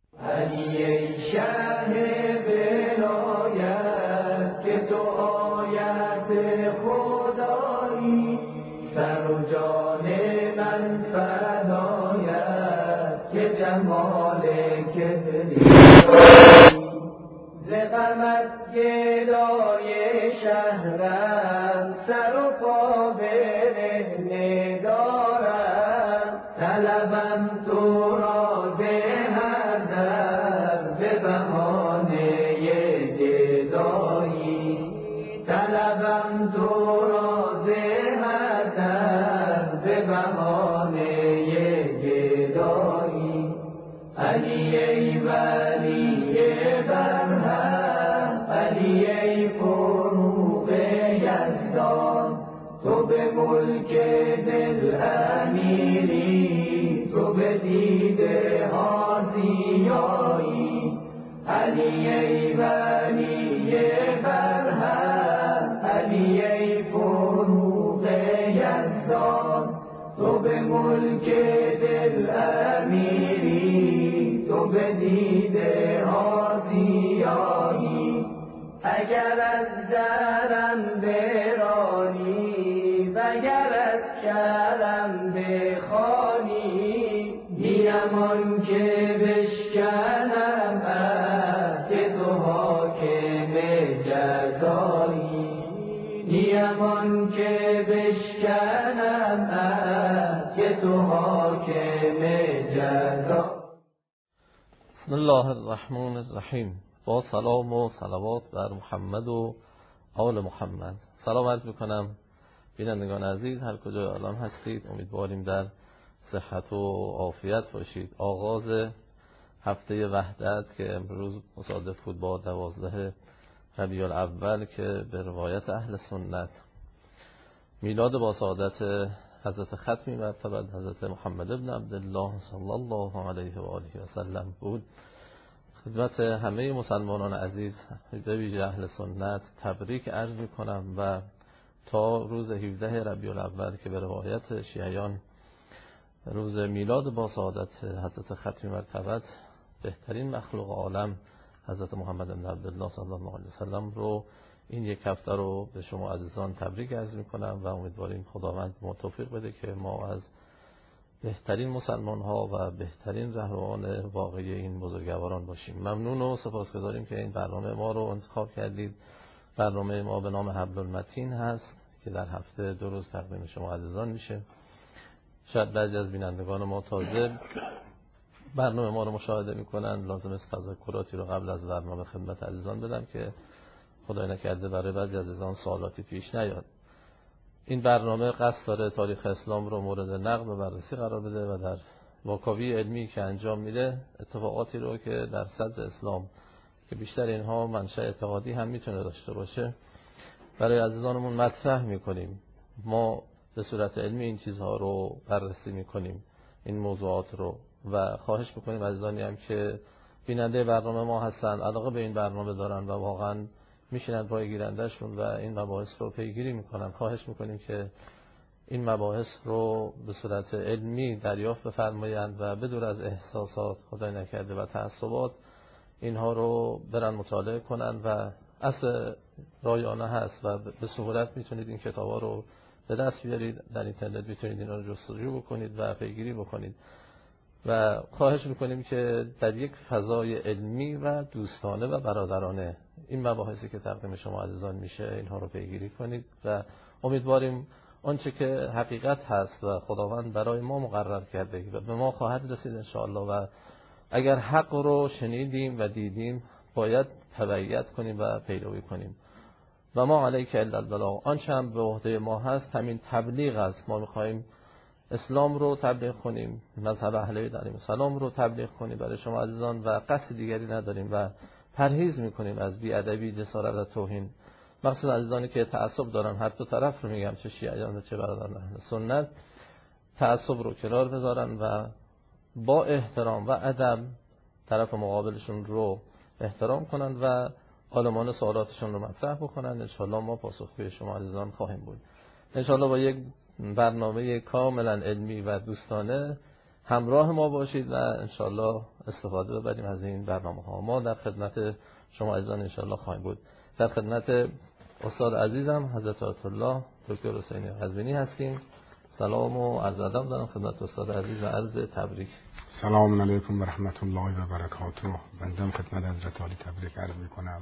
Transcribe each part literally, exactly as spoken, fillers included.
علی ای شه ولایت که تو آیت خدایی، سر و جان من فدایت که جمال کبریایی. ز غمت گدای شهرم، سر و پا برهنه دارم، طلبم تو را به هدر به بهانه گدایی، طلبم تو را به هدر به بهانه گدایی. علی ای ولی برهم، علی ای فروغ یزدان، تو به ملک دل امیری، تو به دیده ها زیایی. علی ای ولی برهم، علی ای فروغ یزدان، تو به ملک دل امیری، تو به دیده ها زیایی. اگر از درم برانی، وگر از کرم بخوانی، نیم آن که بشکنم عهد تو حاکم جزایی، نیم آن که بشکنم عهد تو حاکم جزایی. بسم الله الرحمن الرحیم. با سلام و صلوات بر محمد و آل محمد. سلام عرض میکنم بینندگان عزیز هر کجای عالم هستید، امیدواریم در صحت و عافیت باشید. آغاز هفته وحدت که امروز مصادف بود با دوازده ربیع الاول که به روایت اهل سنت میلاد با سعادت حضرت ختمی مرتبت حضرت محمد ابن عبدالله صلی الله علیه و آله و سلم بود. خدمت همه مسلمانان عزیز به ویژه اهل سنت تبریک عرض میکنم و تا روز هفدهم ربیع الاول که به روایت شیعیان روز میلاد با سعادت حضرت ختمی مرتبت بهترین مخلوق عالم حضرت محمد بن عبدالله صلی الله علیه و سلم رو این یک هفته رو به شما عزیزان تبریک عرض میکنم و امیدواریم خداوند ما توفیق بده که ما از بهترین مسلمان ها و بهترین رهروان واقعی این بزرگواران باشیم. ممنون و سپاسگزاریم که این برنامه ما رو انتخاب کردید. برنامه ما به نام حبل المتین هست که در هفته دو روز تقدیم شما عزیزان میشه. شاید بعضی از بینندگان ما تازه برنامه ما رو مشاهده میکنن، لازم است تذکراتی رو قبل از برنامه خدمت عزیزان بدم که خدای نکرده برای بعضی از عزیزان سوالاتی پیش نیاد. این برنامه قصد داره تاریخ اسلام رو مورد نقد و بررسی قرار بده و در واکاوی علمی که انجام میده اتفاقاتی رو که در صدر اسلام که بیشتر اینها منشأ اعتقادی هم میتونه داشته باشه برای عزیزانمون مطرح میکنیم. ما به صورت علمی این چیزها رو بررسی میکنیم، این موضوعات رو، و خواهش میکنیم عزیزانی هم که بیننده برنامه ما هستن علاقه به این برنامه دارن و واقعا میشینن پای گیرندشون و این مباحث رو پیگیری میکنن، خواهش میکنیم که این مباحث رو به صورت علمی دریافت بفرمایند و بدون از احساسات خدای نکرده و تعصبات اینها رو برن مطالعه کنن و اصل رایانه هست و به سهولت میتونید این کتابا رو به دست بیارید. در اینترنت میتونید اینا رو جستجو بکنید و پیگیری بکنید و خواهش میکنیم که در یک فضای علمی و دوستانه و برادرانه این مباحثی که تقدیم شما عزیزان میشه اینها رو پیگیری کنید و امیدواریم آنچه که حقیقت هست و خداوند برای ما مقرر کرده و به ما خواهد رسید انشاءالله، و اگر حق رو شنیدیم و دیدیم باید تبعیت کنیم و پیروی کنیم. و ما علیک الا البلاغ، آنچه هم به عهده ما هست همین تبلیغ است. ما میخواهیم اسلام رو تبلیغ کنیم، مذهب اهل بیت علیهم السلام رو تبلیغ کنیم برای شما عزیزان و قصد دیگری نداریم و پرهیز میکنیم از بی‌ادبی، جسارت و توهین. مخصوصا عزیزانی که تعصب دارن، هر دو طرف رو میگم، چه شیعیان و چه برادران اهل سنت، تعصب رو کنار بذارن و با احترام و ادب طرف مقابلشون رو احترام کنن و عالمانه سوالاتشون رو مطرح بکنن. انشالله ما پاسخگوی شما عزیزان خواهیم بود. انشالله با یک برنامه کاملا علمی و دوستانه همراه ما باشید و انشالله استفاده ببریم از این برنامه ها. ما در خدمت شما عزیزان انشالله خواهیم بود. در خدمت استاد عزیزم حضرت آیت الله دکتر حسینی قزوینی هستیم. سلام و عرض ادب دارم خدمت استاد عزیز و عرض تبریک. سلام علیکم و رحمت الله و برکاته. بنده خدمت حضرت عالی تبریک عرض می‌کنم.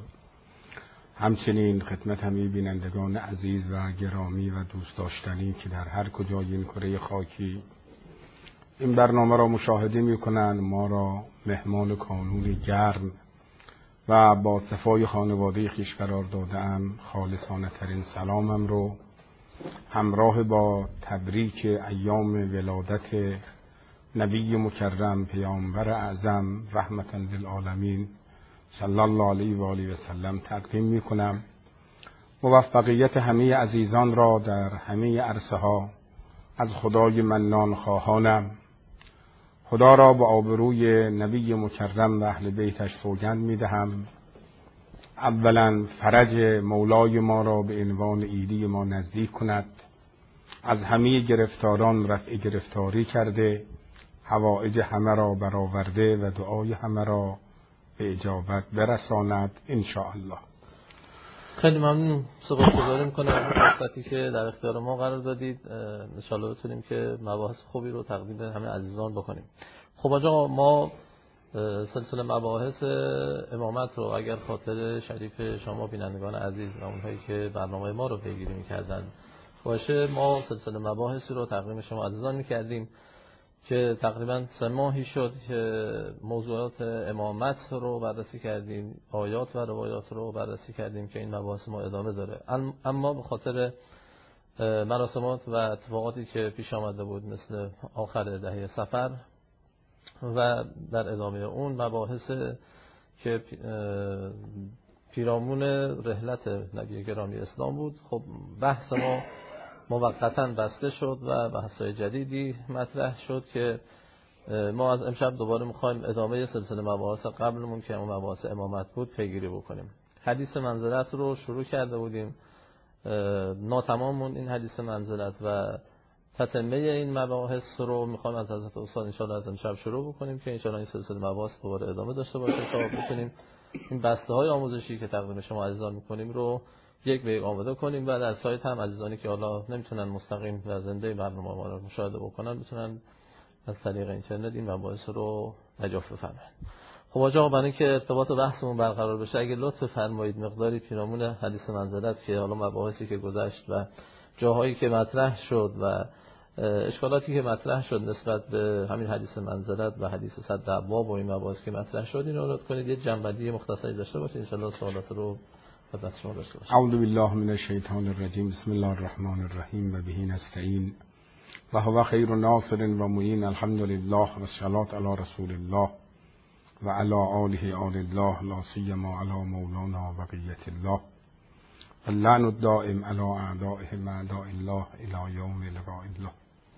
همچنین خدمت همه بینندگان عزیز و گرامی و دوست داشتنی که در هر کجای این کره خاکی این برنامه را مشاهده می‌کنند، ما را مهمان کانون گرم و با صفای خانواده خویش قرار داده‌ام، خالصانه ترین سلامم رو همراه با تبریک ایام ولادت نبی مکرم پیامبر اعظم رحمتا للعالمین صلی الله علیه و آله و سلم تقدیم می‌کنم. موفقیت همه عزیزان را در همه عرصه ها از خدای منان خواهانم. خدا را با آبروی نبی مکرم و اهل بیتش سوگند می‌دهم اولا فرج مولای ما را به عنوان عیدی ما نزدیک کند، از همه گرفتاران رفع گرفتاری کرده، حوائج همه را برآورده و دعای همه را به اجابت برساند ان شاء الله. خیلی ممنون، سپاسگزاری می‌کنم از فرصتی که در اختیار ما قرار دادید. ان شاء الله بتونیم که مباحث خوبی رو تقدیم به همه عزیزان بکنیم. خب آقا، ما سلسله مباحث امامت رو اگر خاطر شریف شما بینندگان عزیز و اونهایی که برنامه ما رو پیگیری می‌کردن باشه، ما سلسله مباحثی رو تقدیم شما عزیزان می‌کردیم که تقریبا سه ماهی شد که موضوعات امامت رو بررسی کردیم، آیات و روایات رو بررسی کردیم که این مباحث ما ادامه داره. اما به خاطر مراسمات و اتفاقاتی که پیش آمده بود مثل آخر دهه صفر و در ادامه اون مباحث که پیرامون رحلت نبی گرامی اسلام بود، خب بحث ما موقتاً بسته شد و بحث‌های جدیدی مطرح شد که ما از امشب دوباره می‌خوایم ادامه سلسله مباحث قبلمون که اون مباحث امامت بود پیگیری بکنیم. حدیث منزلت رو شروع کرده بودیم، ناتمامون این حدیث منزلت و تتمه این مباحث رو می‌خوایم از حضرت استاد ان شاءالله از امشب شروع بکنیم که ان شاءالله این سلسله مباحث دوباره ادامه داشته باشه تا بتونیم این بسته‌های آموزشی که تقدیم شما عزیزان می‌کنیم رو یک به یک آماده کنیم و در سایت هم عزیزانی که حالا نمیتونن مستقیم و زنده برنامه ما رو مشاهده بکنن بتونن از طریق اینترنت این مباحث رو دریافت بفرمایید. خب آقا، برای اینکه ارتباط بحثمون برقرار بشه اگه لطف فرمایید مقداری پیرامون حدیث منزلت که حالا مباحثی که گذشت و جاهایی که مطرح شد و اشکالاتی که مطرح شد نسبت به همین حدیث منزلت و حدیث صد ابواب و این مباحث که مطرح شد این رو لطف کنید یه جنبندی مختصری داشته باشید ان شاء الله سوالات رو اعوذ بالله من الشیطان الرجیم بسم الله الرحمن الرحیم و به نستعین و هو خیر ناصر و معین. الحمد لله و الصلاة علی رسول الله و علی آله آل الله لا سیما علی مولانا بقیت الله اللعن الدائم علی اعدائهم اعداء الله الی یوم لقاء الله.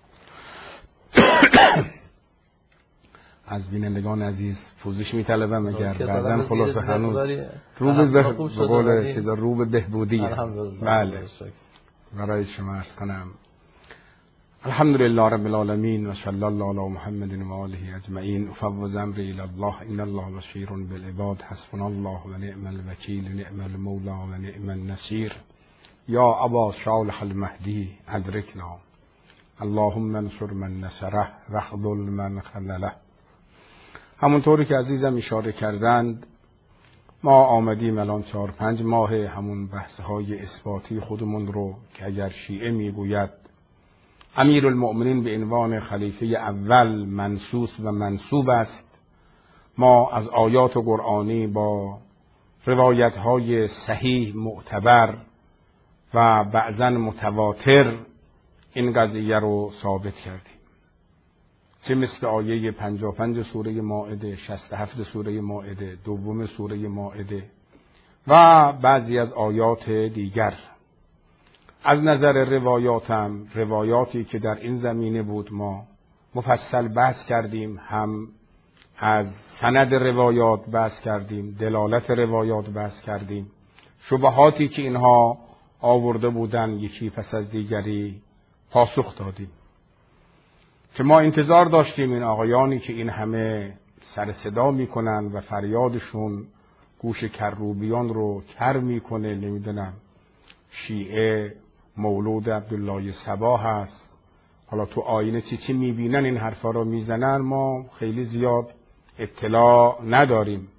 از بینندگان عزیز پوزش می‌طلبم اگر بعداً خلاصه هنوز رو به قول چیزا رو به بهبودی بله برای شما عرض کنم. الحمدلله رب العالمین و صلی الله علی محمد و آله اجمعین. افوض امری الی الله ان الله بصیر بالعباد حسبنا الله و نعم الوکیل نعم المولا و نعم النصیر. یا ابا صالح المهدی ادرکنا اللهم انصر من نصره و خذل من خذله. همونطوری که عزیزم اشاره کردند ما آمدیم الان چهار پنج ماه همون بحث‌های اثباتی خودمون رو که اگر شیعه میگوید امیرالمؤمنین به عنوان خلیفه اول منصوص و منصوب است، ما از آیات قرآنی با روایت‌های صحیح معتبر و بعضاً متواتر این قضیه رو ثابت کردیم، چه مثل آیه پنجاه و پنج سوره مائده، شصت و هفت سوره مائده، دوم سوره مائده و بعضی از آیات دیگر. از نظر روایاتم روایاتی که در این زمینه بود ما مفصل بحث کردیم، هم از سند روایات بحث کردیم، دلالت روایات بحث کردیم، شبهاتی که اینها آورده بودن یکی پس از دیگری پاسخ دادیم. که ما انتظار داشتیم این آقایانی که این همه سر صدا میکنن و فریادشون گوش کروبیان رو کر میکنه، نمیدونم شیعه مولود عبدالله صبا هست، حالا تو آینه چی چی میبینن این حرفا رو میزنن، ما خیلی زیاد اطلاع نداریم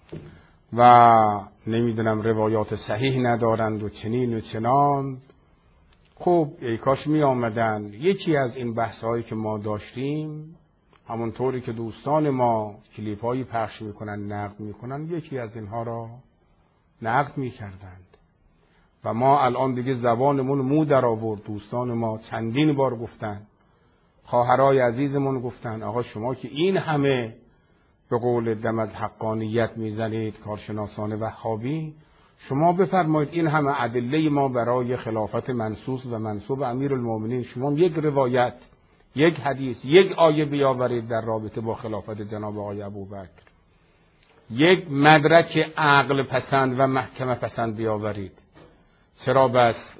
و نمیدونم روایات صحیح ندارند و چنین و چنان. خب ای کاش می آمدن یکی از این بحث‌هایی که ما داشتیم، همونطوری که دوستان ما کلیپ‌هایی پخش میکنن نقد میکنن، یکی از اینها را نقد میکردند و ما الان دیگه زبانمون مو در آورد. دوستان ما چندین بار گفتن، خواهرای عزیزمون گفتن آقا شما که این همه به قول دم از حقانیت میزنید کارشناسان وهابی، شما بفرمایید این همه ادله ما برای خلافت منصوص و منصوب امیرالمومنین، شما یک روایت، یک حدیث، یک آیه بیاورید در رابطه با خلافت جناب آقای ابوبکر، یک مدرک عقل پسند و محکمه پسند بیاورید. چرا بس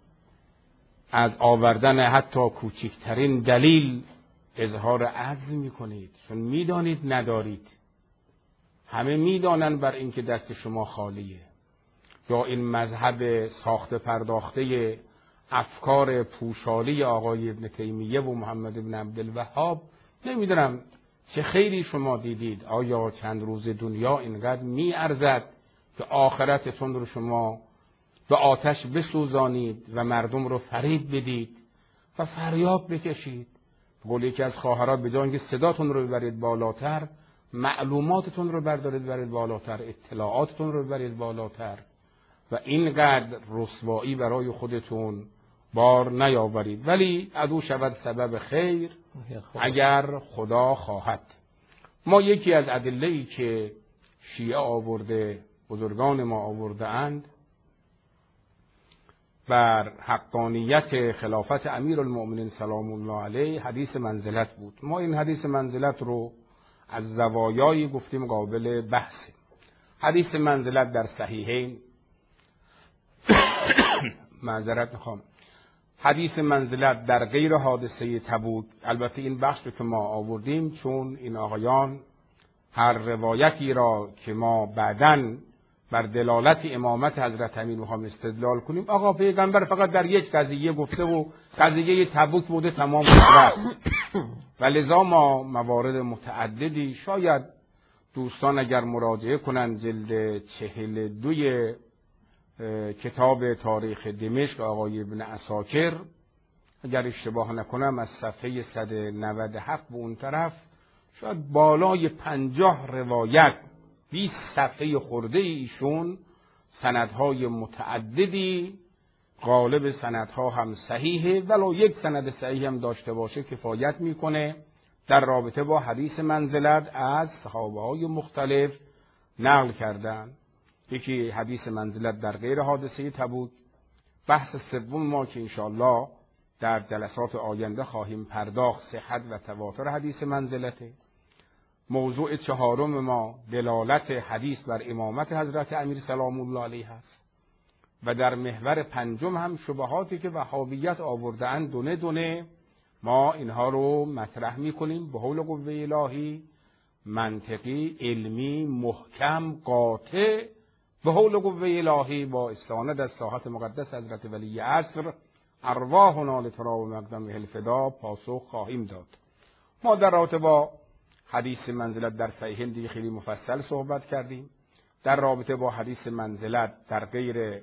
از آوردن حتی کوچکترین دلیل اظهار عجز میکنید؟ چون میدانید ندارید، همه میدانند بر اینکه دست شما خالیه. یا این مذهب ساخته پرداخته افکار پوشالی آقای ابن تیمیه و محمد ابن عبدالوهاب، نمیدونم چه خیری شما دیدید. آیا چند روز دنیا اینقدر میارزد که آخرتتون رو شما به آتش بسوزانید و مردم رو فریب بدید و فریاد بکشید؟ قول یکی از خواهرات به جای اینکه صداتون رو ببرید بالاتر، معلوماتتون رو بردارید برید بالاتر، اطلاعاتتون رو ببرید بالاتر و اینقدر رسوایی برای خودتون بار نیاورید. ولی عدو شود سبب خیر اگر خدا خواهد. ما یکی از ادله‌ای که شیعه آورده، بزرگان ما آورده اند بر حقانیت خلافت امیرالمومنین سلام الله علیه، حدیث منزلت بود. ما این حدیث منزلت رو از زوایایی گفتیم قابل بحثه. حدیث منزلت در صحیحین معذرت میخوام حدیث منزلت در غیر حادثه تبوک، البته این بخش رو که ما آوردیم چون این آقایان هر روایتی را که ما بعداً بر دلالت امامت حضرت امیر میخوام استدلال کنیم، آقا پیغمبر فقط در یک قضیه گفته و قضیه تبوک بوده تمام رفت. و لذا ما موارد متعددی، شاید دوستان اگر مراجعه کنند جلد چهل دوی کتاب تاریخ دمشق آقای ابن عساکر، اگر اشتباه نکنم از صفحه صد و نود و هفت به اون طرف، شاید بالای پنجاه روایت، بیست صفحه خورده ایشون سندهای متعددی، غالب سندها هم صحیحه، ولو یک سند صحیح هم داشته باشه کفایت میکنه، در رابطه با حدیث منزلت از صحابه های مختلف نقل کردن. یکی حدیث منزلت در غیر حادثه تبوک. بحث سوم ما که انشاءالله در جلسات آینده خواهیم پرداخت، صحت و تواتر حدیث منزلته. موضوع چهارم ما دلالت حدیث بر امامت حضرت امیر سلام الله علیه است و در محور پنجم هم شبهاتی که وهابیت آورده‌اند دونه دونه ما اینها رو مطرح میکنیم به حول قوه الهی، منطقی، علمی، محکم، قاطع، به حول قوه الهی با استناد از ساحت مقدس حضرت ولی عصر ارواحنا لتراب مقدم الفدا پاسخ خواهیم داد. ما در رابطه با حدیث منزلت در صحیحین دیگه خیلی مفصل صحبت کردیم. در رابطه با حدیث منزلت در غیر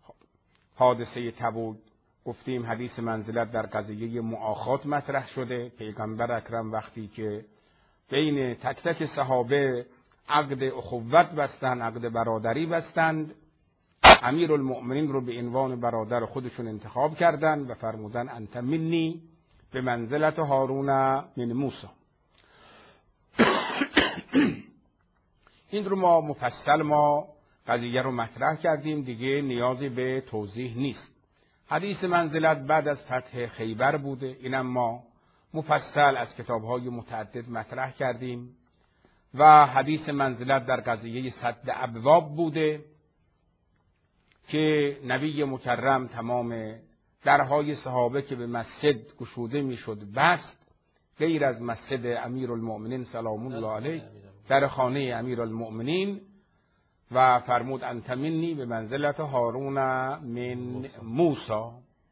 حادثه تبوک گفتیم حدیث منزلت در قضیه مؤاخات مطرح شده. پیغمبر اکرم وقتی که بین تک تک صحابه عقد اخوت بستند، عقد برادری بستند، امیرالمؤمنین رو به عنوان برادر خودشون انتخاب کردند و فرمودن انت منی به منزلت هارون من موسی. این رو ما مفصل ما قضیه رو مطرح کردیم، دیگه نیازی به توضیح نیست. حدیث منزلت بعد از فتح خیبر بوده، اینم ما مفصل از کتاب‌های متعدد مطرح کردیم. و حدیث منزلت در قضیه صد ابواب بوده که نبی مکرم تمام درهای صحابه که به مسجد گشوده میشد بست غیر از مسجد امیرالمؤمنین سلام الله علیه، در خانه امیرالمؤمنین، و فرمود انت منی به منزلت هارون من موسی.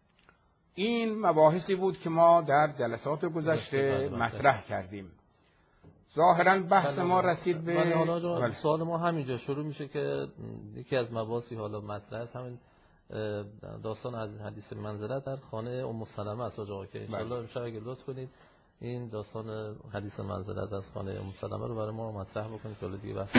این مباحثی بود که ما در جلسات گذشته مطرح کردیم. ظاهرا بحث ما رسید به ولی حالا سوال ما همینجا شروع میشه که یکی از مباحثی حالا مطرح است همین داستان از حدیث منزلت در خانه ام سلمه است آقا، که ان شاءالله امشب اگه لطف کنید این داستان حدیث منزلت از خانه ام سلمه رو برای ما مطرح بکنید که دیگه بحث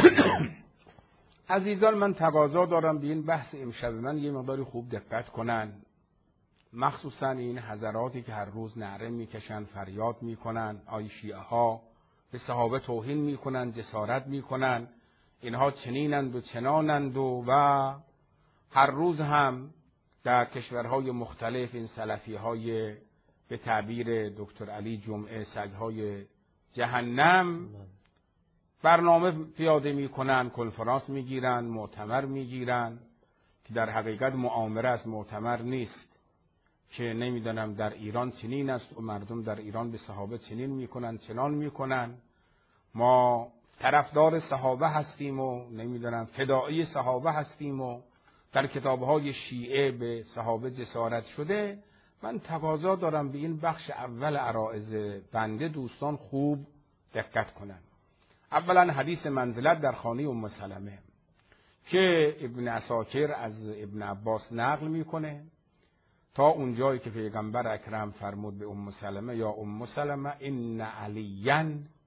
عزیزان من تقاضا دارم به این بحث امشب من یه مقداری خوب دقت کنن، مخصوصا این حضراتی که هر روز نعره میکشن، فریاد میکنن آی شیعه ها به صحابه توهین میکنن، جسارت میکنن، اینها چنینند و چنانند و, و هر روز هم در کشورهای مختلف این سلفی های به تعبیر دکتر علی جمعه سگهای جهنم برنامه پیاده میکنن، کنفرانس میگیرن، مؤتمر میگیرن که در حقیقت مؤامره از مؤتمر نیست، که نمیدونم در ایران چنین است و مردم در ایران به صحابه چنین میکنن چنان میکنن، ما طرفدار صحابه هستیم و نمیدونم فدایی صحابه هستیم و در کتابهای شیعه به صحابه جسارت شده. من تقاضا دارم به این بخش اول عرائض بنده دوستان خوب دقت کنن. اولا حدیث منزلت در خانه ام سلمه که ابن عساکر از ابن عباس نقل میکنه تا اونجایی که پیغمبر اکرم فرمود به ام سلمه یا ام سلمه ان علیاً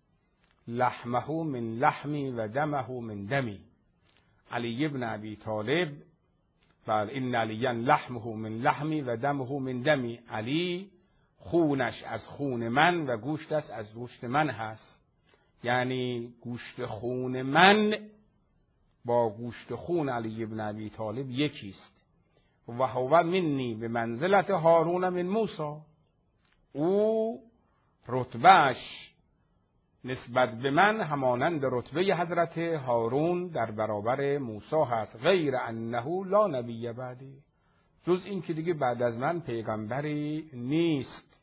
لحمه من لحمی و دمه من دمی. علی ابن ابی طالب بل ان علیاً لحمه من لحمی و دمه من دمی، علی خونش از خون من و گوشتش از گوشت من هست، یعنی گوشت خون من با گوشت خون علی ابن ابی طالب یکیست. و هو منی به منزلت هارون من موسی، او رتبهش نسبت به من همانند رتبه حضرت هارون در برابر موسی هست، غیر انه لا نبی بعدی، جز این که دیگه بعد از من پیغمبری نیست.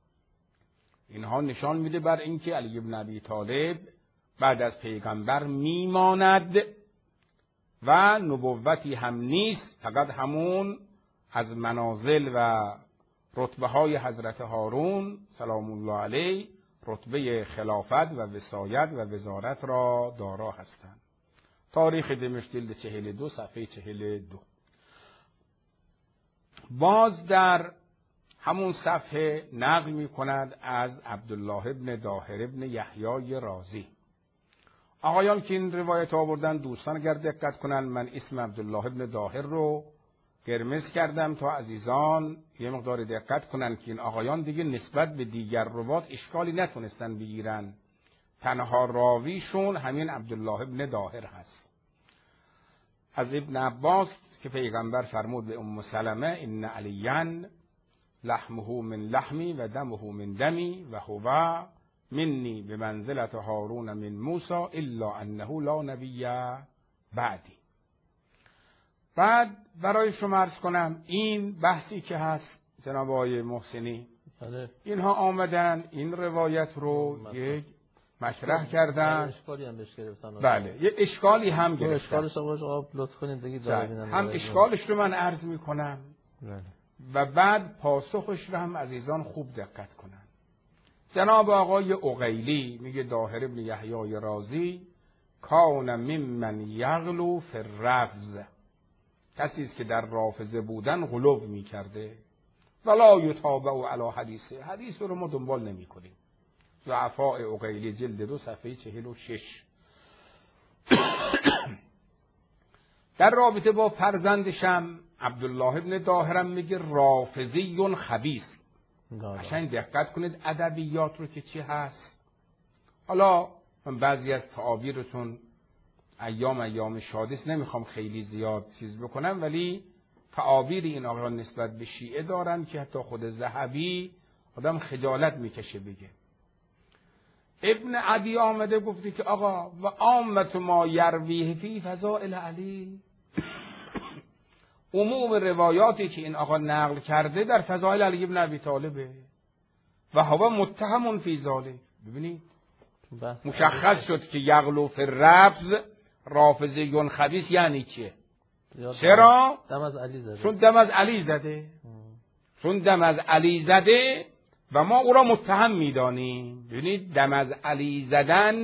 اینها نشان میده بر اینکه علی ابن ابی طالب بعد از پیغمبر میماند و نبوتی هم نیست، فقط همون از منازل و رتبه های حضرت هارون سلام الله علیه رتبه خلافت و وصایت و وزارت را دارا هستند. تاریخ دمشق جلد چهل و دو صفحه چهل و دو. باز در همون صفحه نقل می کند از عبدالله ابن داهر ابن یحیای رازی. آقایان که این روایت آوردن دوستان اگر دقت کنن، من اسم عبدالله ابن داهر رو قرمز کردم تا عزیزان یه مقدار دقت کنن که این آقایان دیگه نسبت به دیگر روات اشکالی نتونستن بگیرن، تنها راویشون همین عبدالله ابن داهر هست. از ابن عباس که پیغمبر فرمود به ام سلمه ان علیاً لحمه من لحمی و دمه من دمی و هو منی به منزلت هارون من موسی الا انه لا نبی بعدی. بعد برای شما عرض کنم این بحثی که هست جناب آقای محسنی، اینها آمدن این روایت رو یک مطرح کردن، اشکالی هم بهش گرفتن. بله یه اشکالی هم گرفتن. اشکالش رو لطف کنید بگید هم اشکالش رو من عرض میکنم و بعد پاسخش رو هم عزیزان خوب دقت کنن. جناب آقای عقیلی میگه داهر ابن یحیای رازی کان ممن یغلو فی الرفض، کسی است که در رافضه بودن غلو میکرده، ولا یتابع علی حدیثه، حدیث رو ما دنبال نمی کنیم. ضعفاء عقیلی جلد دو صفحه چهل و شش. در رابطه با فرزندشم عبدالله ابن داهرم میگه رافضی خبیث. قشنگ دقت کنید ادبیات رو که چی هست. حالا من بعضی از تعابیرتون ایام ایام شادیست نمیخوام خیلی زیاد چیز بکنم، ولی تعابیر این آقایان نسبت به شیعه دارن که حتی خود ذهبی آدم خجالت میکشه بگه. ابن عدی آمده گفتی که آقا و عامت ما یرویه فی فضائل علی، عموم روایاتی که این آقا نقل کرده در فضائل علی ابن ابی طالبه. و هو متهم فی ذلک. ببینید مشخص شد که یغلو فی الرفض رافضی خبیث یعنی چیه؟ چرا؟ دم از علی زده. چون دم از علی زده. چون دم از علی زده و ما او را متهم می‌دانیم. ببینید دم از علی زدن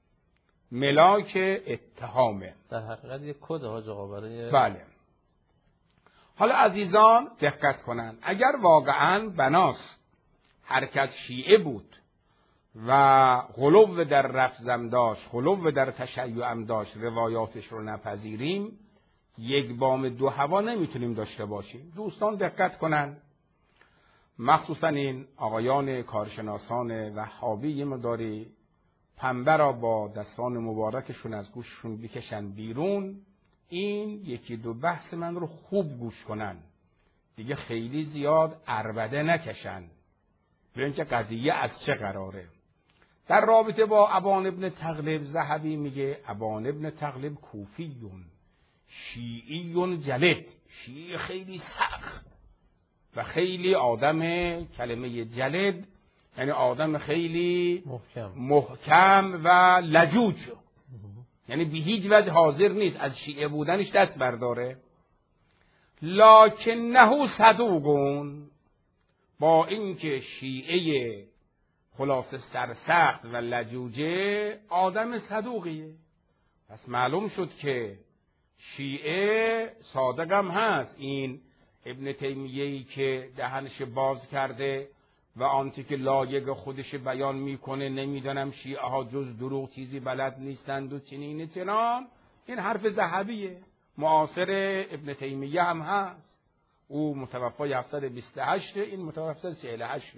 ملاک اتهامه. در حقیقت یک کد حاج آقا برای بله. حالا عزیزان دقت کنند، اگر واقعاً بناس هر کس شیعه بود و غلو در رفضم داشت، غلو در تشیعم داشت، روایاتش رو نپذیریم، یک بام دو هوا نمیتونیم داشته باشیم. دوستان دقت کنند، مخصوصا این آقایان کارشناسان وهابی یه مقداری پنبه را با دستان مبارکشون از گوششون بکشن بیرون، این یکی دو بحث من رو خوب گوش کنن، دیگه خیلی زیاد عربده نکشن، ببین که قضیه از چه قراره. در رابطه با ابان ابن تغلب ذهبی میگه ابان ابن تغلب کوفیون شیعیون جلد، شیعی خیلی سخت و خیلی آدم، کلمه جلد یعنی آدم خیلی محکم, محکم و لجوج، یعنی به هیچ وجه حاضر نیست از شیعه بودنش دست برداره. لکنه صدوقون، با اینکه شیعه خلاصه سرسخت و لجوجه آدم صدوقیه. پس معلوم شد که شیعه صادق هم هست. این ابن تیمیه‌ای که دهنش باز کرده و آنتی که لایق خودش بیان میکنه نمیدونم شیعه ها جز دروغ چیزی بلد نیستند و چنین چنان، این حرف ذهبیه، معاصر ابن تیمیه هم هست. او متوفای هفتصد و بیست و هشت، این متوفای هفتصد و چهل و هشت.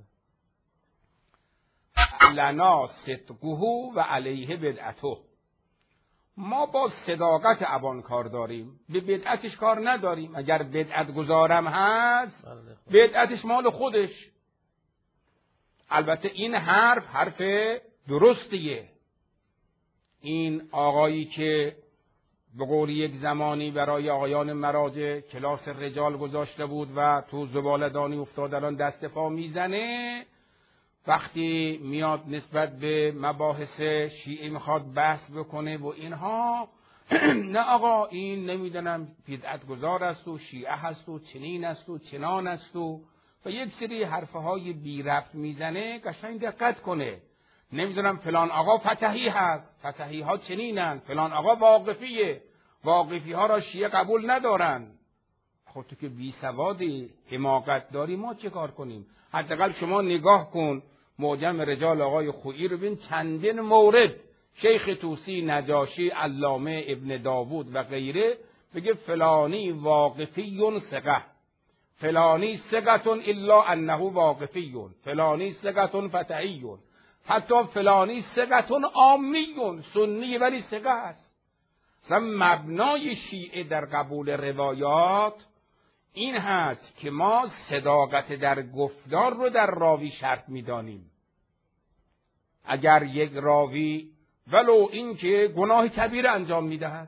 لنا صدقه و علیه بدعته. ما با صداقت ابان کار داریم، به بدعتش کار نداریم. اگر بدعت گذارم هست بدعتش مال خودش. البته این حرف حرف درستیه. این آقایی که به قول یک زمانی برای آقایان مراجع کلاس رجال گذاشته بود و تو زباله‌دانی افتاد الان دست پا میزنه، وقتی میاد نسبت به مباحث شیعه میخواد بحث بکنه و اینها، نه آقا این نمیدونم بدعت گذار است و شیعه هست و چنین است و چنان است و و یک سری حرفه های بی ربط میزنه. قشنگ دقت کنه، نمیدونم فلان آقا فتحی هست، فتحی ها چنینن، فلان آقا واقفیه، واقفی ها را شیعه قبول ندارن. خود تو که بی سوادی، حماقت داری، ما چه کار کنیم؟ حداقل شما نگاه کن معجم رجال آقای خویی رو ببین، چندین مورد شیخ طوسی، نجاشی، علامه ابن داوود و غیره بگه فلانی واقفیون ثقه، فلانی ثقتون الا انه واقفیون، فلانی ثقتون فتحیون، حتی فلانی ثقتون عامیون، سنی ولی ثقه است. مثلا مبنای شیعه در قبول روایات این هست که ما صداقت در گفتار رو در راوی شرط می‌دانیم. اگر یک راوی ولو اینکه گناه کبیر انجام می‌دهد،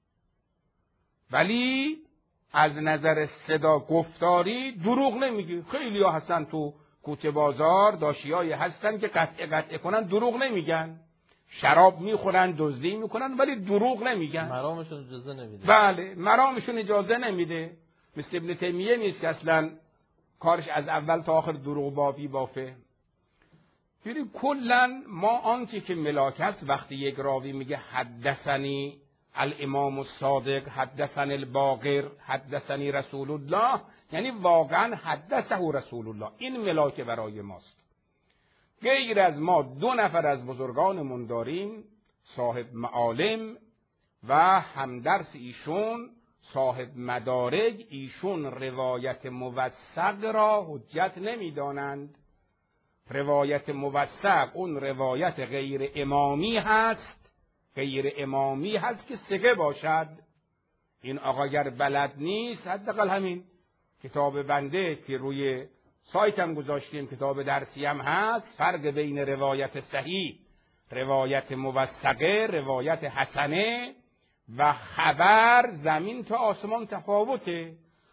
ولی از نظر صدا گفتاری دروغ نمیگه. خیلی ها هستن تو کوچه بازار، داشیایی هستن که قطع قطع کنن، دروغ نمیگن، شراب میخورن، دزدی میکنن، ولی دروغ نمیگن. مرامشون اجازه نمیده. بله، مرامشون اجازه نمیده. مثل ابن تیمیه نیست که اصلا کارش از اول تا آخر دروغ بافی بافه. ببین کلا ما آنچه که ملاکت وقتی یک راوی میگه حدثنی الامام الصادق، حدثنی الباقر، حدثنی رسول الله، یعنی واقعا حدثه رسول الله، این ملاکه برای ماست. غیر از ما دو نفر از بزرگانمون داریم، صاحب معالم و همدرس ایشون صاحب مدارج، ایشون روایت موثق را حجت نمیدانند. روایت موثق اون روایت غیر امامی هست، غیر امامی هست که ثقه باشد. این آقا اگر بلد نیست، حداقل همین کتاب بنده که روی سایتم گذاشتیم، کتاب درسی هم هست، فرق بین روایت صحیح، روایت موثقه، روایت حسنه و خبر زمین تا آسمان تفاوته.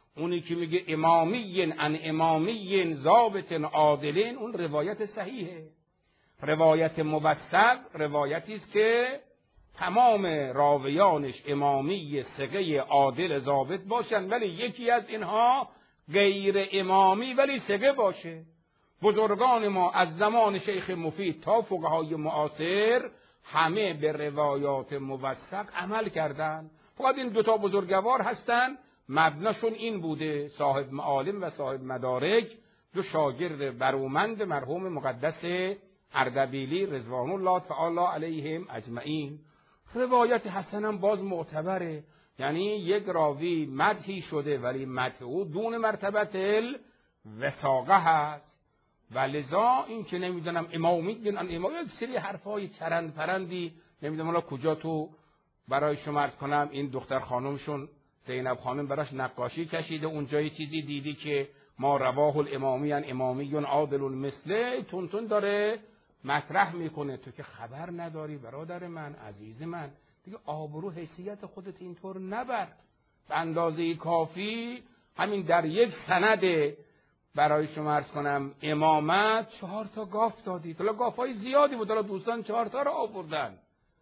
اونی که میگه امامین ان امامین ضابط عادلین، اون روایت صحیحه. روایت موثق روایتی است که تمام راویانش امامی ثقه عادل ضابط باشن، ولی یکی از اینها غیر امامی ولی ثقه باشه. بزرگان ما از زمان شیخ مفید تا فقهای معاصر همه به روایات موثق عمل کردن. فقط این دوتا بزرگوار هستن مبناشون این بوده، صاحب معالم و صاحب مدارک، دو شاگرد برومند مرحوم مقدس اردبیلی رضوان الله تعالی علیهم اجمعین. روایت حسن هم باز معتبره، یعنی یک راوی مدحی شده ولی مدح او دون مرتبت الوثاقه هست، و لذا این که نمیدونم امامی دین ان امامی یک سری حرفای چرند پرندی نمیدونم حالا کجا تو برای شما عرض کنم، این دختر خانمشون زینب خانم براش نقاشی کشیده، اونجا یه چیزی دیدی که ما رواه الامامی ان امامی عادل مثله تون تون داره مطرح میکنه. تو که خبر نداری برادر من عزیز من، دیگه آبرو حیثیت خودت اینطور نبر. به اندازه کافی همین در یک سند برای شما عرض کنم امامت چهار تا گاف دادی، حالا گافای زیادی بود، حالا دوستان چهار تا رو آوردن.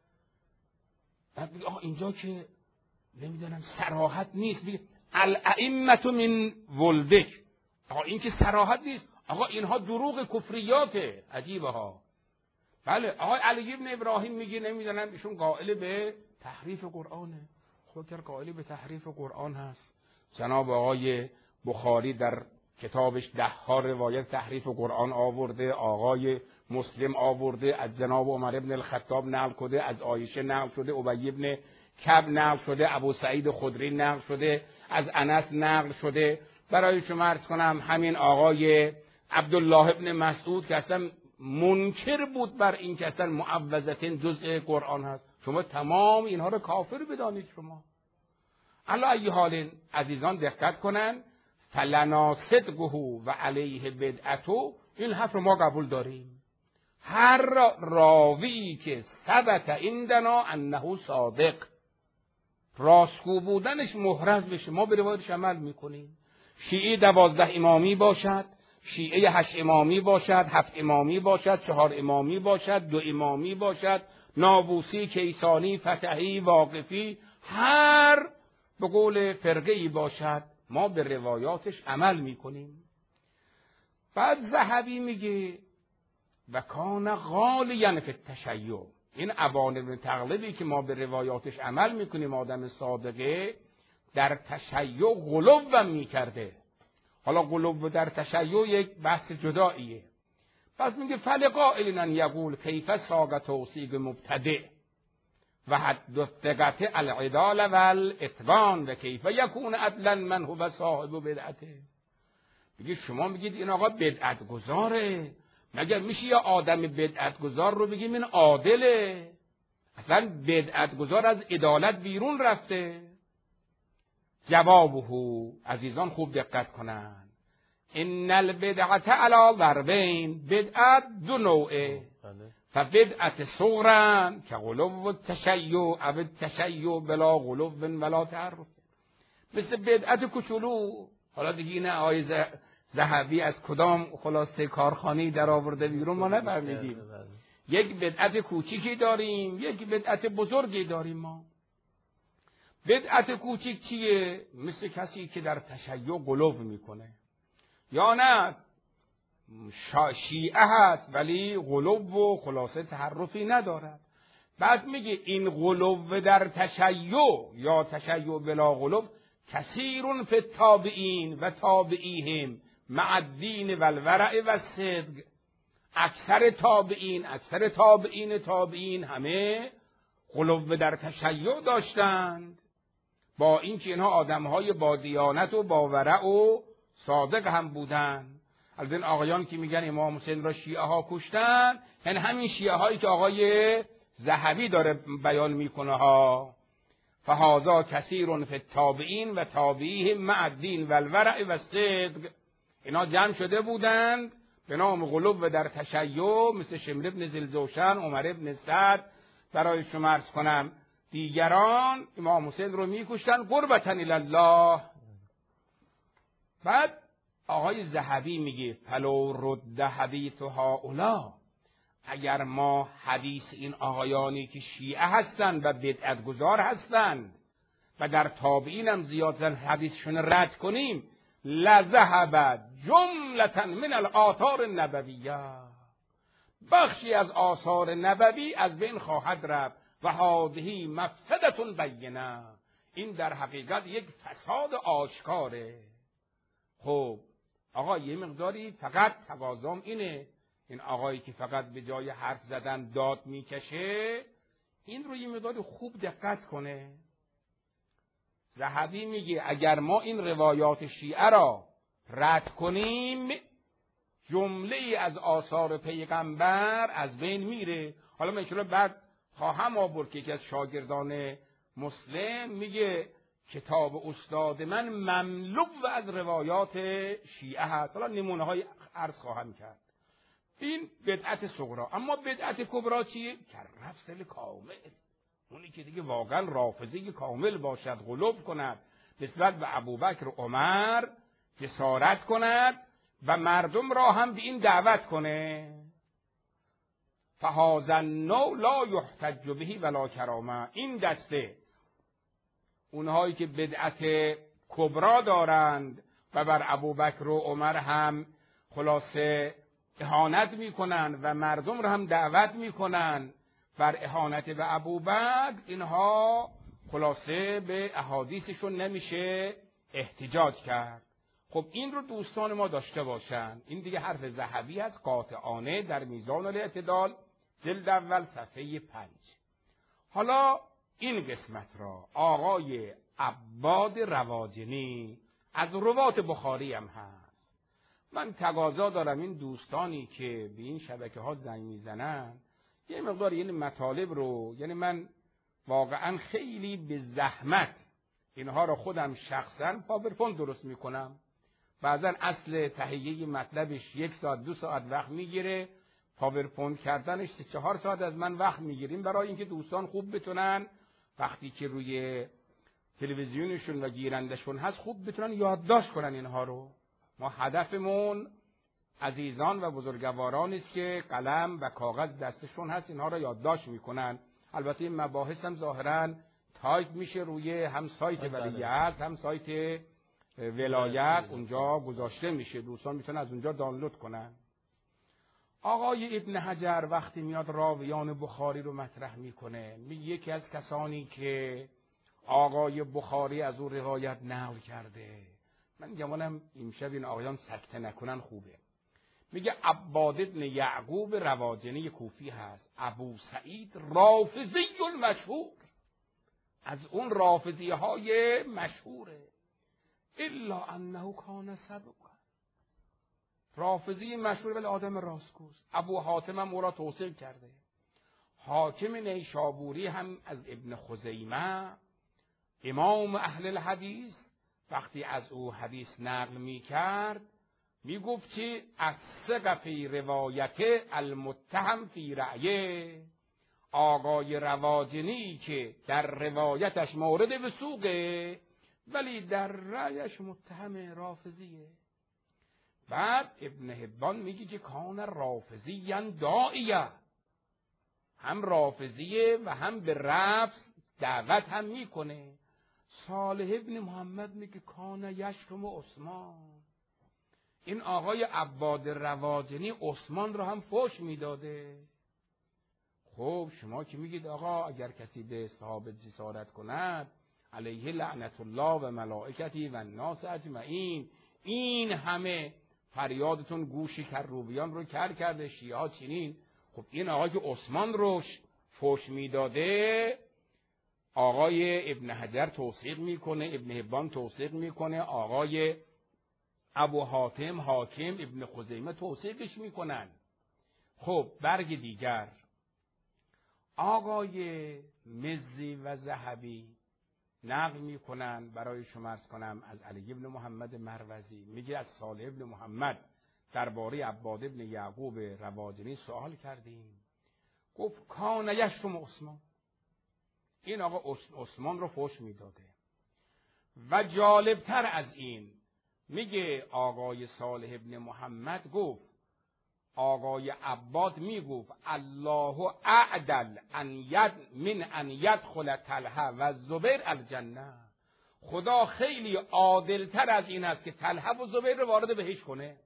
بعد میگه آها اینجا که نمیدونم صراحت نیست، میگه الائمه من ولدک. آقا این که صراحت نیست، آقا اینها دروغ کفریاته. عجیبه ها. بله آقای علی ابن ابراهیم میگه نمیدونم ایشون قائل به تحریف قرآنه. خب که قائل به تحریف قرآن هست، جناب آقای بخاری در کتابش ده ها روایت تحریف قرآن آورده، آقای مسلم آورده، از جناب عمر ابن الخطاب نقل شده، از عایشه نقل شده، ابی ابن کعب نقل شده، ابو سعید خدری نقل شده، از انس نقل شده. برای شما عرض کنم همین آقای عبدالله ابن مسعود که اصلا منکر بود بر این که اصلا معوذتین جزء قرآن هست. شما تمام اینها رو کافر بدانید. شما علی ای حال عزیزان دقت کنن، فلنا صدقه و علیه بدعته، این حرف رو ما قبول داریم. هر راوی که ثبت عندنا انه صادق، راستگو بودنش محرز بشه، ما به روایتش عمل میکنیم. شیعه دوازده امامی باشد، شیعه هشت امامی باشد، هفت امامی باشد، چهار امامی باشد، دو امامی باشد، نابوسی، کیسانی، فتحی، واقفی، هر به قول فرقه‌ای باشد ما به روایاتش عمل میکنیم. بعد ذهبی میگه و کان غالیا فی التشیع، این ابان ابن تغلبی که ما به روایاتش عمل میکنیم آدم صادقه در تشیع غلو میکرده. حالا غلو در تشیع یک بحث جداییه. پس میگه فلقائل ان یقول کیف ساق توصیق مبتدع و حد الثقه العدال والاتقان و کیف یکون عدلا من هو صاحب بدعته. میگه شما میگید این آقا بدعت گذاره، مگر میشه یا آدم بدعت گذار رو بگیم این عادله؟ اصلا بدعت گذار از عدالت بیرون رفته. جوابه عزیزان خوب دقت کنن، ان البدعه علی ضربین، بدعت دو نوعه، فبدعت صغرا که غلو و تشیع او تشیع بلا غلو ولا تعرف، مثل بدعت کوچولو. حالا دیگه این آیه ذهبی از کدام خلاصه کارخانه‌ای در آورده بیرون ما نفهمیدیم. یک بدعت کوچیکی داریم، یک بدعت بزرگی داریم. ما بدعت کوچیک چیه؟ مثل کسی که در تشیع غلو میکنه، یا نه شیعه هست ولی غلو و خلاصه تحرفی ندارد. بعد میگه این غلو در تشیع یا تشیع بلا غلو کثیر فی التابعین و تابعیهم مع الدین و الورع و الصدق. اکثر تابعین اکثر تابعین تابعین همه غلو در تشیع داشتند، با اینکه اینها آدمهای با دیانت و با ورع و صادق هم بودند. از این آقایان که میگن امام حسین را شیعه ها کشتن، یعنی همین شیعه هایی که آقای ذهبی داره بیان میکنه ها. فهذا کثیر فی التابعین و تابعیهم مع الدین و الورع و الصدق، اینا جمع شده بودند به نام غلو در تشیع، مثل شمر ابن ذوالجوشن، عمر ابن سعد، برای شما عرض کنم دیگران امام حسین رو میکشتن قربتا الی الله. بعد آقای ذهبی میگه فلو رد حدیث هؤلاء، اگر ما حدیث این آقایانی که شیعه هستند و بدعت گذار هستند و در تابعین هم زیاد حدیثشون رد کنیم، لذهب جملة من الآثار النبویه، بخشی از آثار نبوی از بین خواهد رفت و هذه مفسدة بینه، این در حقیقت یک فساد آشکاره. خب آقا یه مقداری فقط تقاضام اینه، این آقایی که فقط به جای حرف زدن داد میکشه این رو یه مقداری خوب دقت کنه. ذهبی میگه اگر ما این روایات شیعه را رد کنیم جمله ای از آثار پیغمبر از بین میره. حالا مثلا بعد خواهم آورد که یکی از شاگردان مسلم میگه کتاب استاد من مملو از روایات شیعه هست. حالا نمونه های عرض خواهم کرد. این بدعت صغرا. اما بدعت کبرا چیه؟ کرفسل کامل، اونی که دیگه واقعا رافضی کامل باشد، غلو کند نسبت به ابوبکر و عمر، جسارت کند و مردم را هم به این دعوت کنه. فهذا النوع لا یحتج به ولا کرامه، این دسته اونهایی که بدعت کبرا دارند و بر ابوبکر و عمر هم خلاصه اهانت میکنن و مردم را هم دعوت میکنن بر اهانت به ابوبکر، اینها خلاصه به احادیثشون نمیشه احتجاج کرد. خب این رو دوستان ما داشته باشن. این دیگه حرف ذهبی است قاطعانه در میزان الاعتدال جلد اول صفحه پنج. حالا این قسمت را آقای عباد رواجنی از روات بخاری هم هست. من تقاضا دارم این دوستانی که به این شبکه ها زنگ میزنن یه مقدار یعنی مطالب رو، یعنی من واقعا خیلی به زحمت اینها رو خودم شخصا پاورپوینت درست میکنم. بعضا اصل تهیه مطلبش یک ساعت دو ساعت وقت میگیره، پاورپوینت کردنش سه چهار ساعت از من وقت میگیریم، برای اینکه دوستان خوب بتونن وقتی که روی تلویزیونشون و گیرندشون هست خوب بتونن یادداشت کنن اینها رو. ما هدفمون عزیزان و بزرگواران است که قلم و کاغذ دستشون هست اینها رو یادداشت میکنن. البته این مباحث هم ظاهرا تایپ میشه روی هم سایت ولیعهد هم سایت ولایت، اونجا گذاشته میشه، دوستان میتونن از اونجا دانلود کنن. آقای ابن حجر وقتی میاد راویان بخاری رو مطرح میکنه، میگه یکی از کسانی که آقای بخاری از او روایت نقل کرده، من گمانم امشب این آقایان سکته نکنن خوبه، میگه عباد ابن یعقوب رواجنی کوفی هست، ابو سعید رافضی المشهور، از اون رافضی های مشهوره، الا انه کان صدوقا، رافضی مشهور ولی آدم راستگوست. ابو حاتم هم او را توصیف کرده. حاکم نیشابوری هم از ابن خزیمه امام اهل الحدیث وقتی از او حدیث نقل می کرد می گفت که الثقه فی روایت المتهم فی رأیه، آقای رواجنی که در روایتش مورد وثوقه ولی در رأیش متهم رافضیه. بعد ابن حبان میگه که کان رافضیاً داعیه، هم رافضیه و هم به رفض دعوت هم میکنه. صالح ابن محمد میگه کان یشتم عثمان، این آقای عباد رواجنی عثمان رو هم فحش میداده. خب شما که میگید آقا اگر کسی به صحابه جسارت کند علیه لعنت الله و ملائکتی و الناس اجمعین، این همه فریادتون گوشی کروبیان رو کر کرده، شیعه ها چنین. خب این آقای که عثمان رو فحش میداده آقای ابن حجر توثیق میکنه، ابن حبان توثیق میکنه، آقای ابو حاتم، حاکم، ابن خزیمه توثیقش میکنن. خب برگ دیگر آقای مزی و ذهبی نقل میکنن برای شما عرض کنم از علی ابن محمد مروزی، میگه از صالح ابن محمد درباره عباد ابن یعقوب رواجنی سوال کردیم، گفت کان یشتم عثمان، این آقا عثمان رو فحش میداده. و جالبتر از این میگه آقای صالح ابن محمد گفت، آقای عباد میگفت الله اعدل ان ید من ان یدخل طلحه و زبیر الجنه، خدا خیلی عادلتر از این است که طلحه و زبیر رو وارد بهشت کنه.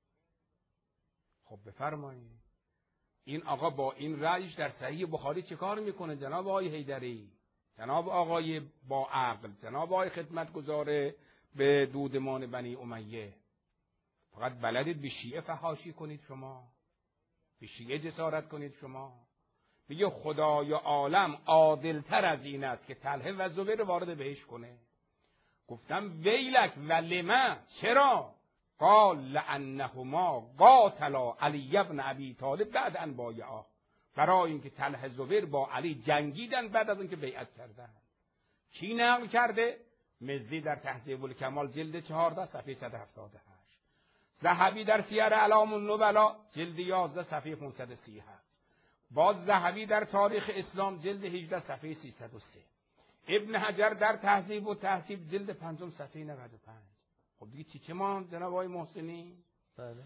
خب بفرمایید این آقا با این رأیش در صحیح بخاری چه کار میکنه جناب آقای حیدری، جناب آقای با عقل، جناب آقای خدمتگزار به دودمان بنی امیه؟ فقط بلدید به شیعه فحاشی کنید شما، به شیعه جسارت کنید شما. میگه خدای عالم عادلتر از این است که طلحه و زبیر وارد بهشت کنه. گفتم ویلک و لما، چرا؟ قال لانهما قاتلا علی ابن ابی طالب بعد ان بایعه، برای اینکه طلحه زبیر با علی جنگیدن بعد از اینکه بیعت کردن. کی نقل کرده؟ مزی در تهذیب الکمال جلد چهارده صفحه صد و هفتاد و هشت، ذهبی در سیر اعلام النبلا جلد یازده صفحه پانصد و سی و هفت، باز ذهبی در تاریخ اسلام جلد هجده صفحه سیصد و سه، ابن حجر در تهذیب و تهذیب جلد پنجم صفحه نود و پنج. خب دیگه چی چه ما جناب آقای محسنی؟ بله.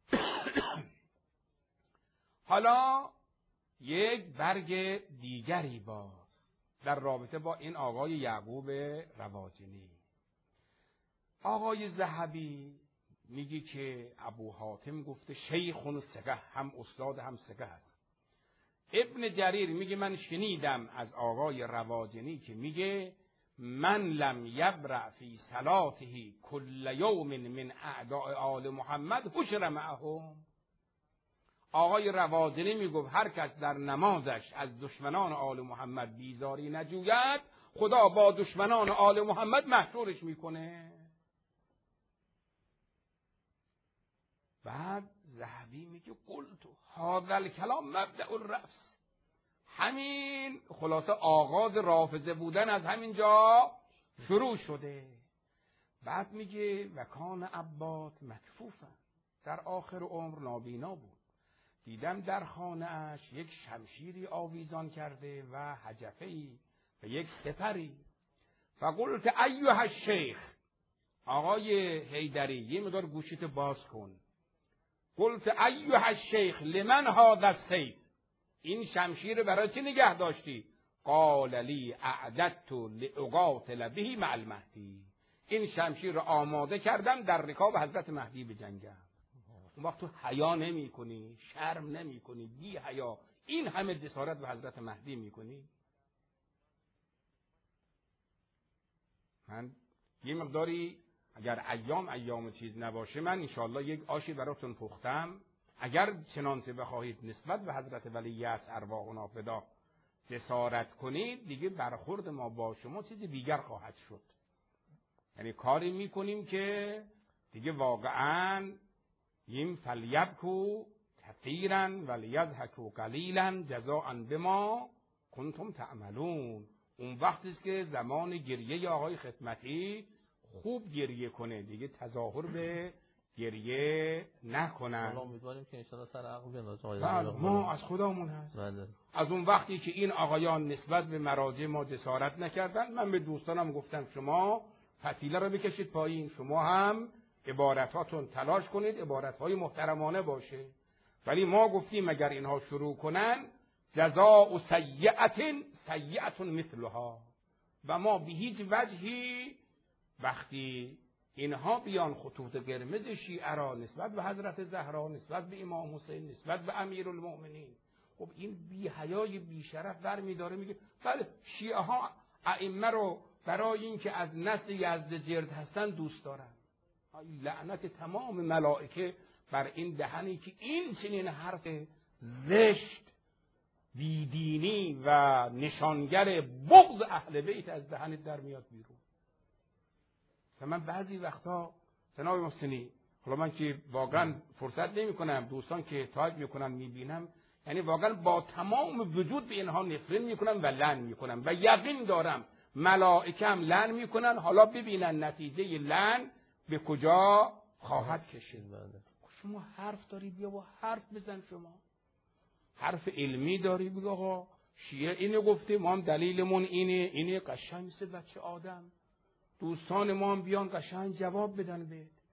حالا یک برگ دیگری باز در رابطه با این آقای یعقوب رواجنی. آقای ذهبی میگه که ابو حاتم گفته شیخون ثقه، هم استاد هم ثقه است. ابن جریر میگه من شنیدم از آقای رواجنی که میگه من لم یبرع فی صلاته کل یوم من اعداء آل محمد حشر معهم. آقای رواجنی میگفت هر کس در نمازش از دشمنان آل محمد بیزاری نجوید، خدا با دشمنان آل محمد محشورش میکنه. بعد ذهبی میگه قلت هذا الکلام مبدأ الرفض، همین خلاصه آغاز رافضه بودن از همین جا شروع شده. بعد میگه و کان عباد مکفوفا، در آخر عمر نابینا بود، دیدم در خانه اش یک شمشیری آویزان کرده و حجفه‌ای و یک سپری. فقلت ایها الشیخ، آقای حیدری یه مقدار گوشیت باز کن. قلت ایها الشیخ لمن هذا السیف، این شمشیر برای چی نگه داشتی؟ قال لی اعددت لاقاتل به مع المهدی، این شمشیر رو آماده کردم در رکاب حضرت مهدی بجنگم. اون وقت تو حیا نمی کنی، شرم نمی کنی، بی حیا این همه جسارت به حضرت مهدی می کنی. من یه مقداری اگر ایام ایام چیز نباشه من انشاءالله یک آشی براتون پختم، اگر چنانچه بخواهید نسبت به حضرت ولی یأس ارواحنا فدا جسارت کنید، دیگه برخورد ما با شما چیز دیگر خواهد شد. یعنی کاری میکنیم که دیگه واقعاً یم فلیبکو کثیرا ولیضحکوا قلیلا جزاء بما کنتم تعملون. اون وقتی است که زمان گریه آقای خدمتی خوب گریه کنه، دیگه تظاهر به گریه نکنن. ما امیدواریم که ان شاءالله سر عقل بیان. ما از خدامون هست. بله. از اون وقتی که این آقایان نسبت به مراجع ما جسارت نکردن، من به دوستانم گفتم شما فتیله رو بکشید پایین، شما هم عبارتاتون تلاش کنید عبارتهای محترمانه باشه. ولی ما گفتیم اگر اینها شروع کنن جزاء سیئة سیئة مثلها، و ما به هیچ وجهی وقتی اینها بیان خطوط قرمز شیعه را نسبت به حضرت زهرا، نسبت به امام حسین، نسبت به امیرالمؤمنین، خب این بی حیای بی شرف برمی داره میگه بله شیعه ها ائمه رو برای اینکه از نسل یزدجرد هستن دوست دارن. لعنت تمام ملائکه بر این دهنی که این چنین حرف زشت بیدینی و نشانگر بغض اهل بیت از دهنت در میاد بیرون. من بعضی وقتا جناب محسنی، حالا من که واقعا فرصت نمی کنم، دوستان که تایپ میکنن میبینم، یعنی واقعا با تمام وجود به اینها نفرین میکنم و لعن میکنم و یقین دارم ملائکه هم لعن میکنن. حالا ببینن نتیجه لعن به کجا خواهد کشید. شما حرف داری بیا با حرف بزن، شما حرف علمی داری بگو آقا شیعه اینو گفته ما هم دلیلمون اینه، اینه قشنگ مثل بچه آدم، دوستان ما هم بیان قشنگ جواب بدن بهت.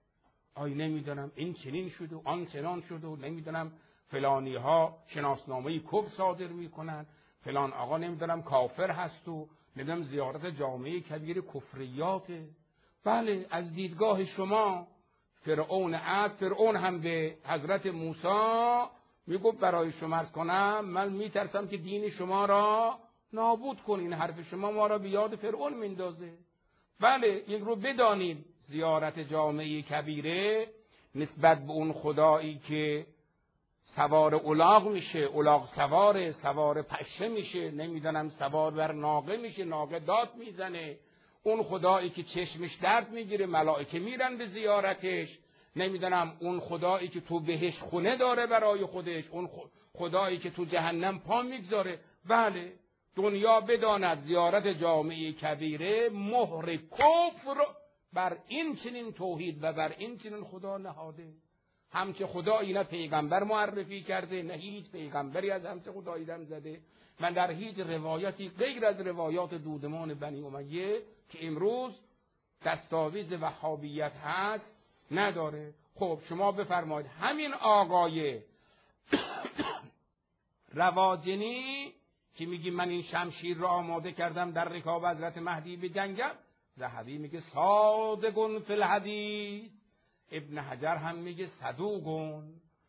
آی نمیدونم این چنین شد و آن چنان شد و نمیدونم فلانی ها شناسنامه کفر صادر میکنن، فلان آقا نمیدونم کافر هست و نمیدونم زیارت جامعه کبیر کفریاته. بله از دیدگاه شما فرعون عاد، فرعون هم به حضرت موسی میگفت برای شما عرض کنم من میترسم که دین شما را نابود کنین، حرف شما ما را به یاد فرعون میندازه. بله این رو بدانید، زیارت جامعه کبیره نسبت به اون خدایی که سوار الاغ میشه، الاغ سواره، سوار پشه میشه، نمیدونم سوار بر ناقه میشه، ناقه داد میزنه، اون خدایی که چشمش درد میگیره ملائکه میرن به زیارتش، نمیدونم اون خدایی که تو بهش خونه داره برای خودش، اون خدایی که تو جهنم پا میگذاره. بله دنیا بداند زیارت جامعه کبیره مهر کفر بر این چنین توحید و بر این چنین خدا نهاده. همچه خدایی نه پیغمبر معرفی کرده، نه هیچ پیغمبری از همچه خدایی دم زده. من در هیچ روایتی غیر از روایات دودمان بنی امیه که امروز دستاویز وهابیت هست نداره. خب شما بفرمایید همین آقای رواجنی که میگی من این شمشیر را آماده کردم در رکاب حضرت مهدی به جنگم، ذهبی میگه صادقون فی الحدیث، ابن حجر هم میگه صدوقون.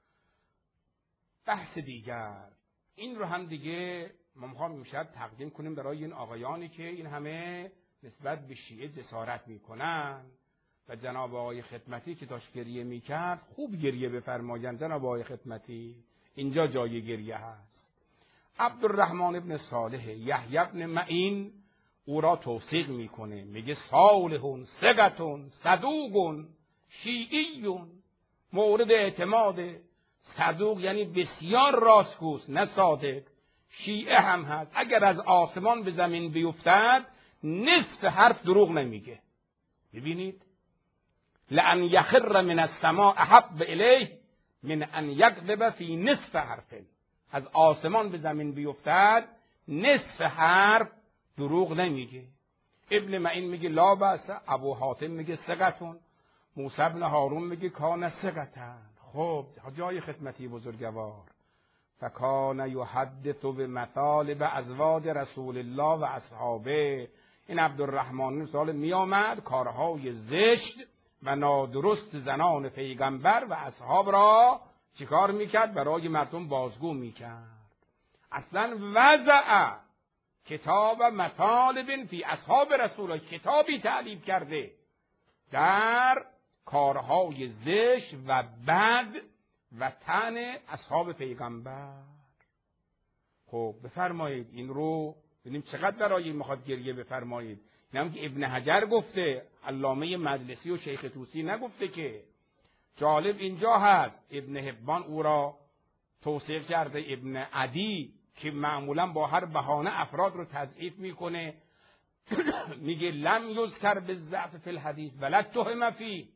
بحث دیگر این رو هم دیگه ما میخوام امشب تقدیم کنیم برای این آقایانی که این همه نسبت به شیعه جسارت میکنن و جناب آقای خدمتی که داشت گریه میکرد خوب گریه بفرمایند. جناب آقای خدمتی اینجا جای گریه هست. عبدالرحمن ابن صالح یحیی ابن معین او را توثیق میکنه، میگه صالحون ثقتون صدوقون شیعیون، مورد اعتماد. صدوق یعنی بسیار راستگوست نه صادق. شیعه هم هست، اگر از آسمان به زمین بیفتد نصف حرف دروغ نمیگه. ببینید لأن یخر من السماء احب الیه من ان یکذب فی نصف حرف. از آسمان به زمین بیفتد نصف حرف دروغ نمیگه. ابن معین میگه لا بأس، ابو حاتم میگه ثقتون، موسی بن هارون میگه کان ثقتن. خب جای خدمتی بزرگوار فکان یحدث بمطالب ازواج رسول الله و اصحابه. این عبدالرحمن سال می آمد کارهای زشت و نادرست زنان پیغمبر و اصحاب را چیکار میکرد؟ برای مردم بازگو میکرد. اصلا وضع کتاب مطالب فی اصحاب رسول الله، کتابی تألیف کرده در کارهای زشت و بد و طعن اصحاب پیغمبر. خب بفرمایید این رو ببینیم چقدر برای این میخواد گریه بفرمایید. این هم که ابن حجر گفته، علامه مجلسی و شیخ طوسی نگفته که. جالب اینجا هست ابن حبان او را توصیف کرده، ابن عدی که معمولا با هر بهانه افراد رو تضعیف میکنه میگه لم یذکر بالضعف فی الحدیث ولا تهم فی.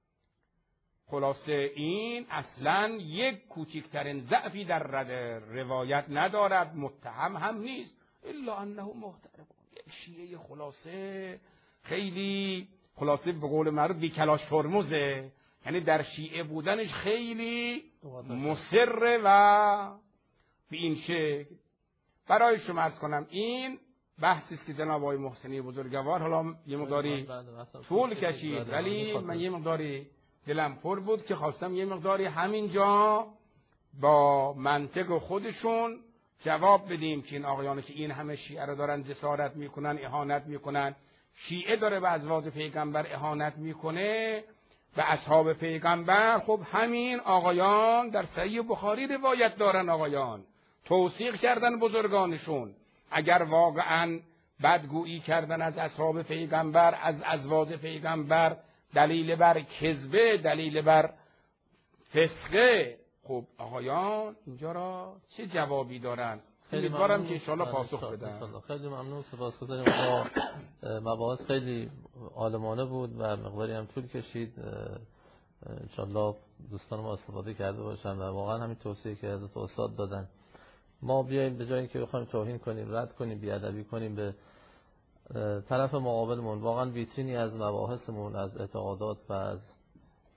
خلاصه این اصلا یک کوچکترین ضعفی در روایت ندارد، متهم هم نیست، الا انه محترم. یک شیعه خلاصه خیلی خلاصه به قول معروف بی کلاش ترمزه، یعنی در شیعه بودنش خیلی مصر و به این شکل. برای شما عرض کنم این بحثی است که جناب آقای محسنی بزرگوار حالا یه مقداری طول کشید، ولی من یه مقداری دلم پر بود که خواستم یه مقداری همینجا با منطق خودشون جواب بدیم که این آقایانی که این همه شیعه رو دارن جسارت میکنن، اهانت میکنن، شیعه داره به ازواج پیغمبر اهانت میکنه، به اصحاب پیغمبر. خب همین آقایان در صحیح بخاری روایت دارن، آقایان توثیق کردن بزرگانشون. اگر واقعا بدگویی کردن از اصحاب پیغمبر، از ازواج پیغمبر دلیل بر کذبه، دلیل بر فسقه، خب آقایان اینجا را چه جوابی دارن؟ امیدوارم که انشاءالله پاسخ بدن. خیلی ممنون، سپاسگزاریم. با مباحث خیلی عالمانه بود و مقداری هم طول کشید. انشاءالله دوستان ما استفاده کرده باشن و واقعا همین توصیه که حضرت استاد دادن ما بیاییم به جای اینکه بخوایم توهین کنیم، رد کنیم، بیادبی کنیم به طرف مقابلمون، واقعا ویترینی از مباحثمون، از اعتقادات و از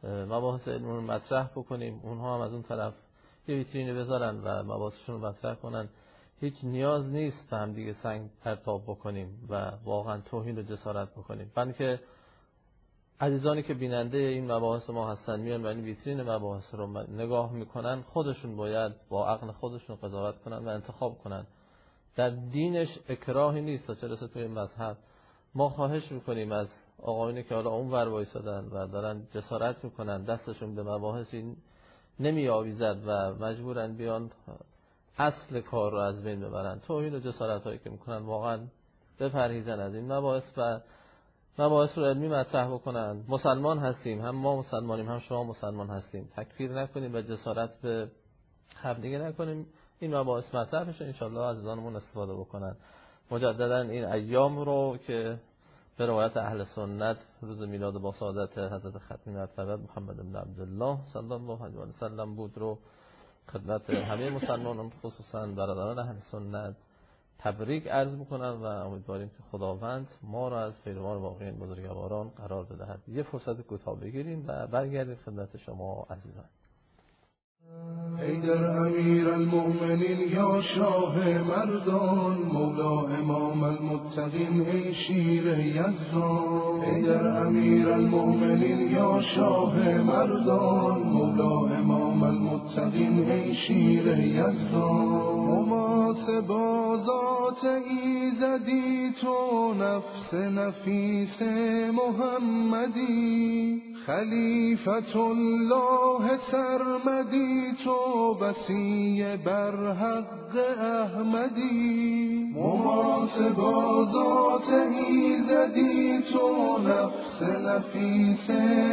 مباحث علمی رو مطرح بکنیم، اونها هم از اون طرف یه ویترینی بذارن و مباحثشون رو مطرح کنن. هیچ نیاز نیست به هم دیگه سنگ پرتاب بکنیم و واقعا توهین و جسارت بکنیم، بلکه عزیزانی که بیننده این مباحث ما هستن میان و این ویترین مباحث رو نگاه میکنن، خودشون باید با عقل خودشون قضاوت کنن و انتخاب کنن. در دینش اکراهی نیست تا چه رسه توی مذهب. ما خواهش میکنیم از آقایونی که حالا اون ور وایسادن و دارن جسارت میکنن، دستشون به مباحثی نمی آویزد و مجبورن بیان اصل کار رو از بین ببرن. توهین و جسارت هایی که میکنن واقعا بپرهیزن از این مباحث و مباحث رو علمی مطرح بکنن. مسلمان هستیم، هم ما مسلمانیم هم شما مسلمان هستیم، تکفیر نکنیم و جسارت به هم دیگه نکنیم. این مباحث مطرح بشه، انشالله عزیزانمون استفاده بکنن. مجددا این ایام رو که به روایت اهل سنت روز میلاد با سعادت حضرت ختمی مرتبه محمد بن عبدالله صلی الله علیه و سلم بود رو خدمت همه مسلمانان خصوصا برادران اهل سنت تبریک عرض میکنم و امیدواریم که خداوند ما را از پیروان واقعی بزرگواران قرار بدهد. یه فرصت کوتاه بگیریم و برگردیم خدمت شما عزیزان. حیدر امیر المؤمنین یا شاه مردان، مولا امام المتقین ای شیر یزدان. حیدر امیر المؤمنین یا شاه مردان، مولا امام المتقین ای شیر یزدان. ممات بازات ایزدی تو، نفس نفیس محمدی، خلیفت الله سرمدی تو، بسی بر حق احمدی. محاسبا ذات ایزدی تو، نفس نفیس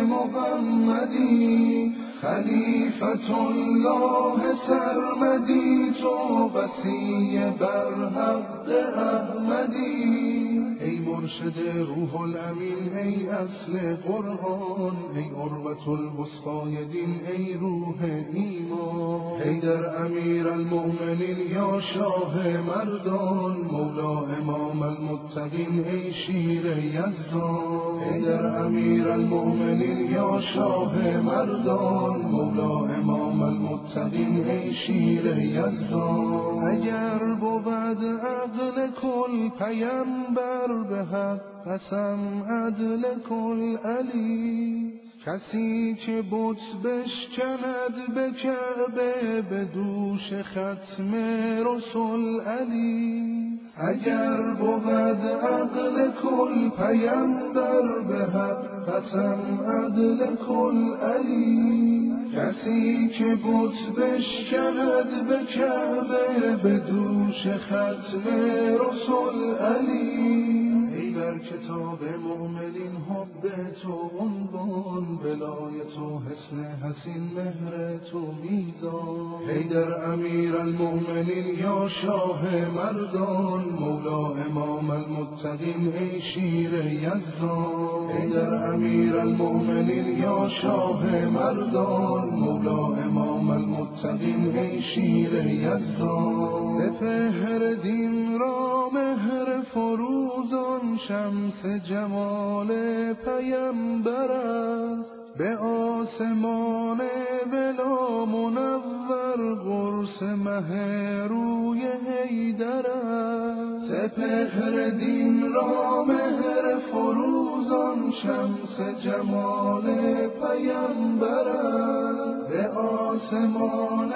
محمدی، خلیفت الله سرمدی تو، بسی بر حق احمدی. ای مرشد روح الامین، ای اصل قرآن، ای عروة الوثقی دین، ای روح ایمان. حیدر امیر المؤمنین یا شاه مردان، مولا امام المتقین ای شیر یزدان. حیدر امیر المؤمنین یا شاه مردان، مولا امام المتقین ای شیر یزدان. اگر بود عقل کل پیمبر، به حق قسم عدل کل علی، کسی که بت بشکند به کعبه، به دوش ختم رسول علی. اگر بود عقل کل پیمبر، به حق قسم عدل کل علی، کسی که بت بشکند به کعبه، به دوش ختم رسول علی. ای در کتاب مؤمنین حب تو عنوان، ولایت و حسن حسین مهر تو میزان. حیدر امیر المؤمنین یا شاه مردان، مولا امام المتقین ای شیر یزدان. حیدر امیر المؤمنین یا شاه مردان، مولا امام المتقین ای شیر یزدان. به پهر دین را مهر فروزان، شمس جمال پیمبر است، به آسمان بلا منور، قرص مه روی حیدر است. سپهر دین را مهر فروزان، شمس جمال پیمبر است، به آسمان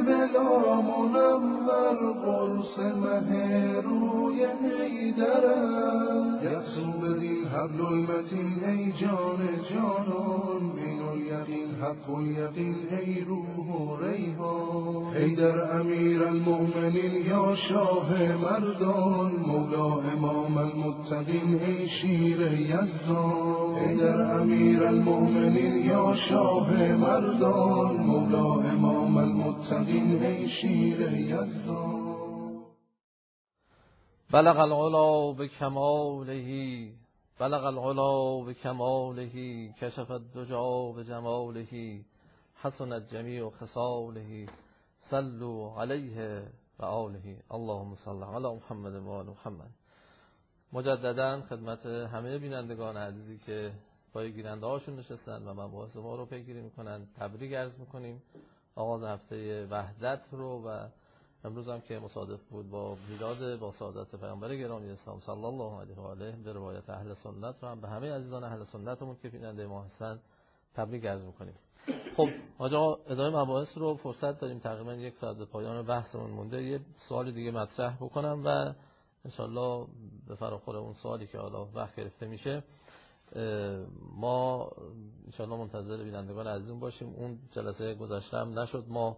بلا منور، قرص مه روی حیدر است. یسوع بدین حبل المتین ای جان جانان، بین الیقین حق الیقین ای روح و ریحان. حیدر امیر المؤمنین یا شاه مردان، مولا امام المتقین ای شیر یزدان. حیدر امیر المؤمنین یا شاه مردان، مولا امام المتقین ای شیر یزدان. بلغ العلا بکماله، بلغ العلا بکماله، کشف الدجی بجماله، حسنت جمیع خصاله، صلوا علیه و آله. اللهم صل علی محمد و آل محمد. مجددا خدمت همه بینندگان عزیزی که پای گیرنده هاشون نشستن و مباحث ما رو پیگیری میکنن. تبریک عرض میکنیم آغاز هفته وحدت رو و امروز هم که مصادف بود با میلاد با سعادت پیامبر گرامی اسلام صلی الله علیه و آله به روایت اهل سنت رو هم به همه عزیزان اهل سنتمون که بیننده ما هستن تبریک عرض میکنیم. خب آقا ادامه مباحث رو فرصت داریم، تقریبا یک ساعت به پایان بحثمون مونده. یه سوال دیگه مطرح بکنم و انشالله به فراخور اون سوالی که حالا وقت گرفته میشه ما انشالله منتظر بینندگان عزیزون باشیم. اون جلسه گذشته هم نشد ما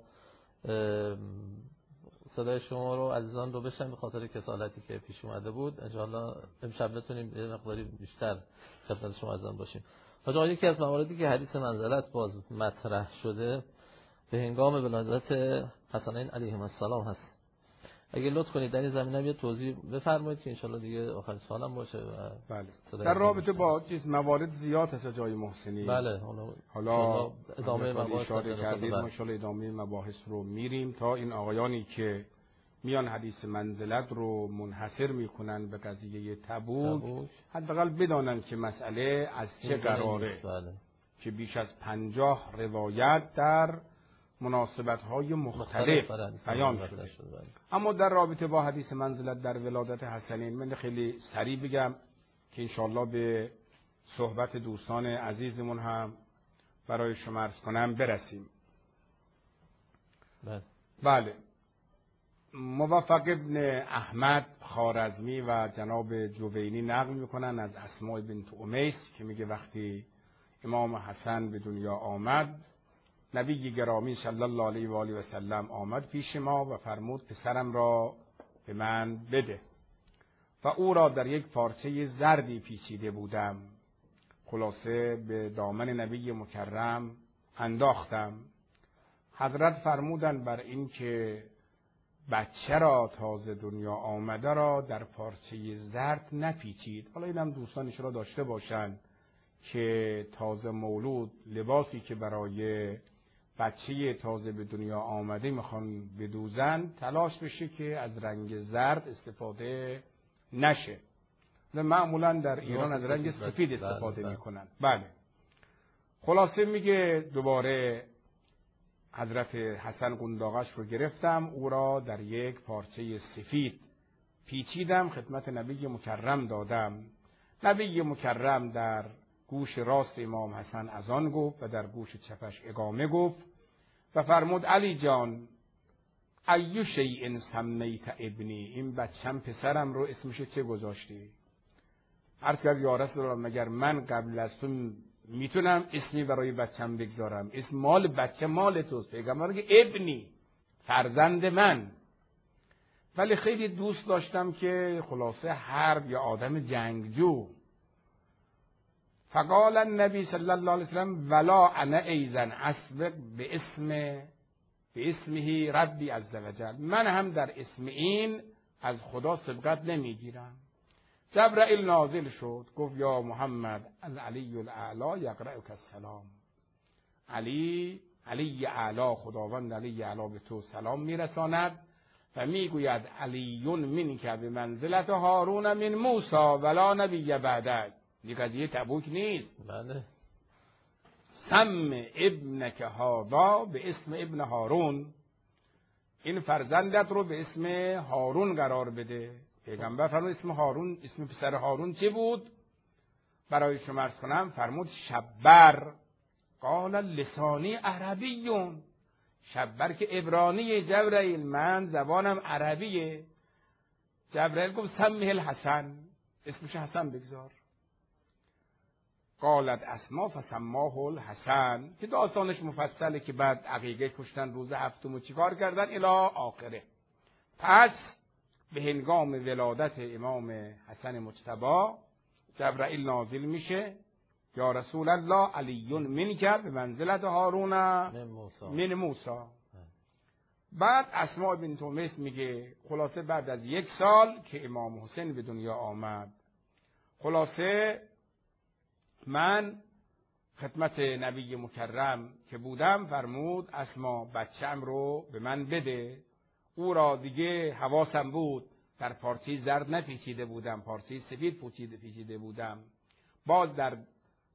صدای شما رو عزیزان رو بشنویم به خاطر کسالتی که پیش اومده بود. انشالله امشب بتونیم یه مقداری بیشتر خدمت شما عزیزان باشیم. حالا یکی از مواردی که حدیث منزلت باز مطرح شده به هنگام ولادت حسنین علیهم السلام هست. اگه لطف کنید در این زمینه یه توضیح بفرمایید که انشالله دیگه آخر سالم باشه. و بله. در رابطه با چیز موارد زیاد هست جای محسنی. بله. حالا حالا ادامه مباحث اشاره کردید ما انشالله ادامه مباحث رو میریم تا این آقایانی که میان حدیث منزلت رو منحصر میکنن به قضیه تبوک حداقل بدانن که مسئله از چه قراره. بله. که بیش از پنجاه روایت در مناسبت‌های مختلف بیان شده. اما در رابطه با حدیث منزلت در ولادت حسنین من خیلی سریع بگم که انشالله به صحبت دوستان عزیزمون هم برای شما عرض کنم برسیم. بله. بله. موفق ابن احمد خوارزمی و جناب جوینی نقل میکنن از اسماء بنت امیس که میگه وقتی امام حسن به دنیا آمد نبی گرامی صلی الله علیه و آله و سلم آمد پیش ما و فرمود پسرم را به من بده و او را در یک پارچه زردی پیچیده بودم. خلاصه به دامن نبی مکرم انداختم. حضرت فرمودند بر این که بچه را تازه دنیا آمده را در پارچه زرد نپیچید. حالا اینم دوستانش را داشته باشند که تازه مولود لباسی که برای بچه تازه به دنیا آمده میخوان بدوزن تلاش بشه که از رنگ زرد استفاده نشه. معمولا در ایران از رنگ سفید استفاده بله میکنن. بله. خلاصه میگه دوباره حضرت حسن قنداقش رو گرفتم او را در یک پارچه سفید پیچیدم خدمت نبی مکرم دادم. نبی مکرم در گوش راست امام حسن اذان گفت و در گوش چپش اقامه گفت و فرمود علی جان ایو شیء سمیت ابنی، این بچم پسرم رو اسمش چه گذاشتی؟ عرض کرد یا رسول الله مگر من قبل از تو میتونم اسمی برای بچم بگذارم؟ اسم مال بچه مال توست. پیغمبر که ابنی فرزند من. ولی خیلی دوست داشتم که خلاصه حرب یا آدم جنگجو. فقال النبی صلی الله علیه وسلم ولا انا ایزن اسبق به اسم به اسمه ربی عزوجل، من هم در اسم این از خدا سبقت نمیگیرم. جبرائیل نازل شد گفت یا محمد العلی الاعلی یقرأک السلام. علی علی اعلی خداوند علی اعلی به تو سلام میرساند و میگوید علی منک به منزلت هارون من موسی ولا نبی بعدک. این قضیه تبوک نیست. بله. سم ابنک هذا به اسم ابن هارون، این فرزندت رو به اسم هارون قرار بده. پیغمبر فرمود اسم هارون، اسم پسر هارون چه بود؟ برای شما عرض کنم فرمود شبر. قال لسانی عربیون، شبر که عبرانی. جبرائیل من زبانم عربیه. جبرائیل گفت سمیه الحسن، اسمش حسن بگذار. قالت اسما فسماه الحسن، که داستانش مفصله که بعد عقیقه کشتن روز هفتم و چیکار کردن الی آخره. پس به هنگام ولادت امام حسن مجتبی جبرائیل نازل میشه یا رسول الله علی منک به منزلت هارون من موسی. بعد اسماء بنت امیس میگه خلاصه بعد از یک سال که امام حسین به دنیا آمد، خلاصه من خدمت نبی مکرم که بودم فرمود اسما بچم رو به من بده. او را دیگه حواسم بود در پارچه زرد نپیچیده بودم، پارچه سفید پوچیده پیچیده بودم. باز در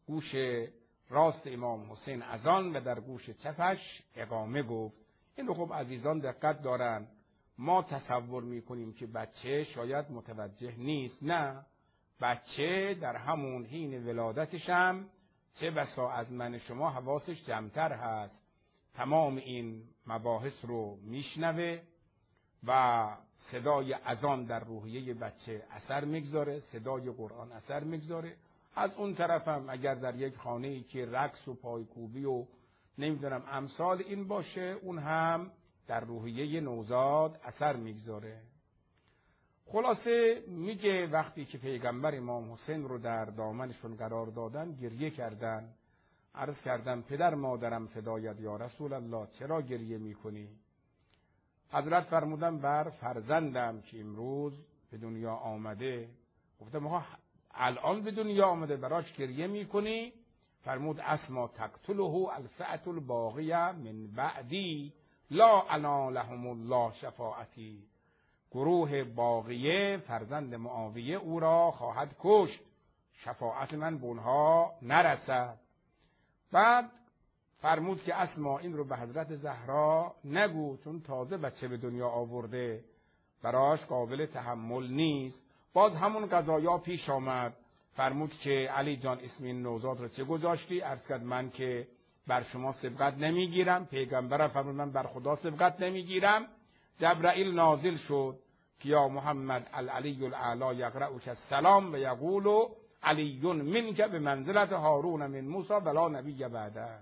گوش راست امام حسین اذان و در گوش چپش اقامه گفت. این رو خب عزیزان دقت دارن. ما تصور میکنیم که بچه شاید متوجه نیست. نه، بچه در همون حین ولادتش هم چه بسا از من شما حواسش جمع‌تر هست، تمام این مباحث رو میشنوه و صدای اذان در روحیه بچه اثر میگذاره، صدای قرآن اثر میگذاره. از اون طرف هم اگر در یک خانه‌ای که رقص و پایکوبی و نمیدونم امثال این باشه، اون هم در روحیه نوزاد اثر میگذاره. خلاصه میگه وقتی که پیغمبر امام حسین رو در دامنشون قرار دادن گریه کردن. عرض کردم پدر مادرم فدایت یا رسول الله، چرا گریه میکنی؟ حضرت فرمودن بر فرزندم که امروز به دنیا آمده. گفتم آقا الان به دنیا آمده براش گریه میکنی؟ فرمود اسما تقتله الفئة الباغیه من بعدی لا انالهم الله شفاعتی. گروه باغیه فرزند معاویه او را خواهد کشت، شفاعت من به اونها نرسد. بعد فرمود که اسما این رو به حضرت زهرا نگو، چون تازه بچه به دنیا آورده، براش قابل تحمل نیست. باز همون قضایا پیش آمد. فرمود که علی جان اسم این نوزاد رو چه گذاشتی؟ عرض کرد من که بر شما سبقت نمیگیرم. پیغمبر فرمود من بر خدا سبقت نمیگیرم. جبرائیل نازل شد که یا محمد العلی الاعلی یقرأک السلام و یقول علی منک به منزلت هارون من موسی ولا نبی بعدک.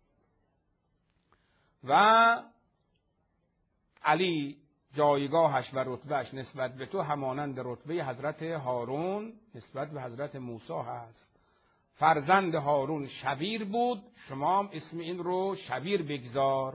و علی جایگاهش و رتبهش نسبت به تو همانند رتبه حضرت هارون نسبت به حضرت موسی هست. فرزند هارون شبیر بود، شما هم اسم این رو شبیر بگذار.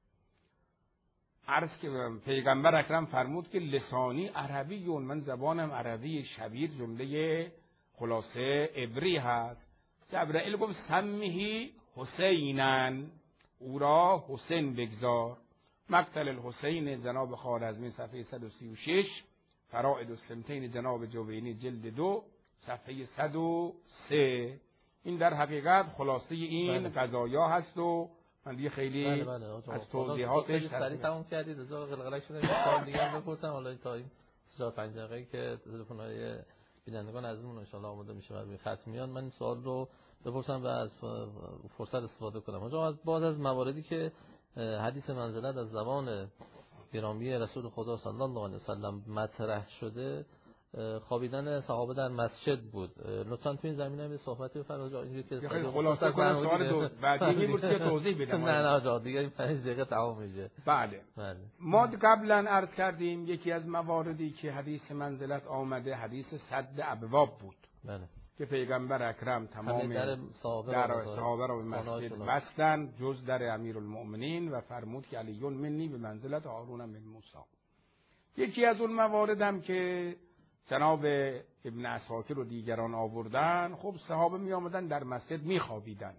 عرض که پیغمبر اکرم فرمود که لسانی عربی، من زبانم عربی، شبیر جمله خلاصه عبری هست. جبرائیل گفت سمیه حسینن، او را حسین بگذار. مقتل الحسین جناب خوارزمی صفحه صد و سی و شش، فرائد السمتین جناب جوینی جلد دو صفحه صد و سه. این در حقیقت خلاصه این قضایا هست و من دیگه خیلی بله بله از توضیحاتش سریع تموم کردید. از قلقلک شده سوال دیگه هم بپرسم حالا تا این چهار پنج دقیقه‌ای که تلفن‌های بینندگان عزیزمون ان شاءالله آماده میشه برای ختم میان، من این سوال رو بپرسم و از فرصت استفاده کنم. آقا از بعض از مواردی که حدیث منزلت از زبان گرامی رسول خدا صلی الله علیه و سلم مطرح شده، خوابیدن صحابه در مسجد بود. لطفاً تو این زمینه هم صحبتی بفرمایید. اینجوری که خلاصه کنم سوال دو بعدی میبود که توضیح بدم. نه نه آقا دیگه این پنج دقیقه تمام میشه. بله. بله. ما قبلا عرض کردیم یکی از مواردی که حدیث منزلت آمده حدیث سد ابواب بود. بله. که پیغمبر اکرم تمام در صحابه را به مسجد بستن جز در امیرالمؤمنین و فرمود که علی منی به منزلت هارون من موسی. یکی از اون مواردم که جناب ابن عساکر و دیگران آوردن، خب صحابه می آمدن در مسجد می خوابیدن.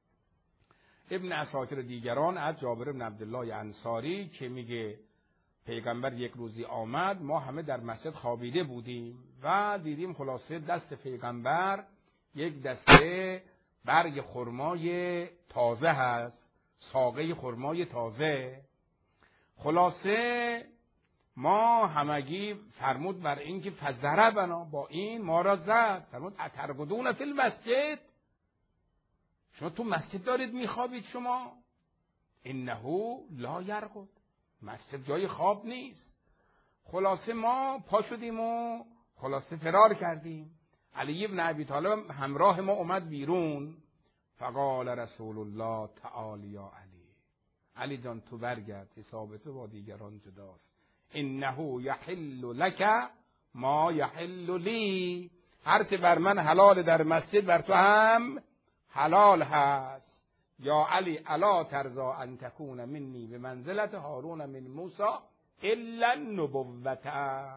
ابن عساکر و دیگران از جابر بن عبدالله انصاری که میگه پیغمبر یک روزی آمد ما همه در مسجد خوابیده بودیم و دیدیم خلاصه دست پیغمبر یک دسته برگ خرمای تازه هست، ساقه خرمای تازه. خلاصه ما همگی فرمود بر این که فضربنا، با این ما را زد. فرمود اترقدون فی المسجد، شما تو مسجد دارید میخوابید شما؟ انه لا یرقد، مسجد جای خواب نیست. خلاصه ما پا شدیم و خلاصه فرار کردیم. علی ابن ابی طالب همراه ما اومد بیرون. فقال رسول الله تعالی یا علی، علی جان تو برگرد، حساب تو با دیگران جداست. انه یحل لک ما یحل لی، هرچه بر من حلال در مسجد بر تو هم حلال هست. یا علی الا ترضا ان تکون منی به منزلت هارون من موسی الا النبوت،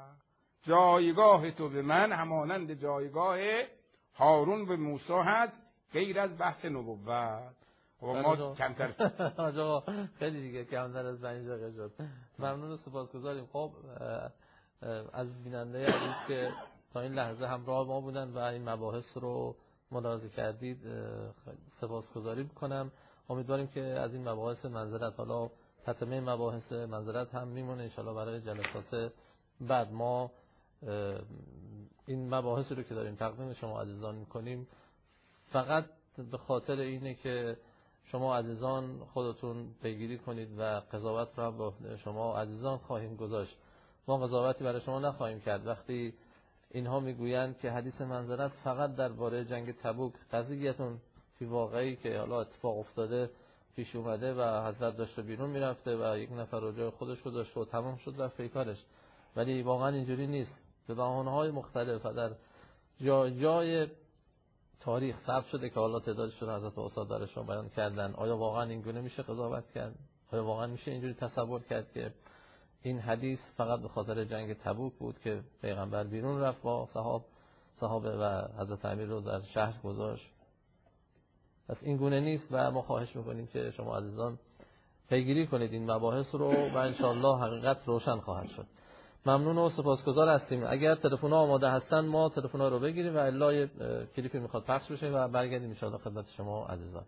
جایگاه تو به من همانند جایگاه هارون به موسی هست غیر از بحث نبوت. و ما کمتر آقا خیلی دیگه کمتر از پنج دقیقه شد. ممنون و سپاسگزاریم. خب از بیننده عزیز که تا این لحظه همراه ما بودن و این مباحث رو ملاحظه کردید سپاسگزاری میکنم. امیدواریم که از این مباحث منظرت، حالا تتمه مباحث منظرت هم میمونه انشالله برای جلسات بعد. ما این مباحثی رو که داریم تقدیم شما عزیزان میکنیم فقط به خاطر اینه که شما عزیزان خودتون پیگیری کنید و قضاوت رو با شما عزیزان خواهیم گذاشت. ما قضاوتی برای شما نخواهیم کرد. وقتی اینها میگویند که حدیث منظرت فقط درباره جنگ تبوک، قضیه‌تون فی واقعی که حالا اتفاق افتاده پیش اومده و حضرت داشته بیرون میرفته و یک نفر رو جای خودش گذاشت و تمام شد و پیکارش، ولی واقعا اینجوری نیست. به بهانه‌های مختلف و در جای جای تاریخ ثبت شده که حالا تعدادش رو حضرت استاد دارشون بیان کردن. آیا واقعا این گونه میشه قضاوت کرد؟ آیا واقعا میشه اینجوری تصور کرد که این حدیث فقط به خاطر جنگ تبوک بود که پیغمبر بیرون رفت با صحاب صحابه و حضرت امیر رو در شهر گذاشت؟ پس این گونه نیست و ما خواهش میکنیم که شما عزیزان پیگیری کنید این مباحث رو و انشالله حقیقت روشن خواهد شد. ممنون و سپاسگزار هستیم. اگر تلفن‌ها آماده هستن ما تلفن‌ها رو بگیریم و الا کلیپی میخواد پخش بشه و برگردیم ان شاءالله خدمت شما عزیزان.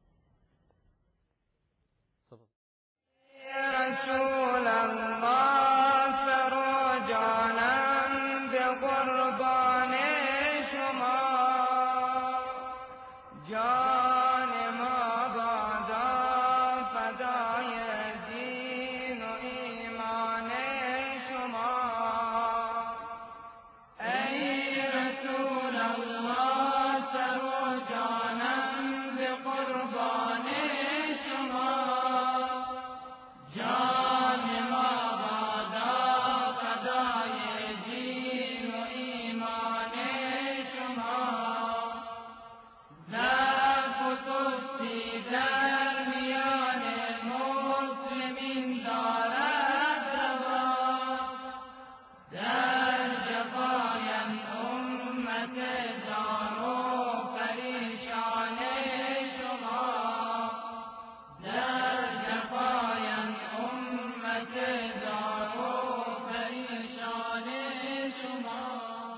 یا رسول الله فرا جانم به قربان شما، جان ما بادا فدای دین و ایمان شما. ای رسول الله فرا جانم به قربان شما، جان ما بادا فدای دین و ایمان شما. ضعف و سستی در میان مسلمین دارد روا، در جفایم امت جان و پریشان شما، در جفایم امت جان و پریشان شما.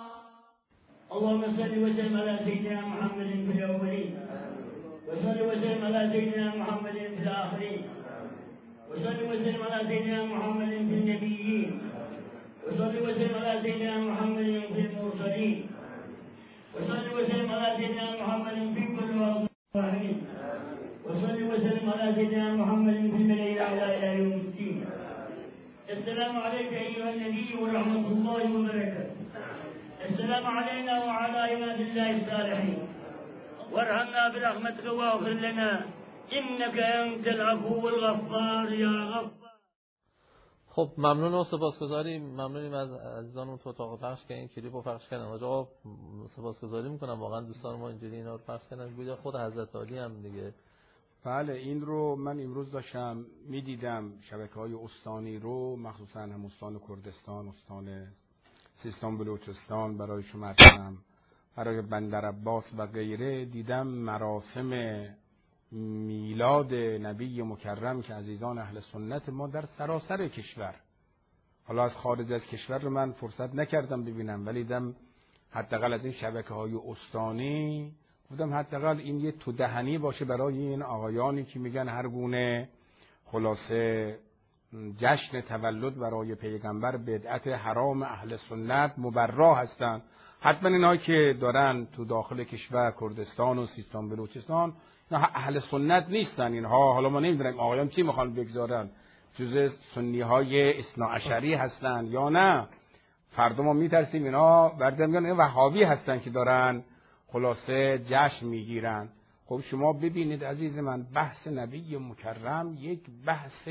اللهم صل وسلم على سيدنا محمد في الأولين، وصل وسلم على سيدنا محمد في الآخرين، وصل وسلم على سيدنا محمد في النبيين، وصل وسلم على سيدنا محمد في المرسلين، وصل وسلم على سيدنا محمد في كل وقت وحين، وصل وسلم على سيدنا محمد في الملأ الأعلى إلى يوم الدين. السلام عليك أيها النبي ورحمة الله وبركاته. السلام علينا وعلى عباد الله الصالحين. وارحمنا برحمتك واغفر لنا إنك أنت العفو الغفار يا غفار. خب ممنون و سپاسگزاریم. ممنونیم از عزیزانمون تو اتاق پخش که این کلیپ رو پخش کردن. آقا سپاسگزاری میکنم واقعا دوستان ما اینجوری اینا رو پخش کردن. گویا خود حضرت علی هم دیگه. بله این رو من امروز داشتم میدیدم شبکه‌های استانی رو، مخصوصا هم استان کردستان، استان سیستان بلوچستان، برای شما کنم برای بندر عباس و غیره، دیدم مراسم میلاد نبی مکرم که عزیزان اهل سنت ما در سراسر کشور، حالا از خارج از کشور رو من فرصت نکردم ببینم، ولی دیدم حداقل از این شبکه‌های استانی بودم حداقل این یه تو دهنی باشه برای این آقایانی که میگن هر گونه خلاصه جشن تولد برای پیغمبر بدعت حرام، اهل سنت مبرا هستند. حتما اینایی که دارن تو داخل کشور کردستان و سیستان بلوچستان اینا اهل سنت نیستن. اینها حالا ما نمیدونیم آقایان چی میخوان بگذارن، جزء سنی های اثنا عشری هستن یا نه. فردا ما میترسیم اینا برده میگن این وهابی هستن که دارن خلاصه جشن میگیرن. خب شما ببینید عزیز من، بحث نبی مکرم یک بحث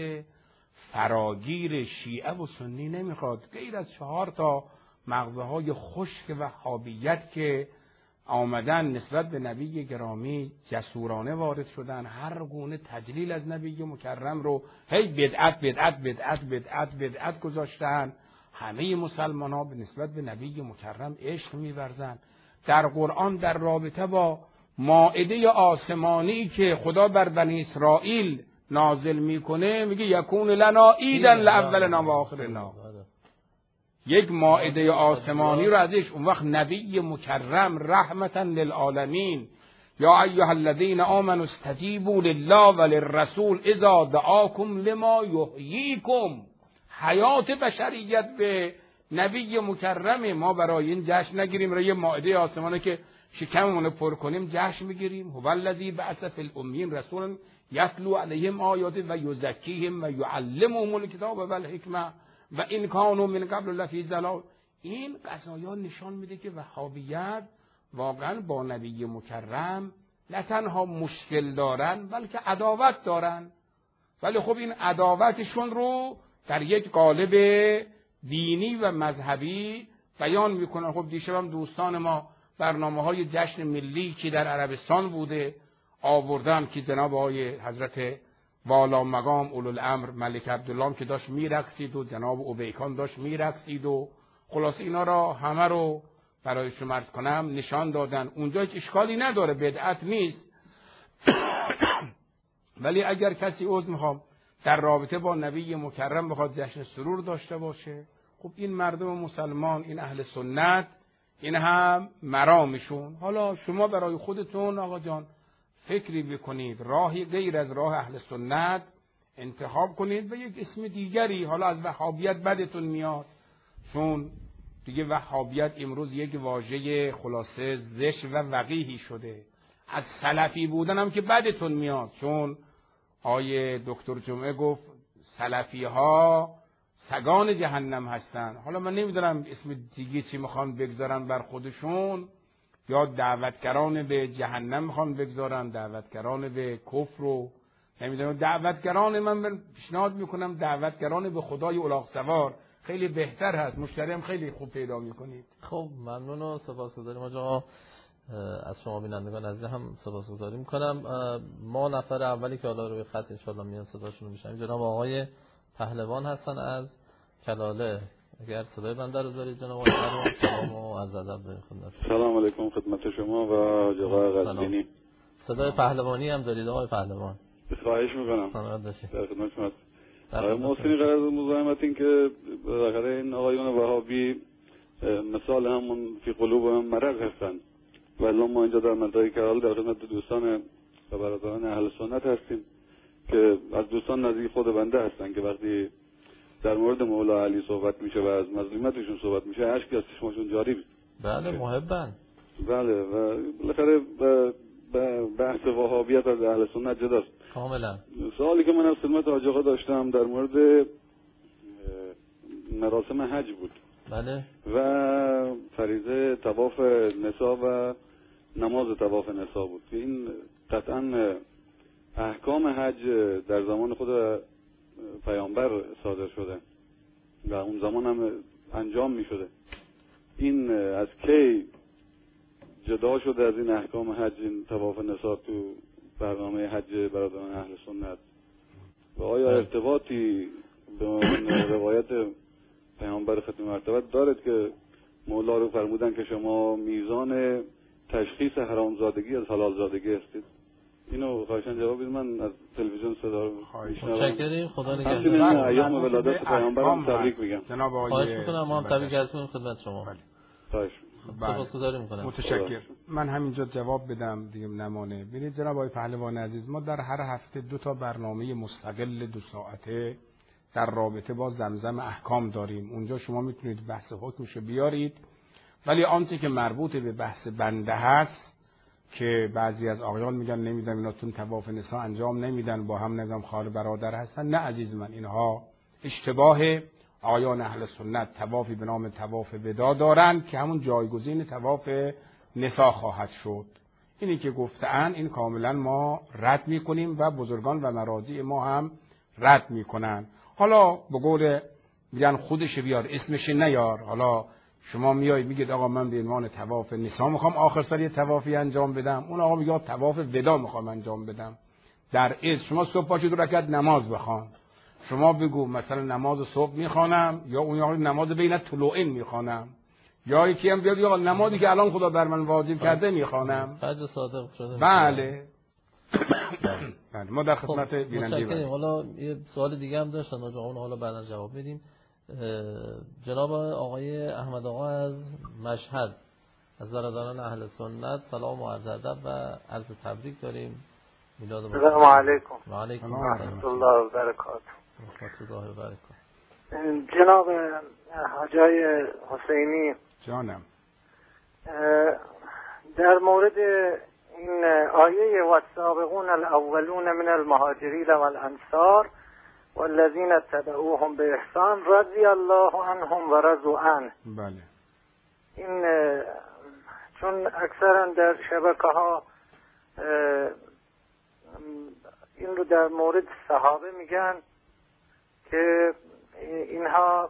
فراگیر شیعه و سنی نمیخواد، غیر از چهار تا مغزه های خشک وهابیت که آمدن نسبت به نبی گرامی جسورانه وارد شدن، هر گونه تجلیل از نبی مکرم رو هی بدعت بدعت بدعت بدعت بدعت گذاشتن. همه مسلمان ها به نسبت به نبی مکرم عشق می‌ورزن. در قرآن در رابطه با مائده آسمانی که خدا بر بنی اسرائیل نازل میکنه میگه یکون لنا عیدا لاولنا و آخرنا، یک مائده آسمانی رو ازش، اون وقت نبی مکرم رحمتا للعالمین، یا ایها الذین آمنوا استجیبوا لله وللرسول اذا دعاکم لما یحییکم. حیات بشریت به نبی مکرم. ما برای این جشن نگیریم، برای مائده آسمانی که شکممون پر کنیم جشن میگیریم. هو الذی بعث فی الامیین رسولا یتلو علیهم آیاته و یزکیهم و یعلمهم الکتاب والحکمه و این کانوا من قبل لفی ضلال. این قضایا نشان میده که وهابیت واقعا با نبی مکرم نه تنها مشکل دارن بلکه عداوت دارن. ولی خب این عداوتشون رو در یک قالب دینی و مذهبی بیان میکنن. خب دیشبم دوستان ما برنامه‌های جشن ملی که در عربستان بوده آوردن که جناب آقای حضرت والا مقام اولوالامر ملک عبدالله که داشت میرقصید و جناب اوبیکان داشت میرقصید و خلاص اینا را همه رو برای شما عرض کنم نشان دادن. اونجا هیچ اشکالی نداره، بدعت نیست. ولی اگر کسی عذر میخوام در رابطه با نبی مکرم بخواد جشن سرور داشته باشه، خب این مردم مسلمان، این اهل سنت، این هم مرامشون. حالا شما برای خودتون آقا جان فکری بکنید، راهی غیر از راه اهل سنت انتخاب کنید و یک اسم دیگری. حالا از وهابیت بدتون میاد چون دیگه وهابیت امروز یک واژه خلاصه زشت و وقیحی شده. از سلفی بودن هم که بدتون میاد چون آیه دکتر جمعه گفت سلفی ها سگان جهنم هستن. حالا من نمیدونم اسم دیگه چی میخوان بگذارن بر خودشون، یا دعوتگران به جهنم میخوان بگذارن، دعوتگران به کفر رو نمیدونم. دعوتگران من پیشنهاد میکنم دعوتگران به خدای الاغ سوار خیلی بهتر هست، مشتری هم خیلی خوب پیدا میکنید. خب ممنون و سپاسگزاریم آقا. از شما بینندگان عزیز هم سپاسگزاری میکنم. ما نفر اولی که حالا روی خط ان شاء الله میان صداشون رو میشنویم جناب آقای پهلوان هستن از کلاله. اگر صدای بنده رو دارید جناب آقای پهلوان سلام و عرض ادب به خدمت. سلام علیکم خدمت شما و آقای قزوینی. صدای پهلوانی هم دارید آقای پهلوان؟ خواهش میکنم. سلامت باشید. در خدمت شما. آقای محسنی قرار مزاحمت این که بالاخره این آقایون وهابی مثال همون فی قلوب هم مرض هستن. ولی ما اینجا در منطقه کلال در خدمت دوستان و برادران اهل سنت هستیم که از دوستان نزدیک خود بنده هستن که وقتی در مورد مولا علی صحبت میشه و از مظلومیتشون صحبت میشه اشک از چشمشون جاری میشه. بله محبن. بله و بالاخره بحث وهابیت از اهل سنت جداست. کاملا. سوالی که من از خدمت حاج آقا داشتم در مورد مراسم حج بود. بله. و فریضه طواف نسا و نماز طواف نسا بود. این قطعا احکام حج در زمان خود پیامبر صادر شده و اون زمان هم انجام می شده. این از کی جدا شده از این احکام حج، این طواف نسا تو برنامه حج برادران اهل سنت؟ و آیا ارتباطی به روایت پیامبر ختم مرتبت دارد که مولا رو فرمودن که شما میزان تشخیص حرامزادگی از حلالزادگی هستید؟ اینو خواهشاً جواب بدید. من از تلویزیون صدا رو متشکرم. خدا نگهدار. همچنین ایام ولادت پیامبرم تبریک میگم. جناب آقای خواهش میکنم ما هم تبریک عرض کنیم خدمت شما. خواهش سپاسگزاری میکنم. متشکرم. من همینجا جواب بدم دیگه نمانه. ببینید جناب آقای پهلوان عزیز، ما در هر هفته دو تا برنامه مستقل دو ساعته در رابطه با زمزم احکام داریم. اونجا شما میتونید بحث حکمشو بیارید، ولی آنچه که مربوط به بحث بنده هست که بعضی از آقایان میگن نمیدونم ایناتون طواف نساء انجام نمیدن، با هم نمیدونم خال برادر هستن. نه عزیز من، اینها اشتباه. آقایان اهل سنت طوافی به نام طواف ودا دارن که همون جایگزین طواف نساء خواهد شد. اینی که گفتن این کاملا ما رد میکنیم و بزرگان و مراجع ما هم رد میکنن. حالا به قول میگن خودش بیار اسمش نیار. حالا شما میای میگید آقا من به عنوان طواف نساء میخوام آخر سر یه طوافی انجام بدم، اون آقا میگه طواف ودا میخوام انجام بدم. در از شما صبح پاشید دو رکعت نماز بخوان، شما بگو مثلا نماز صبح میخوانم، یا اون آقا نماز بین طلوعین میخوانم، یا یکی هم بیاد آقا نمازی که الان خدا بر من واجب کرده میخوانم. حج صادق شده. بله. بله ما در خدمت بیننده. متشکرم. حالا یه سوال دیگه هم داشتن آقا، اون حالا بعدا جواب بدیم. جناب آقای احمد آقا از مشهد از برادران اهل سنت سلام و عرض ادب و عرض تبریک داریم. میلاد السلام علیکم. و علیکم السلام الله و برکاته. الله و برکاته. جناب حاجی حسینی جانم، در مورد این آیه والسابقون الاولون من المهاجرین والانصار والذین اتبعوهم باحسان رضی الله عنهم و رضوا عنه. بله. این چون اکثرا در شبکه ها این رو در مورد صحابه میگن که اینها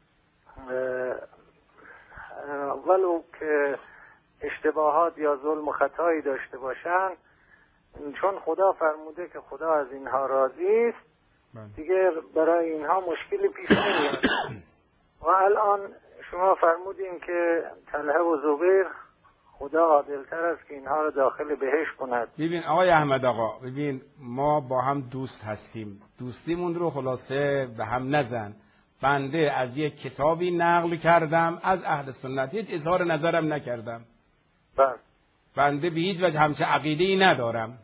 ولو که اشتباهات یا ظلم و خطایی داشته باشن، چون خدا فرموده که خدا از اینها راضی است، دیگه برای اینها مشکلی پیش نمیاد. و الان شما فرمودین که طلحه و زبیر خدا عادل‌تر است که اینها رو داخل بهشت کند. ببین آقای احمد آقا، ببین ما با هم دوست هستیم، دوستیمون رو خلاصه به هم نزن. بنده از یک کتابی نقل کردم از اهل سنت، هیچ اظهار نظرم نکردم. بله. بنده به هیچ وجه همچه عقیده‌ای ندارم.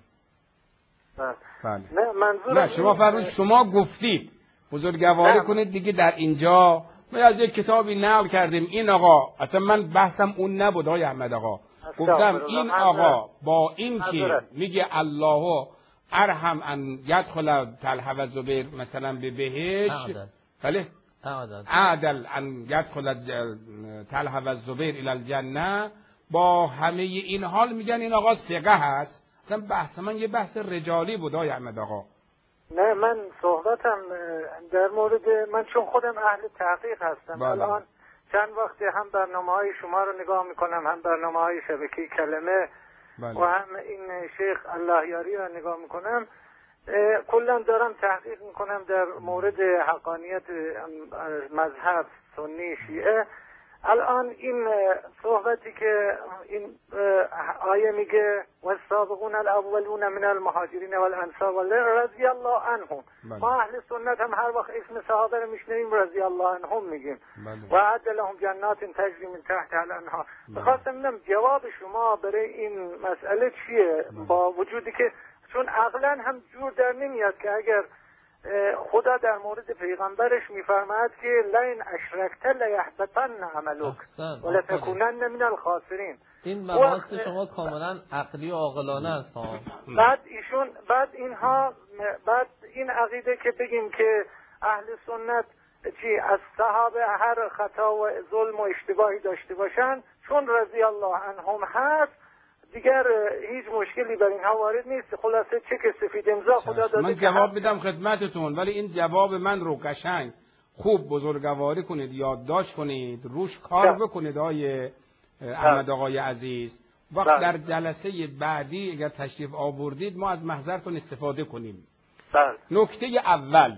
بله. بله. نه منظورم نه شما فرمودید، شما گفتید بزرگواری کنید دیگه. در اینجا ما از یک کتابی نقل کردیم. این آقا اصلا من بحثم اون نبود آقای احمد آقا. گفتم این آقا با این که میگه الله ارحم ان یدخل طلحه و زبیر مثلا به بهشت، بله عدل ان یدخل طلحه و زبیر الی الجنه، با همه این حال میگن این آقا ثقه هست. اصلا بحث من یه بحث رجالی بود آقای احمد آقا. نه من صحبتم در مورد، من چون خودم اهل تحقیق هستم، الان چند وقتی هم برنامه های شما رو نگاه میکنم، هم برنامه های شبکه کلمه بله. و هم این شیخ الله یاری رو نگاه میکنم، کلا دارم تحقیق میکنم در مورد حقانیت مذهب سنی شیعه. الان این صحبتی که این آیه میگه والسابقون الاولون من المهاجرین والانصار رضی الله عنهم، ما اهل سنت هم هر وقت اسم صحابه رو میشنویم رضی الله عنهم میگیم و اعد لهم جنات تجری من تحتها الانهار. بخواستم ببینم جواب شما برای این مسئله چیه، با وجودی که چون عقلا هم جور در نمیاد که اگر خدا در مورد پیغمبرش میفرماید که لئن اشرکت لیحبطن عملک ولتکونن من الخاسرین. این مباحث شما کاملا عقلی و عاقلانه است ها. بعد ایشون بعد اینها بعد این عقیده که بگیم که اهل سنت چی از صحابه هر خطا و ظلم و اشتباهی داشته باشن، چون رضی الله عنهم هست دیگر هیچ مشکلی بر اینها وارد نیست. خلاصه چک سفید امضا خدا داده. من جواب میدم خدمتتون، ولی این جواب من رو قشنگ خوب بزرگواری کنید، یادداشت کنید، روش کار بکنید آقای احمد آقای عزیز. وقت در جلسه بعدی اگر تشریف آوردید ما از محضرتون استفاده کنیم. نکته اول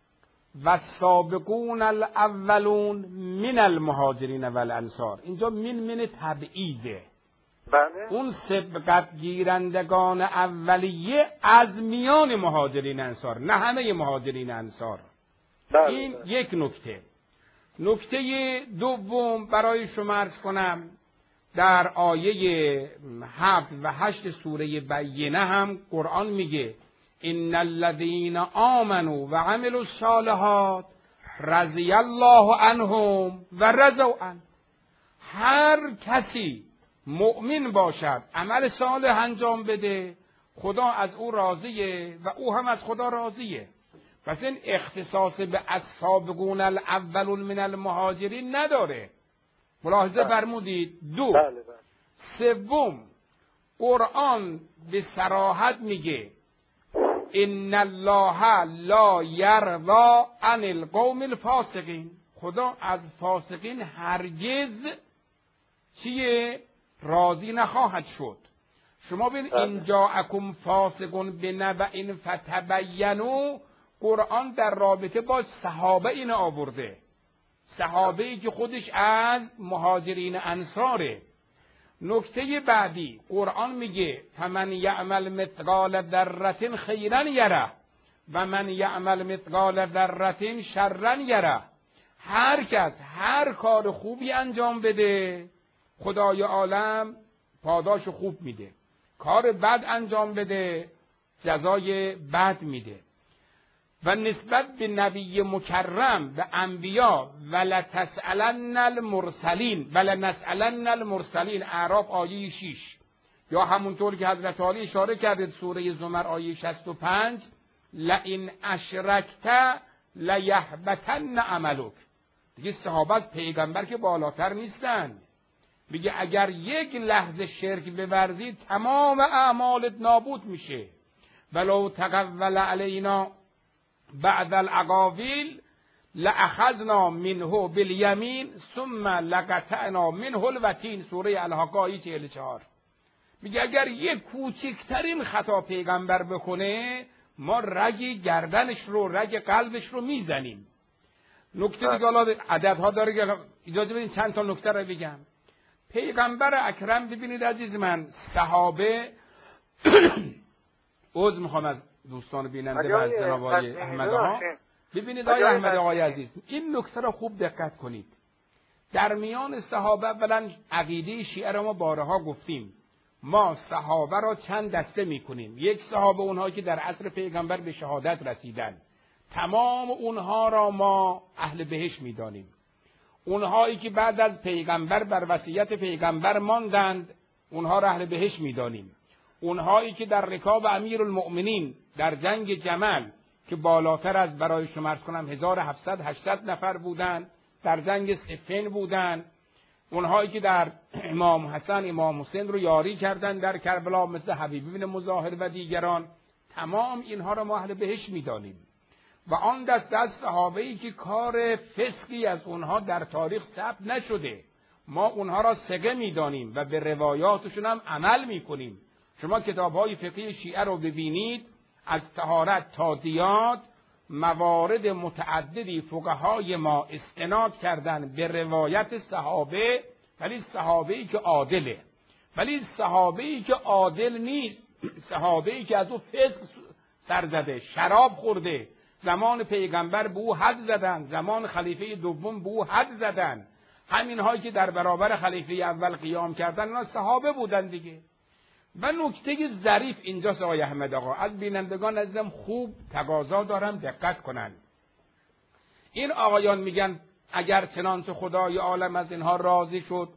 والسابقون الاولون من المهاجرین والانصار، اینجا من من تبعیضه. بله. اون سبقت گیرندگان اولیه از میان مهاجرین انصار، نه همه مهاجرین انصار. بله. این بله. یک نکته. نکته دوم برای شما عرض کنم، در آیه هفت و هشت سوره بینه هم قرآن میگه ان الذین آمنوا و عملوا الصالحات رضی الله عنهم و رضوا عنه. هر کسی مؤمن باشد، عمل صالح انجام بده، خدا از او راضیه و او هم از خدا راضیه. پس این اختصاص به السابقون الاولون من المهاجرین نداره. ملاحظه فرمودید. دو سوم قرآن به صراحت میگه ان الله لا یرضی عن القوم الفاسقین. خدا از فاسقین هرگز چیه؟ راضی نخواهد شد. شما ببین این جاءکم فاسقون بنبأ فتبینوا، قرآن در رابطه با صحابه این آورده، صحابه ای که خودش از مهاجرین انصاره. نکته بعدی قرآن میگه فمن یعمل مثقال ذره خیرا یره و من یعمل مثقال ذره شرا یره. هر کس هر کار خوبی انجام بده خدای عالم پاداش خوب میده، کار بد انجام بده جزای بد میده. و نسبت به نبی مکرم و انبیا ولتسألن المرسلین ولنسألن المرسلین، اعراف آیه شش، یا همونطور که حضرت علی اشاره کرده سوره زمر آیه شصت و پنج، لئن اشرکت لیحبطن عملک. دیگه صحابه از پیغمبر که بالاتر نیستن، میگه اگر یک لحظه شرک بورزی تمام اعمالت نابود میشه. ولو تقول علینا بعد الاقاویل لاخذنا منه بالیمین ثم لقطعنا منه الوتین، سوره الحاقه آیه چهل و چهار. میگه اگر یک کوچکترین خطا پیغمبر بکنه ما رگ گردنش رو رگ قلبش رو میزنیم. نکته دیگه حالا عددها داره که اجازه بدین چند تا نکته رو بگم. پیغمبر اکرم ببینید عزیز من، صحابه عذر میخوام از دوستان بیننده و از جناب آقای احمد آقا، ببینید آقای احمد آقای عزیز این نکته رو خوب دقت کنید. در میان صحابه اولا عقیده شیعه را ما بارها گفتیم، ما صحابه را چند دسته میکنیم. یک، صحابه اونها که در عصر پیغمبر به شهادت رسیدن، تمام اونها را ما اهل بهشت میدانیم. اونهایی که بعد از پیغمبر بر وصیت پیغمبر ماندند اونها را اهل بهشت میدانیم. اونهایی که در رکاب امیرالمؤمنین در جنگ جمل که بالاتر از برای شما عرض کنم هزار و هفتصد هشتصد نفر بودند، در جنگ صفین بودند، اونهایی که در امام حسن امام حسین رو یاری کردند در کربلا مثل حبیب بن مظاهر و دیگران، تمام اینها را ما اهل بهشت میدانیم. و آن دست از صحابه‌ای که کار فسقی از اونها در تاریخ ثبت نشده ما اونها را ثقه میدانیم و به روایاتشون هم عمل میکنیم. شما کتاب‌های فقهی شیعه رو ببینید، از طهارت تا دیات موارد متعددی فقهای ما استناد کردن به روایت صحابه، ولی صحابه‌ای که عادله، ولی صحابه‌ای که عادل نیست، صحابه‌ای که از او فسق سر زده، شراب خورده، زمان پیغمبر به او حد زدن، زمان خلیفه دوم به او حد زدن، همین هایی که در برابر خلیفه اول قیام کردن اینا صحابه بودن دیگه. و نکته ظریف اینجاست آقای احمد آقا، از بینندگان عزیزم خوب تقاضا دارم دقت کنن. این آقایان میگن اگر چنانچه خدای عالم از اینها راضی شد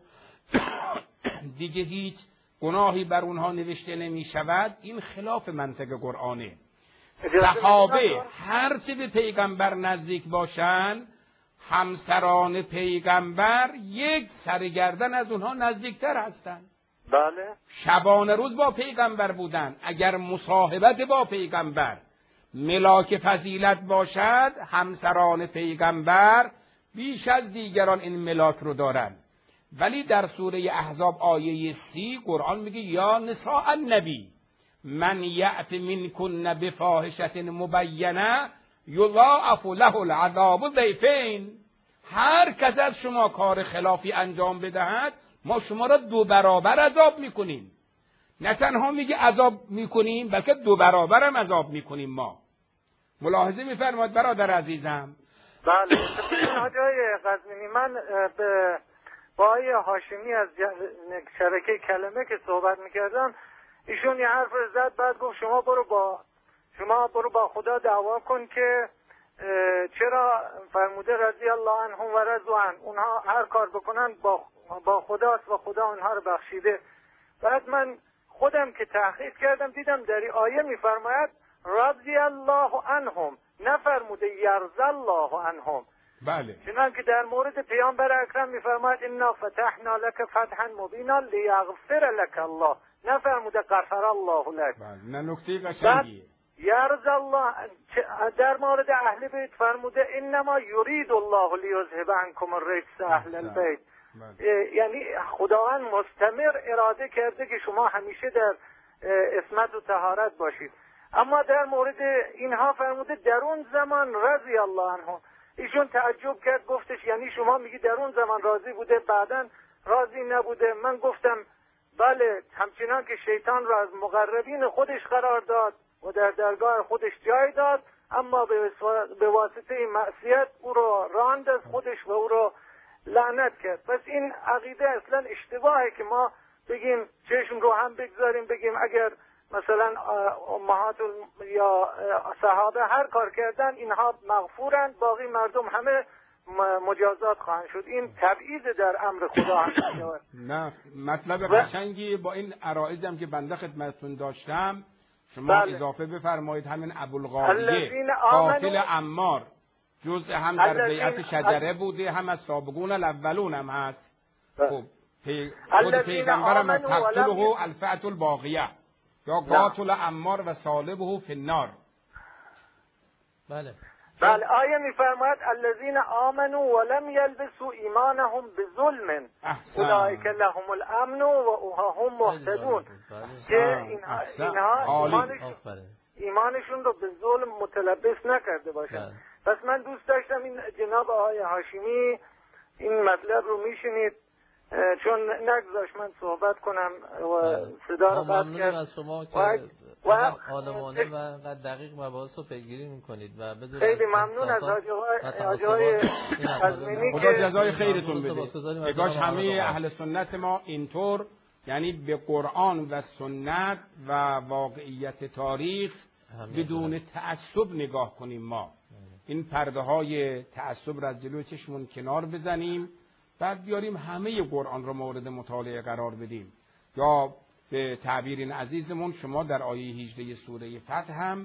دیگه هیچ گناهی بر اونها نوشته نمی شود. این خلاف منطق قرآنه. صحابه هرچه به پیغمبر نزدیک باشن، همسران پیغمبر یک سرگردن از اونها نزدیکتر هستن. بله. شبانه روز با پیغمبر بودن. اگر مصاحبت با پیغمبر ملاک فضیلت باشد، همسران پیغمبر بیش از دیگران این ملاک رو دارن. ولی در سوره احزاب آیه سی قرآن میگه یا نساء النبی من یأت منکن بفاحشة مبینه یضاعف له العذاب ضعفین. هر کس از شما کار خلافی انجام بدهد ما شما را دو برابر عذاب میکنیم. نه تنها میگه عذاب میکنیم بلکه دو برابر هم عذاب میکنیم. ما ملاحظه میفرمایید برادر عزیزم. بله. حاجی قزوینی، من به با آقای هاشمی از شبکه کلمه که صحبت میکردم، ایشون یه حرف زد، بعد گفت شما برو با شما برو با خدا دعوا کن که چرا فرموده رضی الله عنهم و رضوا عنه، اونها هر کار بکنن با با خداست و خدا اونها رو بخشیده. بعد من خودم که تحقیق کردم دیدم در این آیه میفرماید رضی الله عنهم، نفرموده یرضی الله عنهم. بله. چنانکه در مورد پیامبر اکرم میفرماید انا فتحنا لك فتحا مبینا لیغفر لك الله، نفرموده غفر الله لك. بله. نه نکته قشنگیه. یرضی الله. در مورد اهل بیت فرموده انما یرید الله لیذهب عنکم الرجس اهل البیت. یعنی خداوند مستمر اراده کرده که شما همیشه در عصمت و طهارت باشید. اما در مورد اینها فرموده در اون زمان رضی الله عنهم. ایشون تعجب کرد، گفتش یعنی شما میگی در اون زمان راضی بوده بعداً راضی نبوده؟ من گفتم بله، همچنان که شیطان را از مقربین خودش قرار داد و در درگاه خودش جای داد، اما به واسطه معصیت او را راند از خودش و او را لعنت کرد. پس این عقیده اصلا اشتباهه که ما بگیم چشم رو هم بگذاریم بگیم اگر مثلا امهات یا صحابه هر کار کردن اینها مغفورند، باقی مردم همه مجازات خواهند شد. این تبعیض در امر خدا هست. نه مطلب قشنگی با این عرایضم که بنده خدمتتون داشتم شما بله. اضافه بفرمایید همین ابوالغالیه قاتل عمار جزء هم در بیعت شجره بوده هم از سابقون الاولون هم هست. خب خود پیغمبرم تقتله الفئة الباغیه یا قاتل عمار و صالبه فی النار. بله بله آیه میفرماید الذین آمنوا ولم یلبسوا ایمانهم بظلم اولئک لهم الامن و هم مهتدون. که اینها, اینها ایمانشون, ایمانشون رو به ظلم متلبس نکرده باشن. پس من دوست داشتم این جناب آقای هاشمی این مطلب رو میشنید چون نگذاشت من صحبت کنم و صدا رو قطع کرد. از شما که و عالمانه و دقیق مباحث رو پیگیری میکنید و بدون خیلی ممنون از حاجی های ازمینی خدا جزای خیرتون بده. اگاش همه اهل سنت ما اینطور یعنی به قرآن و سنت و واقعیت تاریخ بدون تعصب نگاه کنیم. ما این پرده های تعصب را از جلوی چشمون کنار بزنیم، بعد بیاریم همه قرآن رو مورد مطالعه قرار بدیم. یا به تعبیر این عزیزمون شما در آیه هجده سوره فتح هم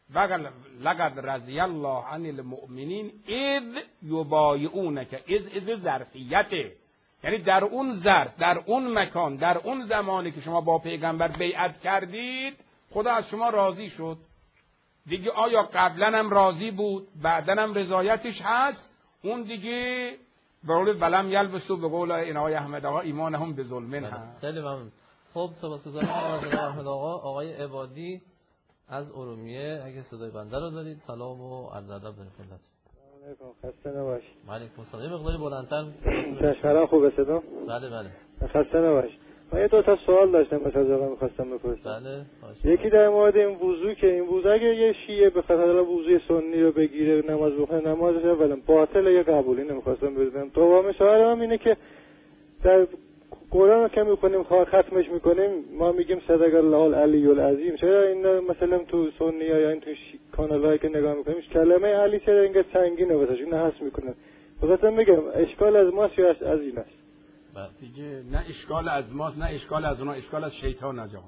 لقد رضی الله عن المؤمنین اذ یبایعونک، اذ اذ ظرفیته، یعنی در اون ظرف، در اون مکان، در اون زمانی که شما با پیغمبر بیعت کردید خدا از شما راضی شد دیگه. آیا قبلا هم راضی بود بعدا هم رضایتش هست؟ اون دیگه به قول ولم یلبسوا به قول این آقای احمد آقا ایمانهم به ظلمن هست. خیلی ممنون. خب سپاسگزارم از احمد آقا. آقای عبادی از ارومیه اگه صدای بنده رو دارید سلام و عرض ادب دارید خدمت. علیکم خسته نباشید. علیکم السلام. مقداری بلندتر. تشکر خوبه صدا؟ بله بله. خسته نباشید. من یه دو تا سوال داشتم از آقا می‌خواستم بپرسم. بله. یکی در مورد این وضو که این وضو اگه یه شیعه به خاطر وضوی سنی رو بگیره نماز بخونه نمازش اولا باطله یا قبولی نمی‌خواستم بدونم. دوم سوالم اینه که در قرآن که می‌کنیم ختمش می‌کنیم ما میگیم صدق الله العلی العظیم، چرا این مثلا تو سنی یا این تو کانالایی که نگاه می‌کنیم کلمه علی چرا اینقدر سنگینه واسه اون حس می‌کنن؟ خواستم میگم اشکال از ماست یا از این است؟ دیگه نه اشکال از ماست نه اشکال از اونا، اشکال از شیطان آقا.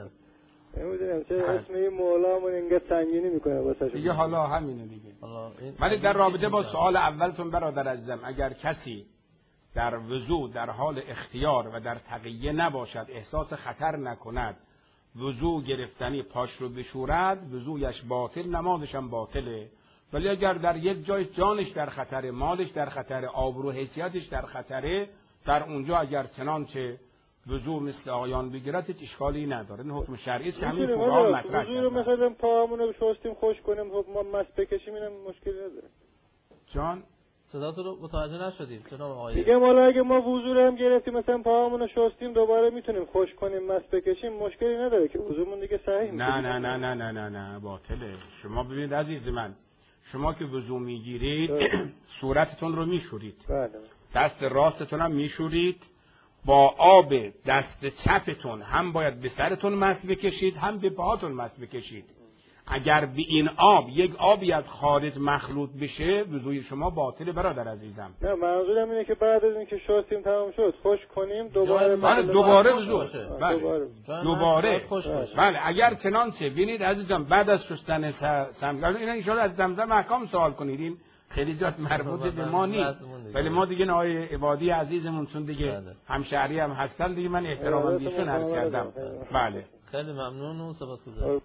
نمیدونم چرا اسم این مولامون اینقدر سنگینی میکنه واسه دیگه. حالا همینه دیگه. ولی در رابطه با سوال اولتون برادر عزیزم، اگر کسی در وضو در حال اختیار و در تقیه نباشد، احساس خطر نکند، وضو گرفتنی پاش رو بشورد، وضویش باطل، نمازش هم باطله. ولی اگر در یک جای جانش در خطر، مالش در خطر، آبرو حیثیتش در خطره، در اونجا اگر چنانچه وضو مثل آیان بگیرد هیچ اشکالی نداره. این حکم شرعی است که همین فقها مطرح کردن. وضو رو مثلا پاهامون رو شستیم خوش کنیم ما مس بکشیم اینم مشکلی نداره. جان صداتون رو متوجه نشدیم جناب آقای. دیگه ما اگه ما وضو رو هم گرفتیم مثلا پاهامون رو شستیم دوباره میتونیم خوش کنیم مس بکشیم مشکلی نداره که وضومون دیگه صحیح میشه. نه نه نه نه نه نه نه باطله. شما ببینید عزیز من، شما که وضو میگیرید صورتتون رو میشورید. بله. دست راستتون هم میشورید، با آب دست چپتون هم باید به سرتون مس بکشید هم به پاهاتون مس بکشید. اگر به این آب یک آبی از خارج مخلوط بشه وضوی شما باطله برادر عزیزم. نه منظورم اینه که بعد از اینکه شستیم تمام شد خوش کنیم دوباره بله دوباره وضو بله دوباره بله. اگر چنانچه ببینید عزیزم بعد از شستن سمگل اینا ان شاء الله از زمزم احکام سوال کنید، این خیلی جات مربوط به ما نیست. ولی ما دیگه آقای عبادی عزیزمون چون دیگه همشهری هم هستن دیگه من احترام دیشون عرض کردم. بله خیلی ممنون و سپاسگزارم.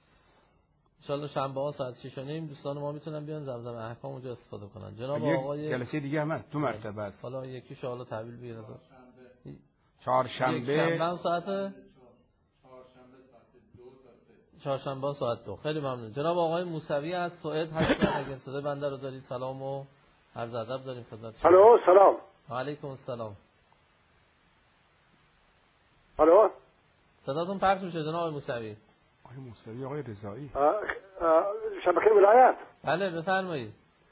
انشالله شنبه ها ساعت شش و نیم دوستان ما میتونن بیان زمزم احکام اونجا استفاده کنن. جناب آقای جلسه دیگه هم هست، دو مرتبه است. حالا یکی شالا تحویل بگیره. چهارشنبه چهارشنبه ساعت چهارشنبه ساعت دو. خیلی ممنون. جناب آقای موسوی از سوئد هستن، اگه صدای بنده رو دارید سلام و عرض ادب داریم خدمت شما. الو سلام. و علیکم السلام. الو صداتون پخش میشه جناب آقای موسوی. آقای موسوی آقای رضایی. شبکه ولایت. بله بفرمایید.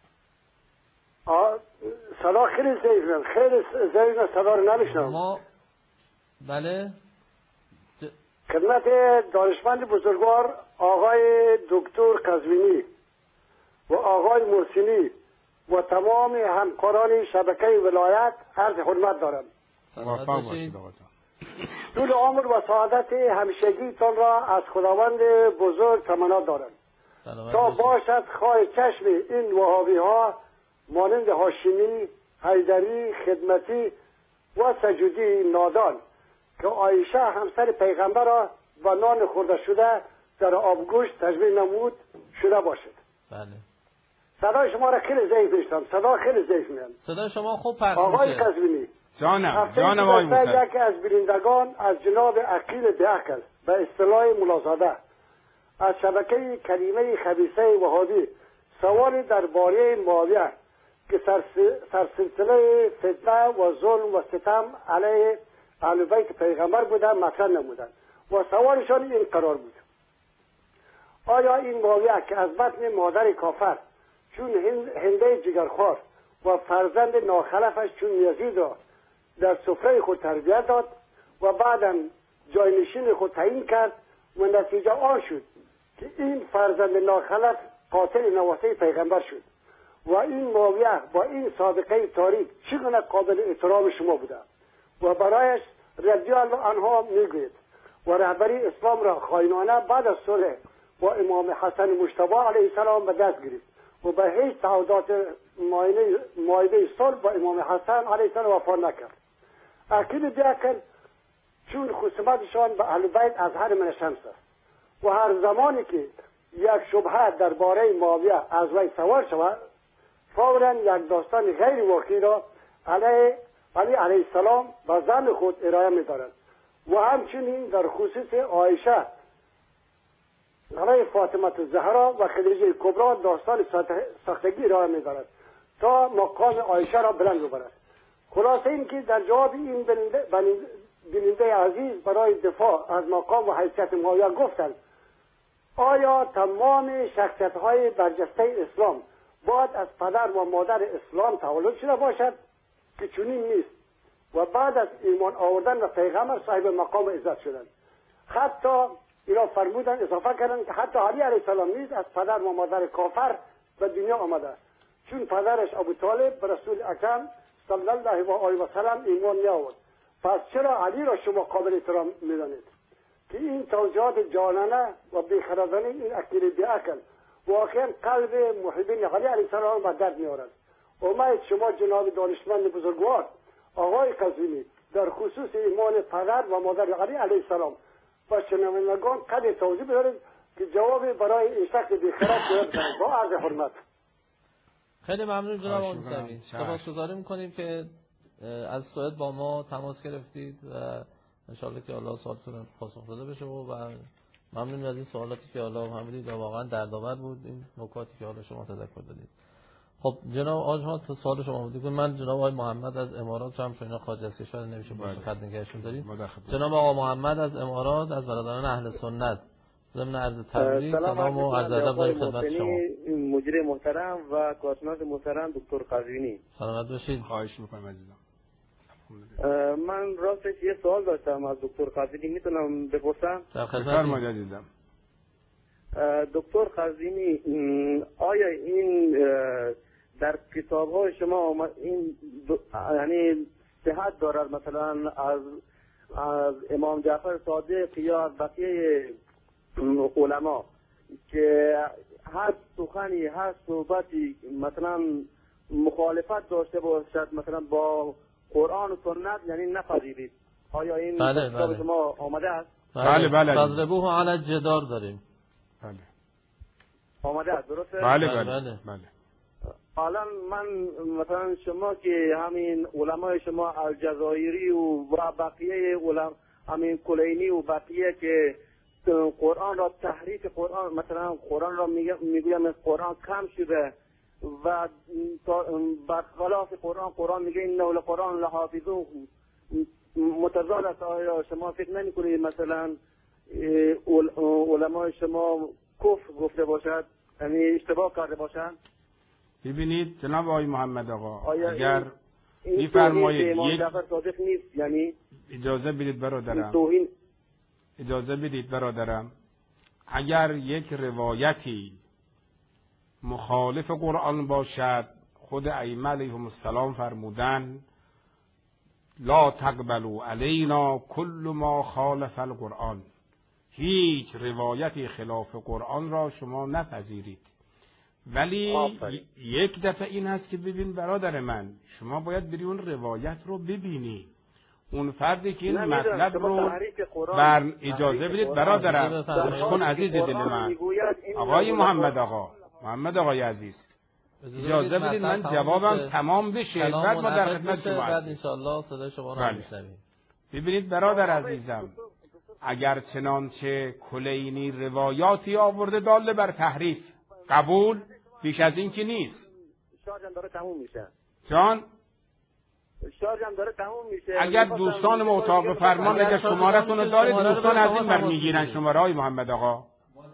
صدا خیلی ضعیفه، خیلی ضعیفه، صدا رو نمیشنم. ما بله ج... خدمت دانشمند بزرگوار آقای دکتر قزوینی و آقای مرسینی و تمام همکاران شبکه ولایت عرض حرمت دارم. موفق باشید آقا. طول عمر و سعادت همیشگیتان را از خداوند بزرگ تمنا دارم تا باشد خواهی چشم این وهابی ها مانند هاشمی، حیدری، خدمتی و سجودی نادان که عایشه همسر پیغمبر را و نان خورده شده در آبگوشت تشبیه نمود شده باشد. بله. صدای شما را خیلی ضعیف میشتم، صدا خیلی ضعیف میاد. صدای شما خوب پخش میشه. آقای قزوینی، جانم جانم آقای موسی، یکی از بینندگان از جناب عقیل بیعقل به اصطلاح ملازاده از شبکه کریمه خبیثه وهابی سوالی درباره معاویه که سرسلسله فتنه و ظلم و ستم علیه اهل بیت پیغمبر بودن مطرح نمودند و سوالشان این قرار بود: آیا این معاویه که از بطن مادر کافر چون هنده جگرخوار و فرزند ناخلفش چون یزید را در سفره خود تربیت داد و بعدم جاینشین خود تعیین کرد و نتیجه آن شد که این فرزند ناخلف قاتل نواسه پیغمبر شد و این معاویه با این سابقه تاریک چگونه قابل احترام شما بوده و برایش رضی الله عنه میگوید و رهبری اسلام را خائنانه بعد از صلح با امام حسن مجتبی علیه السلام به دست گرفت و به هیچ تعهدات معاهده صلح با امام حسن علیه السلام وفا نکرد. عقیل بیعقل چون خصومتشان به اهل بیت از هر من شمس است و هر زمانی که یک شبهه درباره معاویه از وی سوال شود فوراً یک داستان غیر واقعی را علیه علی علیه السلام و زن خود ارائه می‌دارد و همچنین در خصوص عایشه علیه فاطمه الزهرا و خدیجه کبری داستان ساختگی ارائه می‌دارد تا مقام عایشه را بلند ببرد. خلاصه این که در جواب این بیننده عزیز برای دفاع از مقام و حیثیت معاویه گفتند: آیا تمام شخصیت‌های برجسته اسلام باید از پدر و مادر اسلام تولد شده باشد؟ که چنین نیست و بعد از ایمان آوردن و پیغمبر صاحب مقام عزت شدند. حتی اینا فرمودن، اضافه کردن که حتی علی علیه السلام نیز از پدر و مادر کافر به دنیا آمده چون پدرش ابو طالب به رسول اکرم صلی الله علیه و سلم ایمان می آورد. پس چرا علی را شما قابل احترام می‌دانید؟ که این توضیحات جانانه و بیخردانه این عقیل بیعقل واقعا قلب محبین علی علیه السلام به درد می‌آورد. امید شما جناب دانشمند بزرگوار آقای قزوینی در خصوص ایمان پدر و مادر علی علیه السلام و شنوندگان قدر توضیح بدارید که جواب برای این شخص بیخرد باید با عرض حرمت. خیلی ممنون جناب موسوی. سپاسگزاری می‌کنیم که از سوئد با ما تماس گرفتید و انشالله که الله سوالتون پاسخ داده بشه و ممنون از این سوالاتی که الله حمدید و واقعا دردآور بود این نکاتی که حالا شما تذکر دادید. خب جناب آجها تا سوال شما بود. من جناب آقای محمد از امارات هم چون اینا خارج از کشور نمیشه باشه خدمت نگهشون داریم. جناب آقا محمد از امارات از برادران اهل سنت ضمن عرض تبریک سلام و عرض ادب داریم خدمت شما. مجری محترم و کارشناس محترم دکتر قزوینی. سلامت باشید. خواهش می‌کنم عزیزم. من راستش یه سوال داشتم از دکتر قزوینی، میتونم بپرسم؟ در خدمت عزیزم. دکتر قزوینی آیا این در کتاب‌های شما آمد این یعنی صحت دارد مثلا از از امام جعفر صادق یا بقیه علما که هر سخنی هر صحبتی مثلا مخالفت داشته باشد مثلا با قرآن و سنت یعنی نپذیرید؟ آیا این بله کتاب بله. شما آمده است؟ بله بله. فضربوه علی الجدار داریم. بله. آمده است درسته؟ بله بله. بله. بله. الان من مثلا شما که همین علمای شما الجزایری و و بقیه علما همین کلینی و بقیه که قرآن را تحریف قرآن مثلا قرآن را میگویم قرآن کم شده و برخلاف قرآن قرآن میگه این نول قرآن لحافظون متضاد است. آیا شما فکر نمی‌کنید مثلا علمای شما کفر گفته باشد، یعنی اشتباه کرده باشند؟ ببینید جناب آقای محمد آقا، اگر میفرمایید یک جعفر صادق نیست، یعنی اجازه بدید برادرم، توهین اجازه بدید برادرم، اگر یک روایتی مخالف قرآن باشد، خود ائمه علیهم السلام فرمودن لا تقبلوا علینا کل ما خالف القرآن، هیچ روایتی خلاف قرآن را شما نپذیرید. ولی آفرین. یک دفعه این هست که ببین برادر من، شما باید بری اون روایت رو ببینی، اون فردی که این مطلب رو بر اجازه بدید برادرم، گوش کن عزیز دل من، آقای محمد آقا، محمد آقای عزیز، اجازه بدید من جوابم تمام بشه، بعد ما در خدمت شما هستیم. ان شاء الله صدای شما رو میشنویم. ببینید برادر عزیزم، اگر چنانچه کلینی روایاتی آورده داله بر تحریف، قبول، بیش از این که نیست. شارژم داره تموم میشه. جان؟ شارژم داره تموم میشه. اگر دوستان اتاق فرمان اگر شمارتون رو دارید، دوستان از این بر میگیرن شماره های محمد آقا.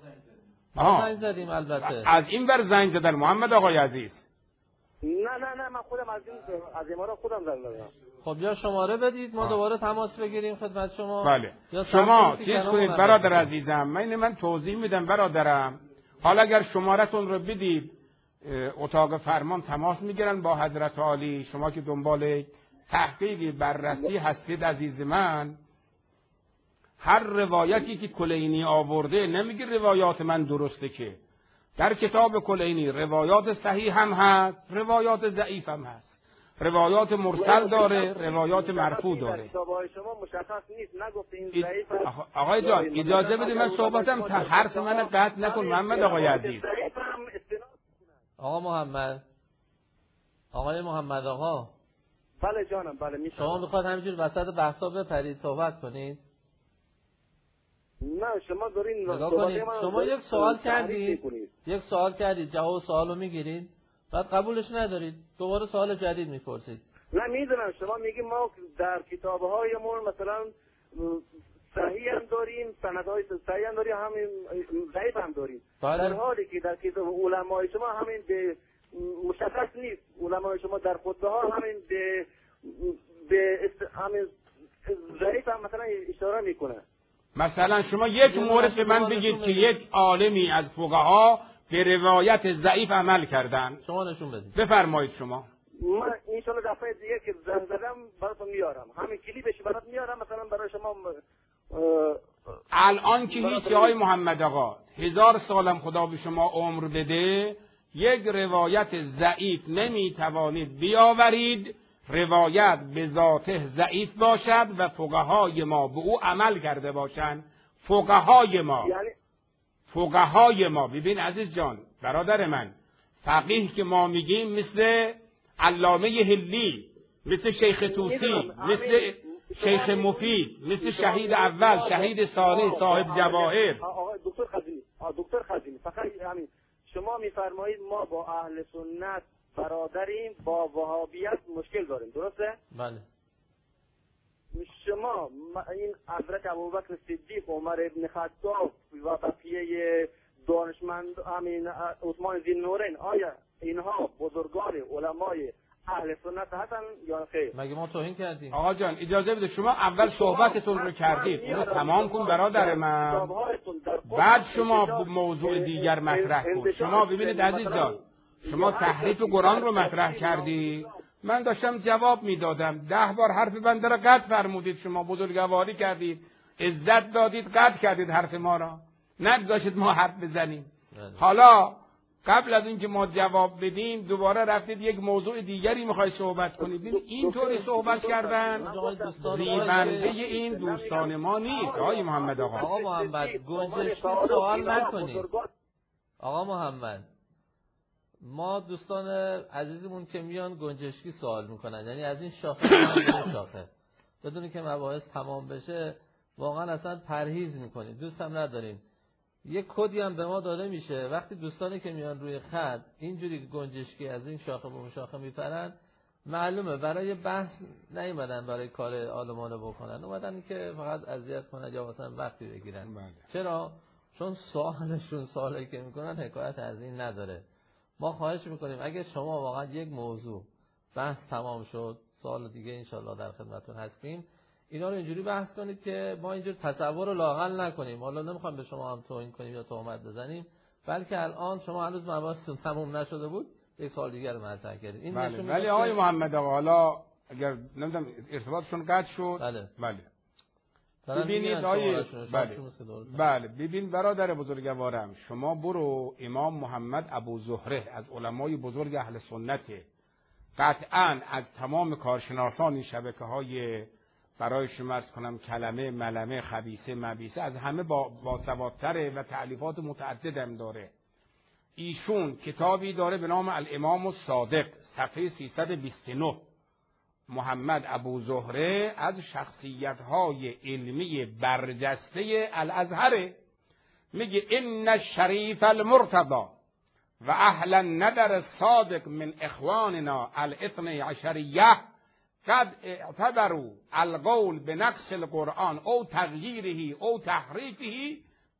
ما زنگ زدیم البته. از این بر زنگ زدن محمد آقای عزیز. نه نه نه من خودم از این از این خودم زنگ زدم. خب یا شماره بدید ما دوباره تماس بگیریم خدمت شما. بله. شما چیز کنید برادر عزیزم، من من توضیح میدم برادرم. حالا اگر شمارتون رو بدید، اتاق فرمان تماس میگیرن با حضرت عالی. شما که دنبال تحقیقی بررسی هستید عزیز من، هر روایتی که کلینی آورده نمیگه روایات من درسته، که در کتاب کلینی روایات صحیح هم هست، روایات ضعیف هم هست، روایات مرسل داره، روایات مرفوع داره. شما مشخص نیست، نگفته این ضعیف. آقای جان اجازه بدید من صحبتم تا حرف من قطع نکن محمد آقای عزیز. آقا محمد، آقای محمد آقا. بله جانم، بله میشم. شما میخواد همینجور وسط بحثا بپرید صحبت کنید؟ نه شما دارین نگاه کنید، شما یک سوال کردید، یک سوال کردید، جواب سوالو میگیرید، بعد قبولش ندارید، دوباره سوال جدید میپرسید. نه میدونم، شما میگید ما در کتاب‌هایمون مثلا صحیح هم داریم، سندهای صحیح هم داریم، همین ضعیف هم داریم. در حالی که در کتاب علمای شما همین به مشخص نیست، علمای شما در خطبه ها همین به به همین ضعیف هم مثلا اشاره میکنه. مثلا شما یک مورد به من بگید که یک عالمی از فقها به روایت ضعیف عمل کردن. شما نشون بدید. بفرمایید شما. من ان شاء الله دفعه دیگه که زنگ زدم براتون میارم، همین کلیپش برات میارم مثلا برای شما. الان که هیچ آقای محمد آقا، هزار سالم خدا به شما عمر بده، یک روایت ضعیف نمیتوانید بیاورید روایت به ذاته ضعیف باشد و فقهای ما به او عمل کرده باشند. فقهای ما یعنی فقهای ما ببین عزیز جان برادر من، فقیه که ما میگیم مثل علامه هلی، مثل شیخ توسی، مثل شیخ مفید، مثل شهید اول، شهید ثانی، صاحب جواهر. دکتر خزینی، دکتر خزینی فقط همین شما میفرمایید ما با اهل سنت برادریم، با وهابیت مشکل داریم، درسته؟ بله. شما این حضرت ابوبکر صدیق، عمر ابن خطاب و بقیه دانشمند، همین عثمان ذی‌النورین، آیا اینها بزرگان علمای اهل سنت هستن یا خیر؟ مگه ما توهین کردیم؟ آقا جان اجازه بده، شما اول صحبتتون رو کردید، اونو تمام کن برادر من، بعد شما موضوع دیگر مطرح کن. شما ببینید عزیز جان، شما تحریف قرآن رو مطرح کردی، من داشتم جواب میدادم، ده بار حرف بنده را قطع فرمودید، شما بزرگواری کردید، عزت دادید، قطع کردید حرف ما را، نگذاشتید ما حرف بزنیم. حالا قبل از اینکه ما جواب بدیم دوباره رفتید یک موضوع دیگری میخوای صحبت کنید. ببین اینطوری صحبت کردن زیبنده این دوستان ما نیست. آقای محمد آقا آقا محمد گنجشکی سوال نکنید. آقا محمد ما دوستان عزیزمون که میان گنجشکی سوال میکنن، یعنی از این شاخه این شاخه، بدون که مباحث تمام بشه واقعا اصلا پرهیز میکنیم، دوست هم نداریم. یک کدی هم به ما داده میشه وقتی دوستانی که میان روی خط اینجوری گنجشکی از این شاخه به اون شاخه میپرن، معلومه برای بحث نیومدن برای کار عالمانه بکنن، اومدن که فقط اذیت کنن یا مثلا وقتی بگیرن. بله. چرا؟ چون سوالشون سوالی که میکنن حکایت از این نداره. ما خواهش میکنیم اگه شما واقعا یک موضوع بحث تمام شد، سوال دیگه انشالله در خدمتتون هستیم، اینا رو اینجوری بحث کنید که ما اینجور تصور رو لااقل نکنیم. حالا نمیخوام به شما هم توهین کنیم یا تهمت بزنیم، بلکه الان شما هنوز مباحثتون تموم نشده بود یک سوال دیگر رو مطرح کردید. این بله. ولی آقای محمد آقا حالا اگر نمیدونم ارتباطشون قطع شد. بله بله. ببینید آقای بله. بله ببین برادر بزرگوارم، شما برو امام محمد ابو زهره از علمای بزرگ اهل سنت، قطعاً از تمام کارشناسان این شبکه‌های برای شما عرض کنم کلمه ملمه خبیثه مبیثه از همه با باسوادتره و تألیفات متعدد هم داره. ایشون کتابی داره به نام الامام الصادق، صفحه سیصد و بیست و نه، محمد ابو زهره از شخصیت‌های علمی برجسته الازهر، میگه ان الشریف المرتضی و اهل الندر الصادق من اخواننا الاثنی عشریه قد اعتبروا القول بنقص القرآن او تغییره او تحریفه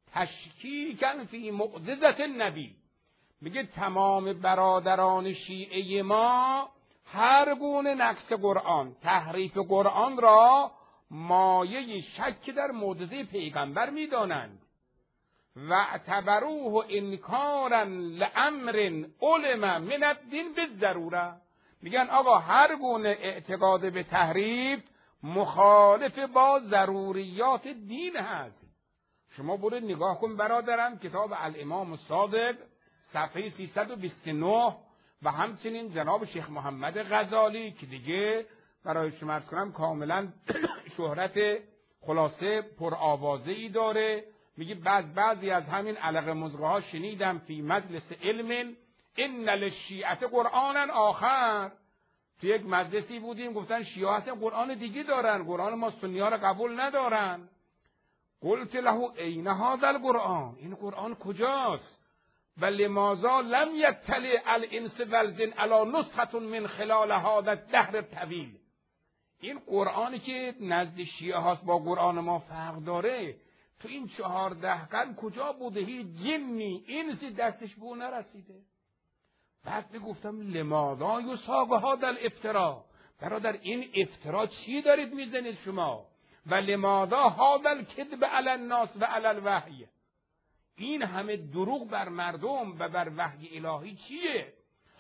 تشکیکا فی معجزة النبی. میگه تمام برادران شیعه ما هر گونه نقص قرآن، تحریف قرآن را مایه شک در معجزه پیغمبر میدانند و اعتبروه انکارا لامر علم من الدین بالضروره. میگن آقا هر گونه اعتقاد به تحریف مخالف با ضروریات دین هست. شما برید نگاه کن برادرم کتاب الامام الصادق صفحه سیصد و بیست و نه و همچنین جناب شیخ محمد غزالی که دیگه برای شما عرض کنم کاملا شهرت خلاصه پرآوازه‌ای داره. میگه بعض بعضی از همین علق مزغه ها شنیدم فی مجلس علم ان للشیعه قرآنا آخر. تو یک مجلسی بودیم گفتن شیعه اصلا قرآن دیگه دارن، قرآن ما سنی ها رو قبول ندارن. قلت له این هذا القرآن، این قرآن کجاست؟ بل لماذا لم یطلع الانس والجن علی نسخه من خلال هذا الدهر الطویل. این قرآنی که نزد شیعه هاست با قرآن ما فرق داره، تو این چهارده قرن کجا بوده؟ هیچ جنی انسی دستش به اون نرسیده. بعد میگفتم لماذا یساق هذا الافترا، برادر این افترا چی دارید میزنید شما؟ و لماذا هذا الکذب علی الناس و علی الوحی، این همه دروغ بر مردم و بر وحی الهی چیه؟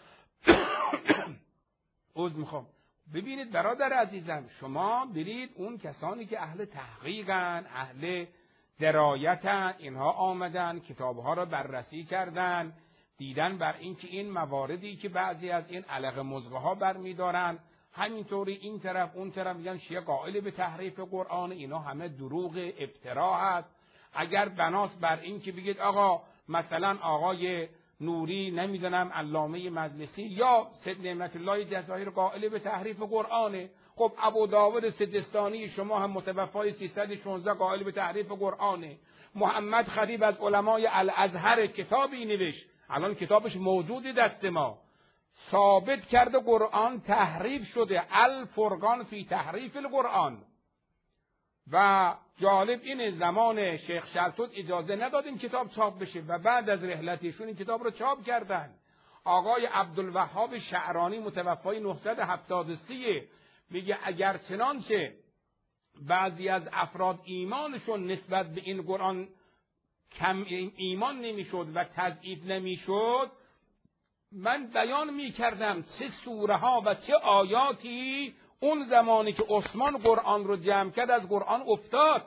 عذر میخوام. ببینید برادر عزیزم، شما برید اون کسانی که اهل تحقیقن، اهل درایتن، اینها آمدن کتابها را بررسی کردن، دیدن بر اینکه این مواردی که بعضی از این علق مزغه ها برمیدارن همینطوری این طرف اون طرف میگن شیعه قائل به تحریف قرآن، اینا همه دروغ افترا هست. اگر بناس بر این که بگید آقا مثلا آقای نوری نمیدونم علامه مجلسی یا سید نعمت الله جزایر قائل به تحریف قرآنه، خب ابو داود سجستانی شما هم متوفای سیصد و شانزده قائل به تحریف قرآنه. محمد خطیب از علمای الازهر کتابی نوشت، الان کتابش موجود دست ما، ثابت کرده قرآن تحریف شده، الفرقان فی تحریف القرآن. و جالب اینه زمان شیخ شلتوت اجازه نداد این کتاب چاپ بشه و بعد از رحلتشون این کتاب رو چاپ کردن. آقای عبدالوهاب شعرانی متوفای نهصد و هفتاد و سه میگه اگر چنانچه بعضی از افراد ایمانشون نسبت به این قرآن کم ایمان نمیشد و تضعیف نمیشد، من بیان میکردم چه سوره ها و چه آیاتی اون زمانی که عثمان قرآن رو جمع کرد از قرآن افتاد.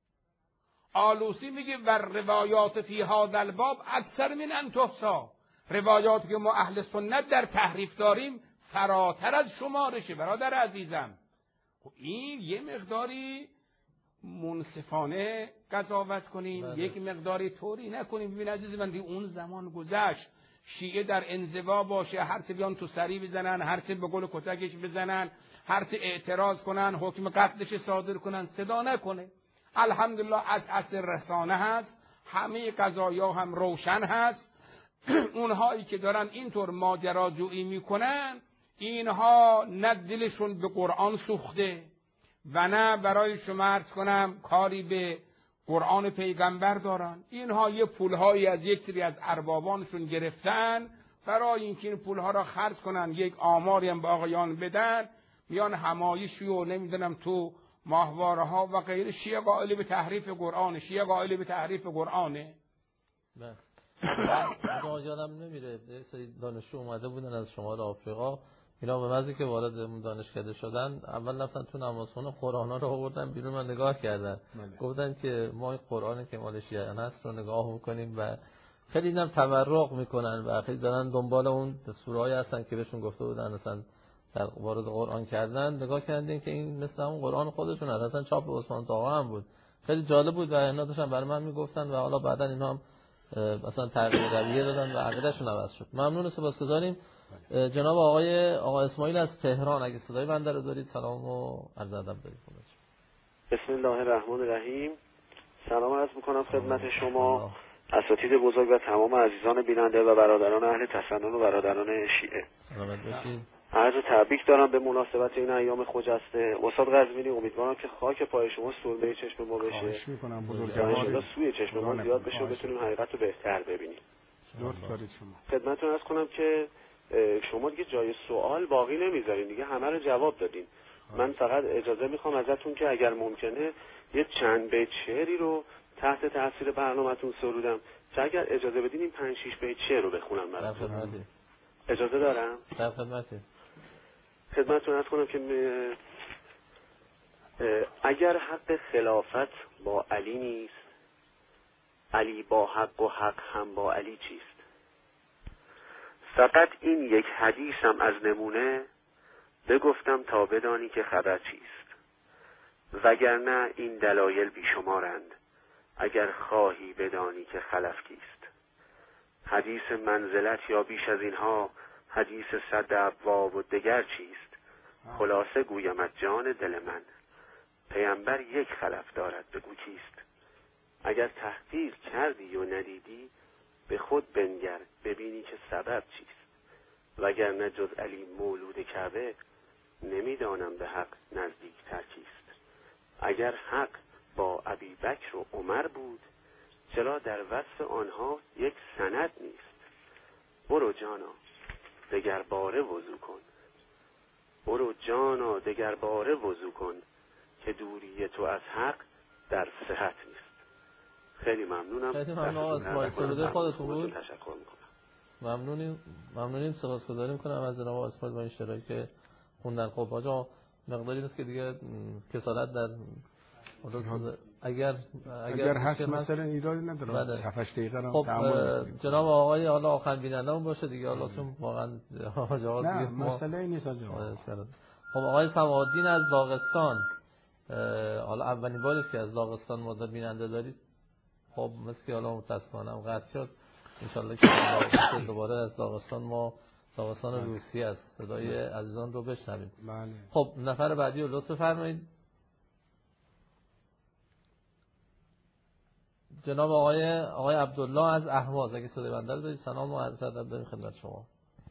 آلوسی میگه و روایات فی هذا الباب اکثر من ان تحصی، روایاتی که ما اهل سنت در تحریف داریم فراتر از شمارشه. برادر عزیزم خب این یه مقداری منصفانه قضاوت کنیم، بله. یک مقداری طوری نکنیم. ببین عزیز من اون زمان گذشت، شیعه در انزوا باشه، هر چه بیان تو سری بزنن، هر چه به قول کتکش بزنن، هر چه اعتراض کنن، حکم قتلش صادر کنن، صدا نکنه. الحمدلله از اصل رسانه هست، همه قضایا هم روشن هست. اونهایی که دارن اینطور ماجراجویی میکنن، اینها نه دلشون به قرآن سوخته و نه برای شما عرض کنم کاری به قرآن پیغمبر دارن. اینها یه پولهایی از یک سری از اربابانشون گرفتن برای اینکه این پولها را خرج کنن، یک آماری هم به آقایان بدن، میان همایشی و نمیدونم تو ماهواره ها و غیره. شیعه قائل به تحریف قرآن، شیعه قائل به تحریف قرآنه. نه من یادم نمیره یه سری دانشجو اومده بودن از شمال آفریقا، اینا به محضی که وارد دانشکده شدن اول رفتن تو نمازخونه قرآنا رو آوردن بیرون و نگاه کردن. ماله. گفتن که ما این قرآنی که مال شیعه هست رو نگاه میکنیم و خیلی اینم تورق میکنن و خیلی دارن دنبال اون سوره‌ای هستن که بهشون گفته بودن مثلا در وارد قرآن کردن. نگاه کردین که این مثل اون قرآن خودشون هست، اصلا چاپ عثمان طاها هم بود. خیلی جالب بود و اینا داشتن برای من میگفتن و حالا بعداً اینا هم مثلا تغییر رویه دادن و عقیدهشون عوض شد. ممنون، سپاسگزاریم. جناب آقای آقا اسماعیل از تهران، اگه صدای بنده رو دارید سلام و عرض ادب دارید. بسم الله الرحمن الرحیم. سلام عرض میکنم خدمت شما اساتید بزرگ و تمام عزیزان بیننده و برادران اهل تسنن و برادران شیعه. سلامت باشید. عرض تبریک دارم به مناسبت این ایام خجسته. استاد قزوینی، امیدوارم که خاک پای شما سرمه چشم ما بشه. خواهش میکنم بزرگوار سوی چشم ما زیاد بشه و بتونیم حقیقت رو بهتر ببینیم. لطف دارید شما. خدمتتون عرض کنم که شما دیگه جای سوال باقی نمیذارین، دیگه همه رو جواب دادین. من فقط اجازه میخوام ازتون که اگر ممکنه یه چند بیت شعری رو تحت تاثیر برنامه‌تون سرودم، چه اگر اجازه بدین این پنج شش بیت شعر رو بخونم براتون. اجازه دارم؟ در خدمتتون. خدمتتون عرض کنم که اگر حق خلافت با علی نیست، علی با حق و حق هم با علی چیست؟ فقط این یک حدیثم از نمونه بگفتم تا بدانی که خبر چیست، وگرنه این دلایل بیشمارند اگر خواهی بدانی که خلف کیست. حدیث منزلت یا بیش از اینها، حدیث صد ابواب و دگر چیست؟ خلاصه گویمت جان دل من، پیامبر یک خلف دارد بگو کیست؟ اگر تحقیر کردی و ندیدی، به خود بنگر ببینی که سبب چیست. وگرنه جز علی مولود کعبه، نمیدانم به حق نزدیک تر کیست. اگر حق با ابی بکر و عمر بود، چرا در وصف آنها یک سند نیست؟ برو جانا دگر باره وضو کن، برو جانا دگر باره وضو کن، که دوری تو از حق در صحت نیست. خیلی ممنونم. خیلی ممنون از مایسروده خودتون بود. تشکر میکنم. ممنونیم ممنونیم سپاسگزاری میکنم از جناب اسماعیل با این شعرهایی که خوندن. خب آقا مقداری نیست که دیگه کسالت در اگر اگر هست مثلا ایرادی نداره. هفت دقیقه رو خب جناب آقای حالا آخر بینندمون باشه دیگه، حالا چون واقعا جواب نه مسئله نیست آقا. خب آقای سماعالدین از داغستان، حالا اولین باری است که از داغستان ما بیننده دارید. خب مثل که حالا متاسفانه قطع شد، انشالله که دوباره از داغستان ما داغستان روسیه است صدای عزیزان رو بشنویم. بله. خب نفر بعدی رو لطف فرمایید. جناب آقای آقای عبدالله از اهواز، اگه صدای بنده رو دارید سلام و عرض ادب داریم خدمت شما.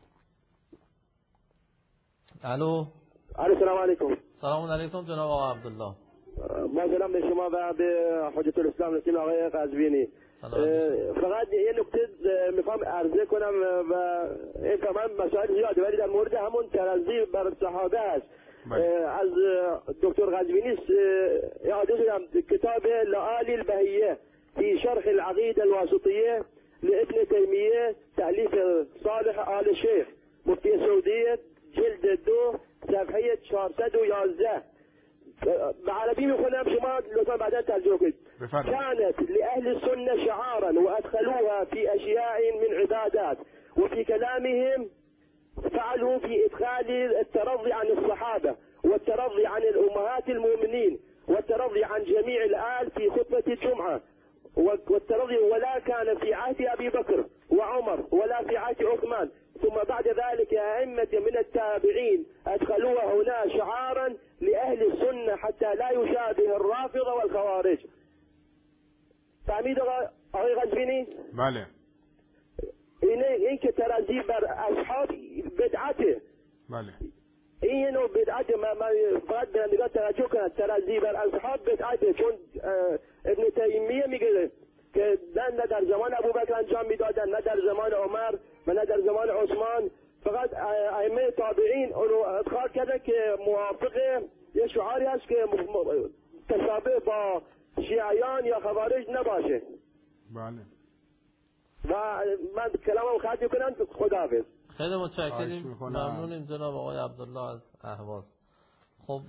الو. السلام علیکم. سلام علیکم جناب آقای عبدالله. ما سلام به شما و به حجت الاسلام رسول آقای قزوینی. فقط یه نکته میخوام عرضه کنم و این تمام مسائل زیاده، ولی در مورد همون ترازی بر صحابه است. از دکتر قزوینی اعاده شدم کتاب لآلی البهیه في شرح العقيدة الواسطية لابن تيمية تأليف صالح آل الشيخ مفتي السعودية جلد دو صفحة چهارصد و یازده بعربي میخونم شما لطفا بعدا ترجمه کنید. كانت لأهل السنة شعارا وأدخلوها في أشياء من عبادات وفي كلامهم فعلوا في إدخال الترضي عن الصحابة والترضي عن الأمهات المؤمنين والترضي عن جميع الآل في خطبة الجمعة والترضي، ولا كان في عهد أبي بكر وعمر ولا في عهد عثمان، ثم بعد ذلك أئمة من التابعين أدخلوها هنا شعارا لأهل السنة حتى لا يشابه الرافضة والخوارج. فهمید آقای قزوینی؟ بله. این این که ترازی بر اصحاب بدعته. بله. این یه نوع بدعت. من فقط بینندگان توجه کنند، ترضی بر اصحاب بدعته، چون ابن تیمیه میگه که نه در زمان ابوبکر انجام میدادن، نه در زمان عمر و نه در زمان عثمان، فقط ائمه تابعین اونو ادخال کرده که موافق یه شعاری هست که تشابه با شیعیان یا خوارج نباشه. بله. و من کلامم ختم کنم. خداحافظ. خیلی متشکریم، ممنونیم جناب آقای عبدالله از اهواز. خب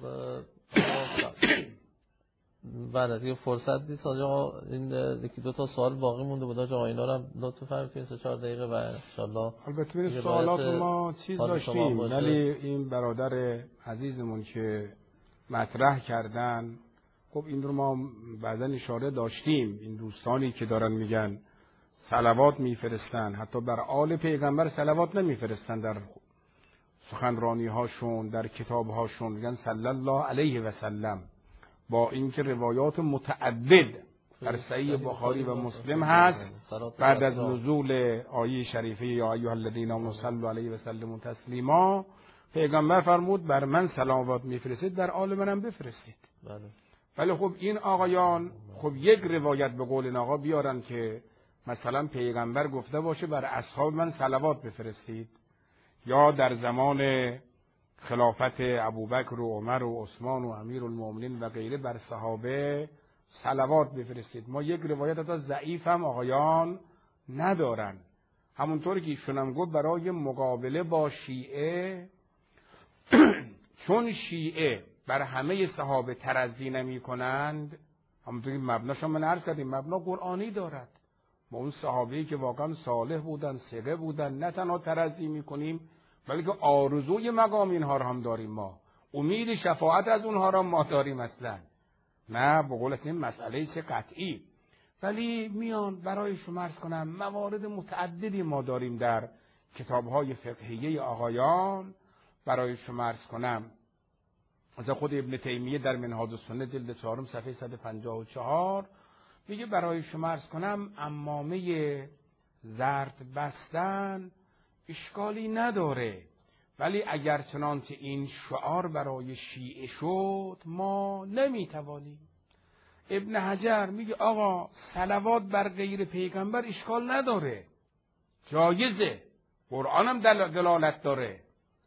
بعد دیگه فرصت نیست آقا، این یکی دو تا سوال باقی مونده بود آقا، اینا رو هم لطف فرمایید تو سه چهار دقیقه و ان شاء الله. البته این سوالات ما چیز داشتیم، ولی این برادر عزیزمون که مطرح کردن، خب این رو ما بعضا اشاره داشتیم، این دوستانی که دارن میگن صلوات میفرستن، حتی بر آل پیغمبر صلوات نمیفرستن، در سخنرانی هاشون در کتاب هاشون میگن صلی الله علیه و سلم، با اینکه روایات متعدد در صحیح بخاری و مسلم هست بعد از نزول آیه شریفه یا ایها الذین آمنوا صلوا علیه و سلموا تسلیما، پیغمبر فرمود بر من صلوات میفرستید در آل منم بفرستید. بله. ولی خب این آقایان خب یک روایت به قول این آقا بیارن که مثلا پیغمبر گفته باشه بر اصحاب من صلوات بفرستید، یا در زمان خلافت ابوبکر و عمر و عثمان و امیرالمومنین و غیره بر صحابه صلوات بفرستید. ما یک روایت تا ضعیف هم آقایان ندارن. همونطور که ایشون هم گفت برای مقابله با شیعه چون شیعه بر همه صحابه ترضی نمی کنند، همونطور که مبناش هم من عرض کردیم مبنا قرآنی دارد، ما اون صحابه‌ای که واقعا صالح بودن ثقه بودن نه تنها ترضی می کنیم بلکه آرزوی مقام اینها رو هم داریم، ما امید شفاعت از اونها رو ما داریم اصلا، نه به قول این مسئله چه قطعی. ولی میان برای شما عرض کنم موارد متعددی ما داریم در کتاب‌های فقهیه آقایان، برای شما عرض کنم از خود ابن تیمیه در منهاج السنه جلد چهارم صفحه صد و پنجاه و چهار میگه برای شما عرض کنم عمامه زرد بستن اشکالی نداره، ولی اگر چنانچه این شعار برای شیعه شد ما نمیتوانیم. ابن حجر میگه آقا صلوات بر غیر پیغمبر اشکال نداره، جایزه، قرآن هم دلالت داره،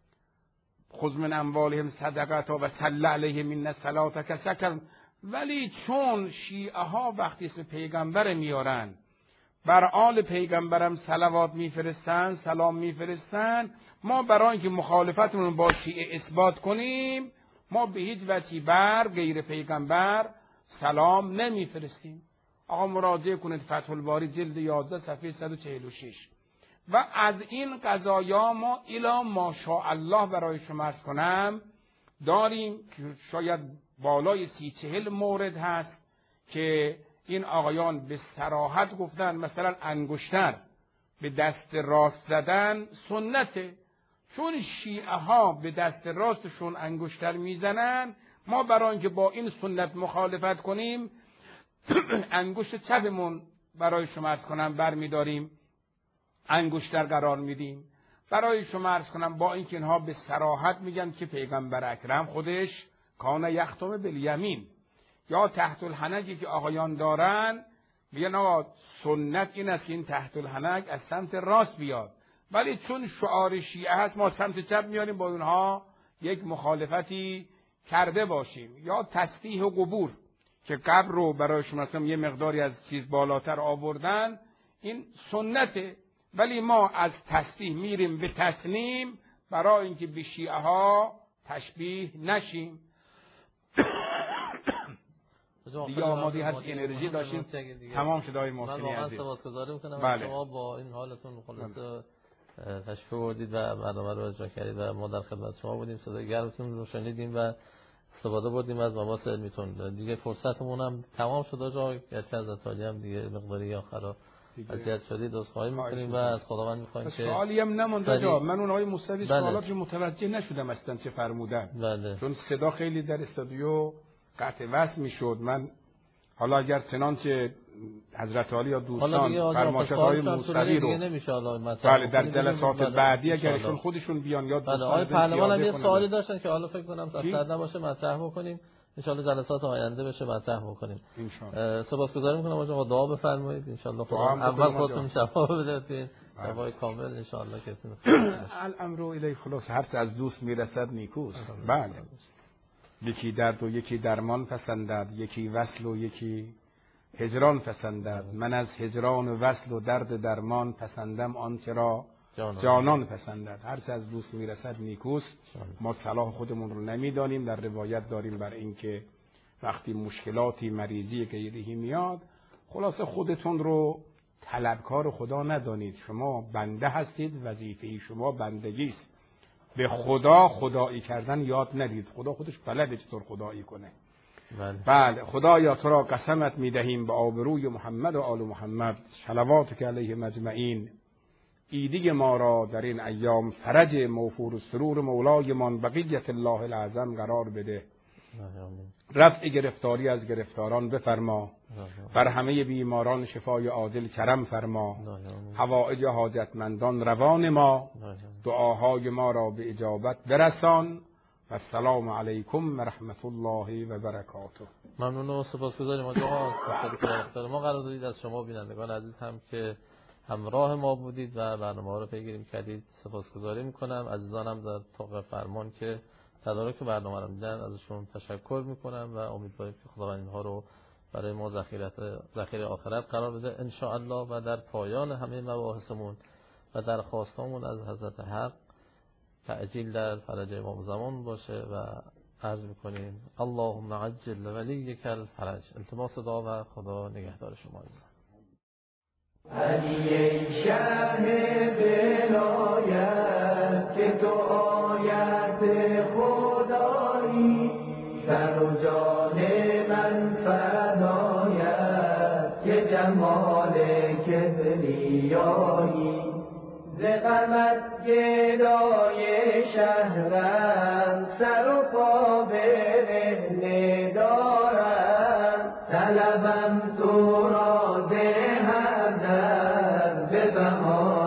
خذ من اموالهم صدقه و صلی علیهم ان صلاتک سکن. ولی چون شیعه ها وقتی اسم پیغمبر میارن بر آل پیغمبرم صلوات میفرستن، سلام میفرستن، ما برای اینکه مخالفتمون با شیعه اثبات کنیم ما به هیچ وجهی بر غیر پیغمبر سلام نمیفرستیم. آقا مراجعه کنید فتح الباری جلد یازده صفحه صد و چهل و شش. و از این قضایا ما الی ماشاءالله برای شما عرض کنم داریم که شاید بالای سی چهل مورد هست که این آقایان به صراحت گفتن مثلا انگشتر به دست راست زدن سنته، چون شیعه ها به دست راستشون انگشتر میزنن، ما برای اینکه با این سنت مخالفت کنیم انگشت چپمون برای شما عرض کنم برمیداریم انگشتر قرار میدیم. برای شما عرض کنم با اینکه اینها به صراحت میگن که پیغمبر اکرم خودش کان یختم بالیمین، یا تحت الحنکی که آقایان دارن میگن آقا سنت این است که این تحت الحنک از سمت راست بیاد، ولی چون شعار شیعه هست ما سمت چپ میاریم با اونها یک مخالفتی کرده باشیم. یا تسبیح و قبور که قبر رو برای شما مثلا یه مقداری از چیز بالاتر آوردن، این سنته، ولی ما از تسبیح میریم به تسلیم برای اینکه به شیعه ها تشبیه نشیم. دیگه آمادی هست که انرژی داشتیم تمام شده های محسنی عزیز. من واقعا سپاسگزاری میکنم از شما با این حالتون خلاصه تشریف آوردید و برنامه رو اجرا کردید و ما در خدمت شما بودیم، صدای گرمتون رو شنیدیم و استفاده بردیم از مباحث علمیتون. دیگه فرصتمون هم تمام شد آقا، گرچه از اطلاعی هم دیگه مقداری آخرا اذیت شدید عذرخواهی میکنیم و از خداوند میخوایم که سوالی هم نمونده جا. من اون آقای مستوی سوالات رو متوجه نشدم اصلا چه فرمودن. بله. چون صدا خیلی در استودیو قطع وصل میشد، من حالا اگر چنانچه حضرت عالی یا دوستان فرمایشات‌های موسوی رو بله در جلسات بعدی اگر ایشون خودشون بیان یا بله آقای پهلوان هم یه سوالی داشتن که حالا فکر کنم سرد نباشه مطرح بکنیم ان شاء الله جلسات آینده بشه مطرح بکنیم ان شاء الله. سپاسگزاری می‌کنم آقا دعا بفرمایید ان شاء الله خدا اول خودتون شفا بده شفای کامل ان شاء الله که الامر الی خلاص هر چه از دوست میرسد نیکوست. بله یکی درد و یکی درمان پسندد، یکی وصل و یکی هجران پسندد. من از هجران و وصل و درد درمان پسندم آنچه را جانان پسندد. هر چه از دوست میرسد نیکوست. ما صلاح خودمون رو نمیدانیم. در روایت داریم بر اینکه وقتی مشکلاتی مریضی غیرهی میاد خلاصه خودتون رو طلبکار خدا ندانید. شما بنده هستید، وظیفه شما بندگی است. به خدا خدایی کردن یاد ندید. خدا خودش بلده چطور خدایی کنه. بله, بله. خدایا تو را قسمت میدهیم به آبروی محمد و آل محمد صلوات که علیه مجمعین ایدی ما را در این ایام فرج موفور و سرور مولایمان بقیت الله العظم قرار بده. رفع گرفتاری از گرفتاران بفرما. بر همه بیماران شفای عاجل کرم فرما. حوائج حاجتمندان روان ما. دعاهای ما را به اجابت برسان. و السلام علیکم و رحمت الله و برکاته. ممنون و سپاسگزاریم آقا. ما قرار دادید از شما بینندگان عزیز هم که همراه ما بودید و برنامه ها رو پیگیری کردید سپاسگزاری میکنم. عزیزانم در طاق فرمان که تدارک برنامه رو دیدن ازشون تشکر میکنم و امیدواریم که خداوند اینها رو برای ما ذخیره ذخیره آخرت قرار بده ان شاء الله. و در پایان همه مباحثمون و درخواستامون از حضرت حق تعجیل در فرج امام زمان باشه و عرض میکنیم اللهم عجل ولیک الفرج. التماس دعا و خدا نگهدار شما عزیزان. علی شهر ولایت که تو آیت خدایی سر و جان من فدایت که جمال کبریایی ز غمت گدای شهرم سر و پا برهنه دارم طلبم تو را به هر در به بهار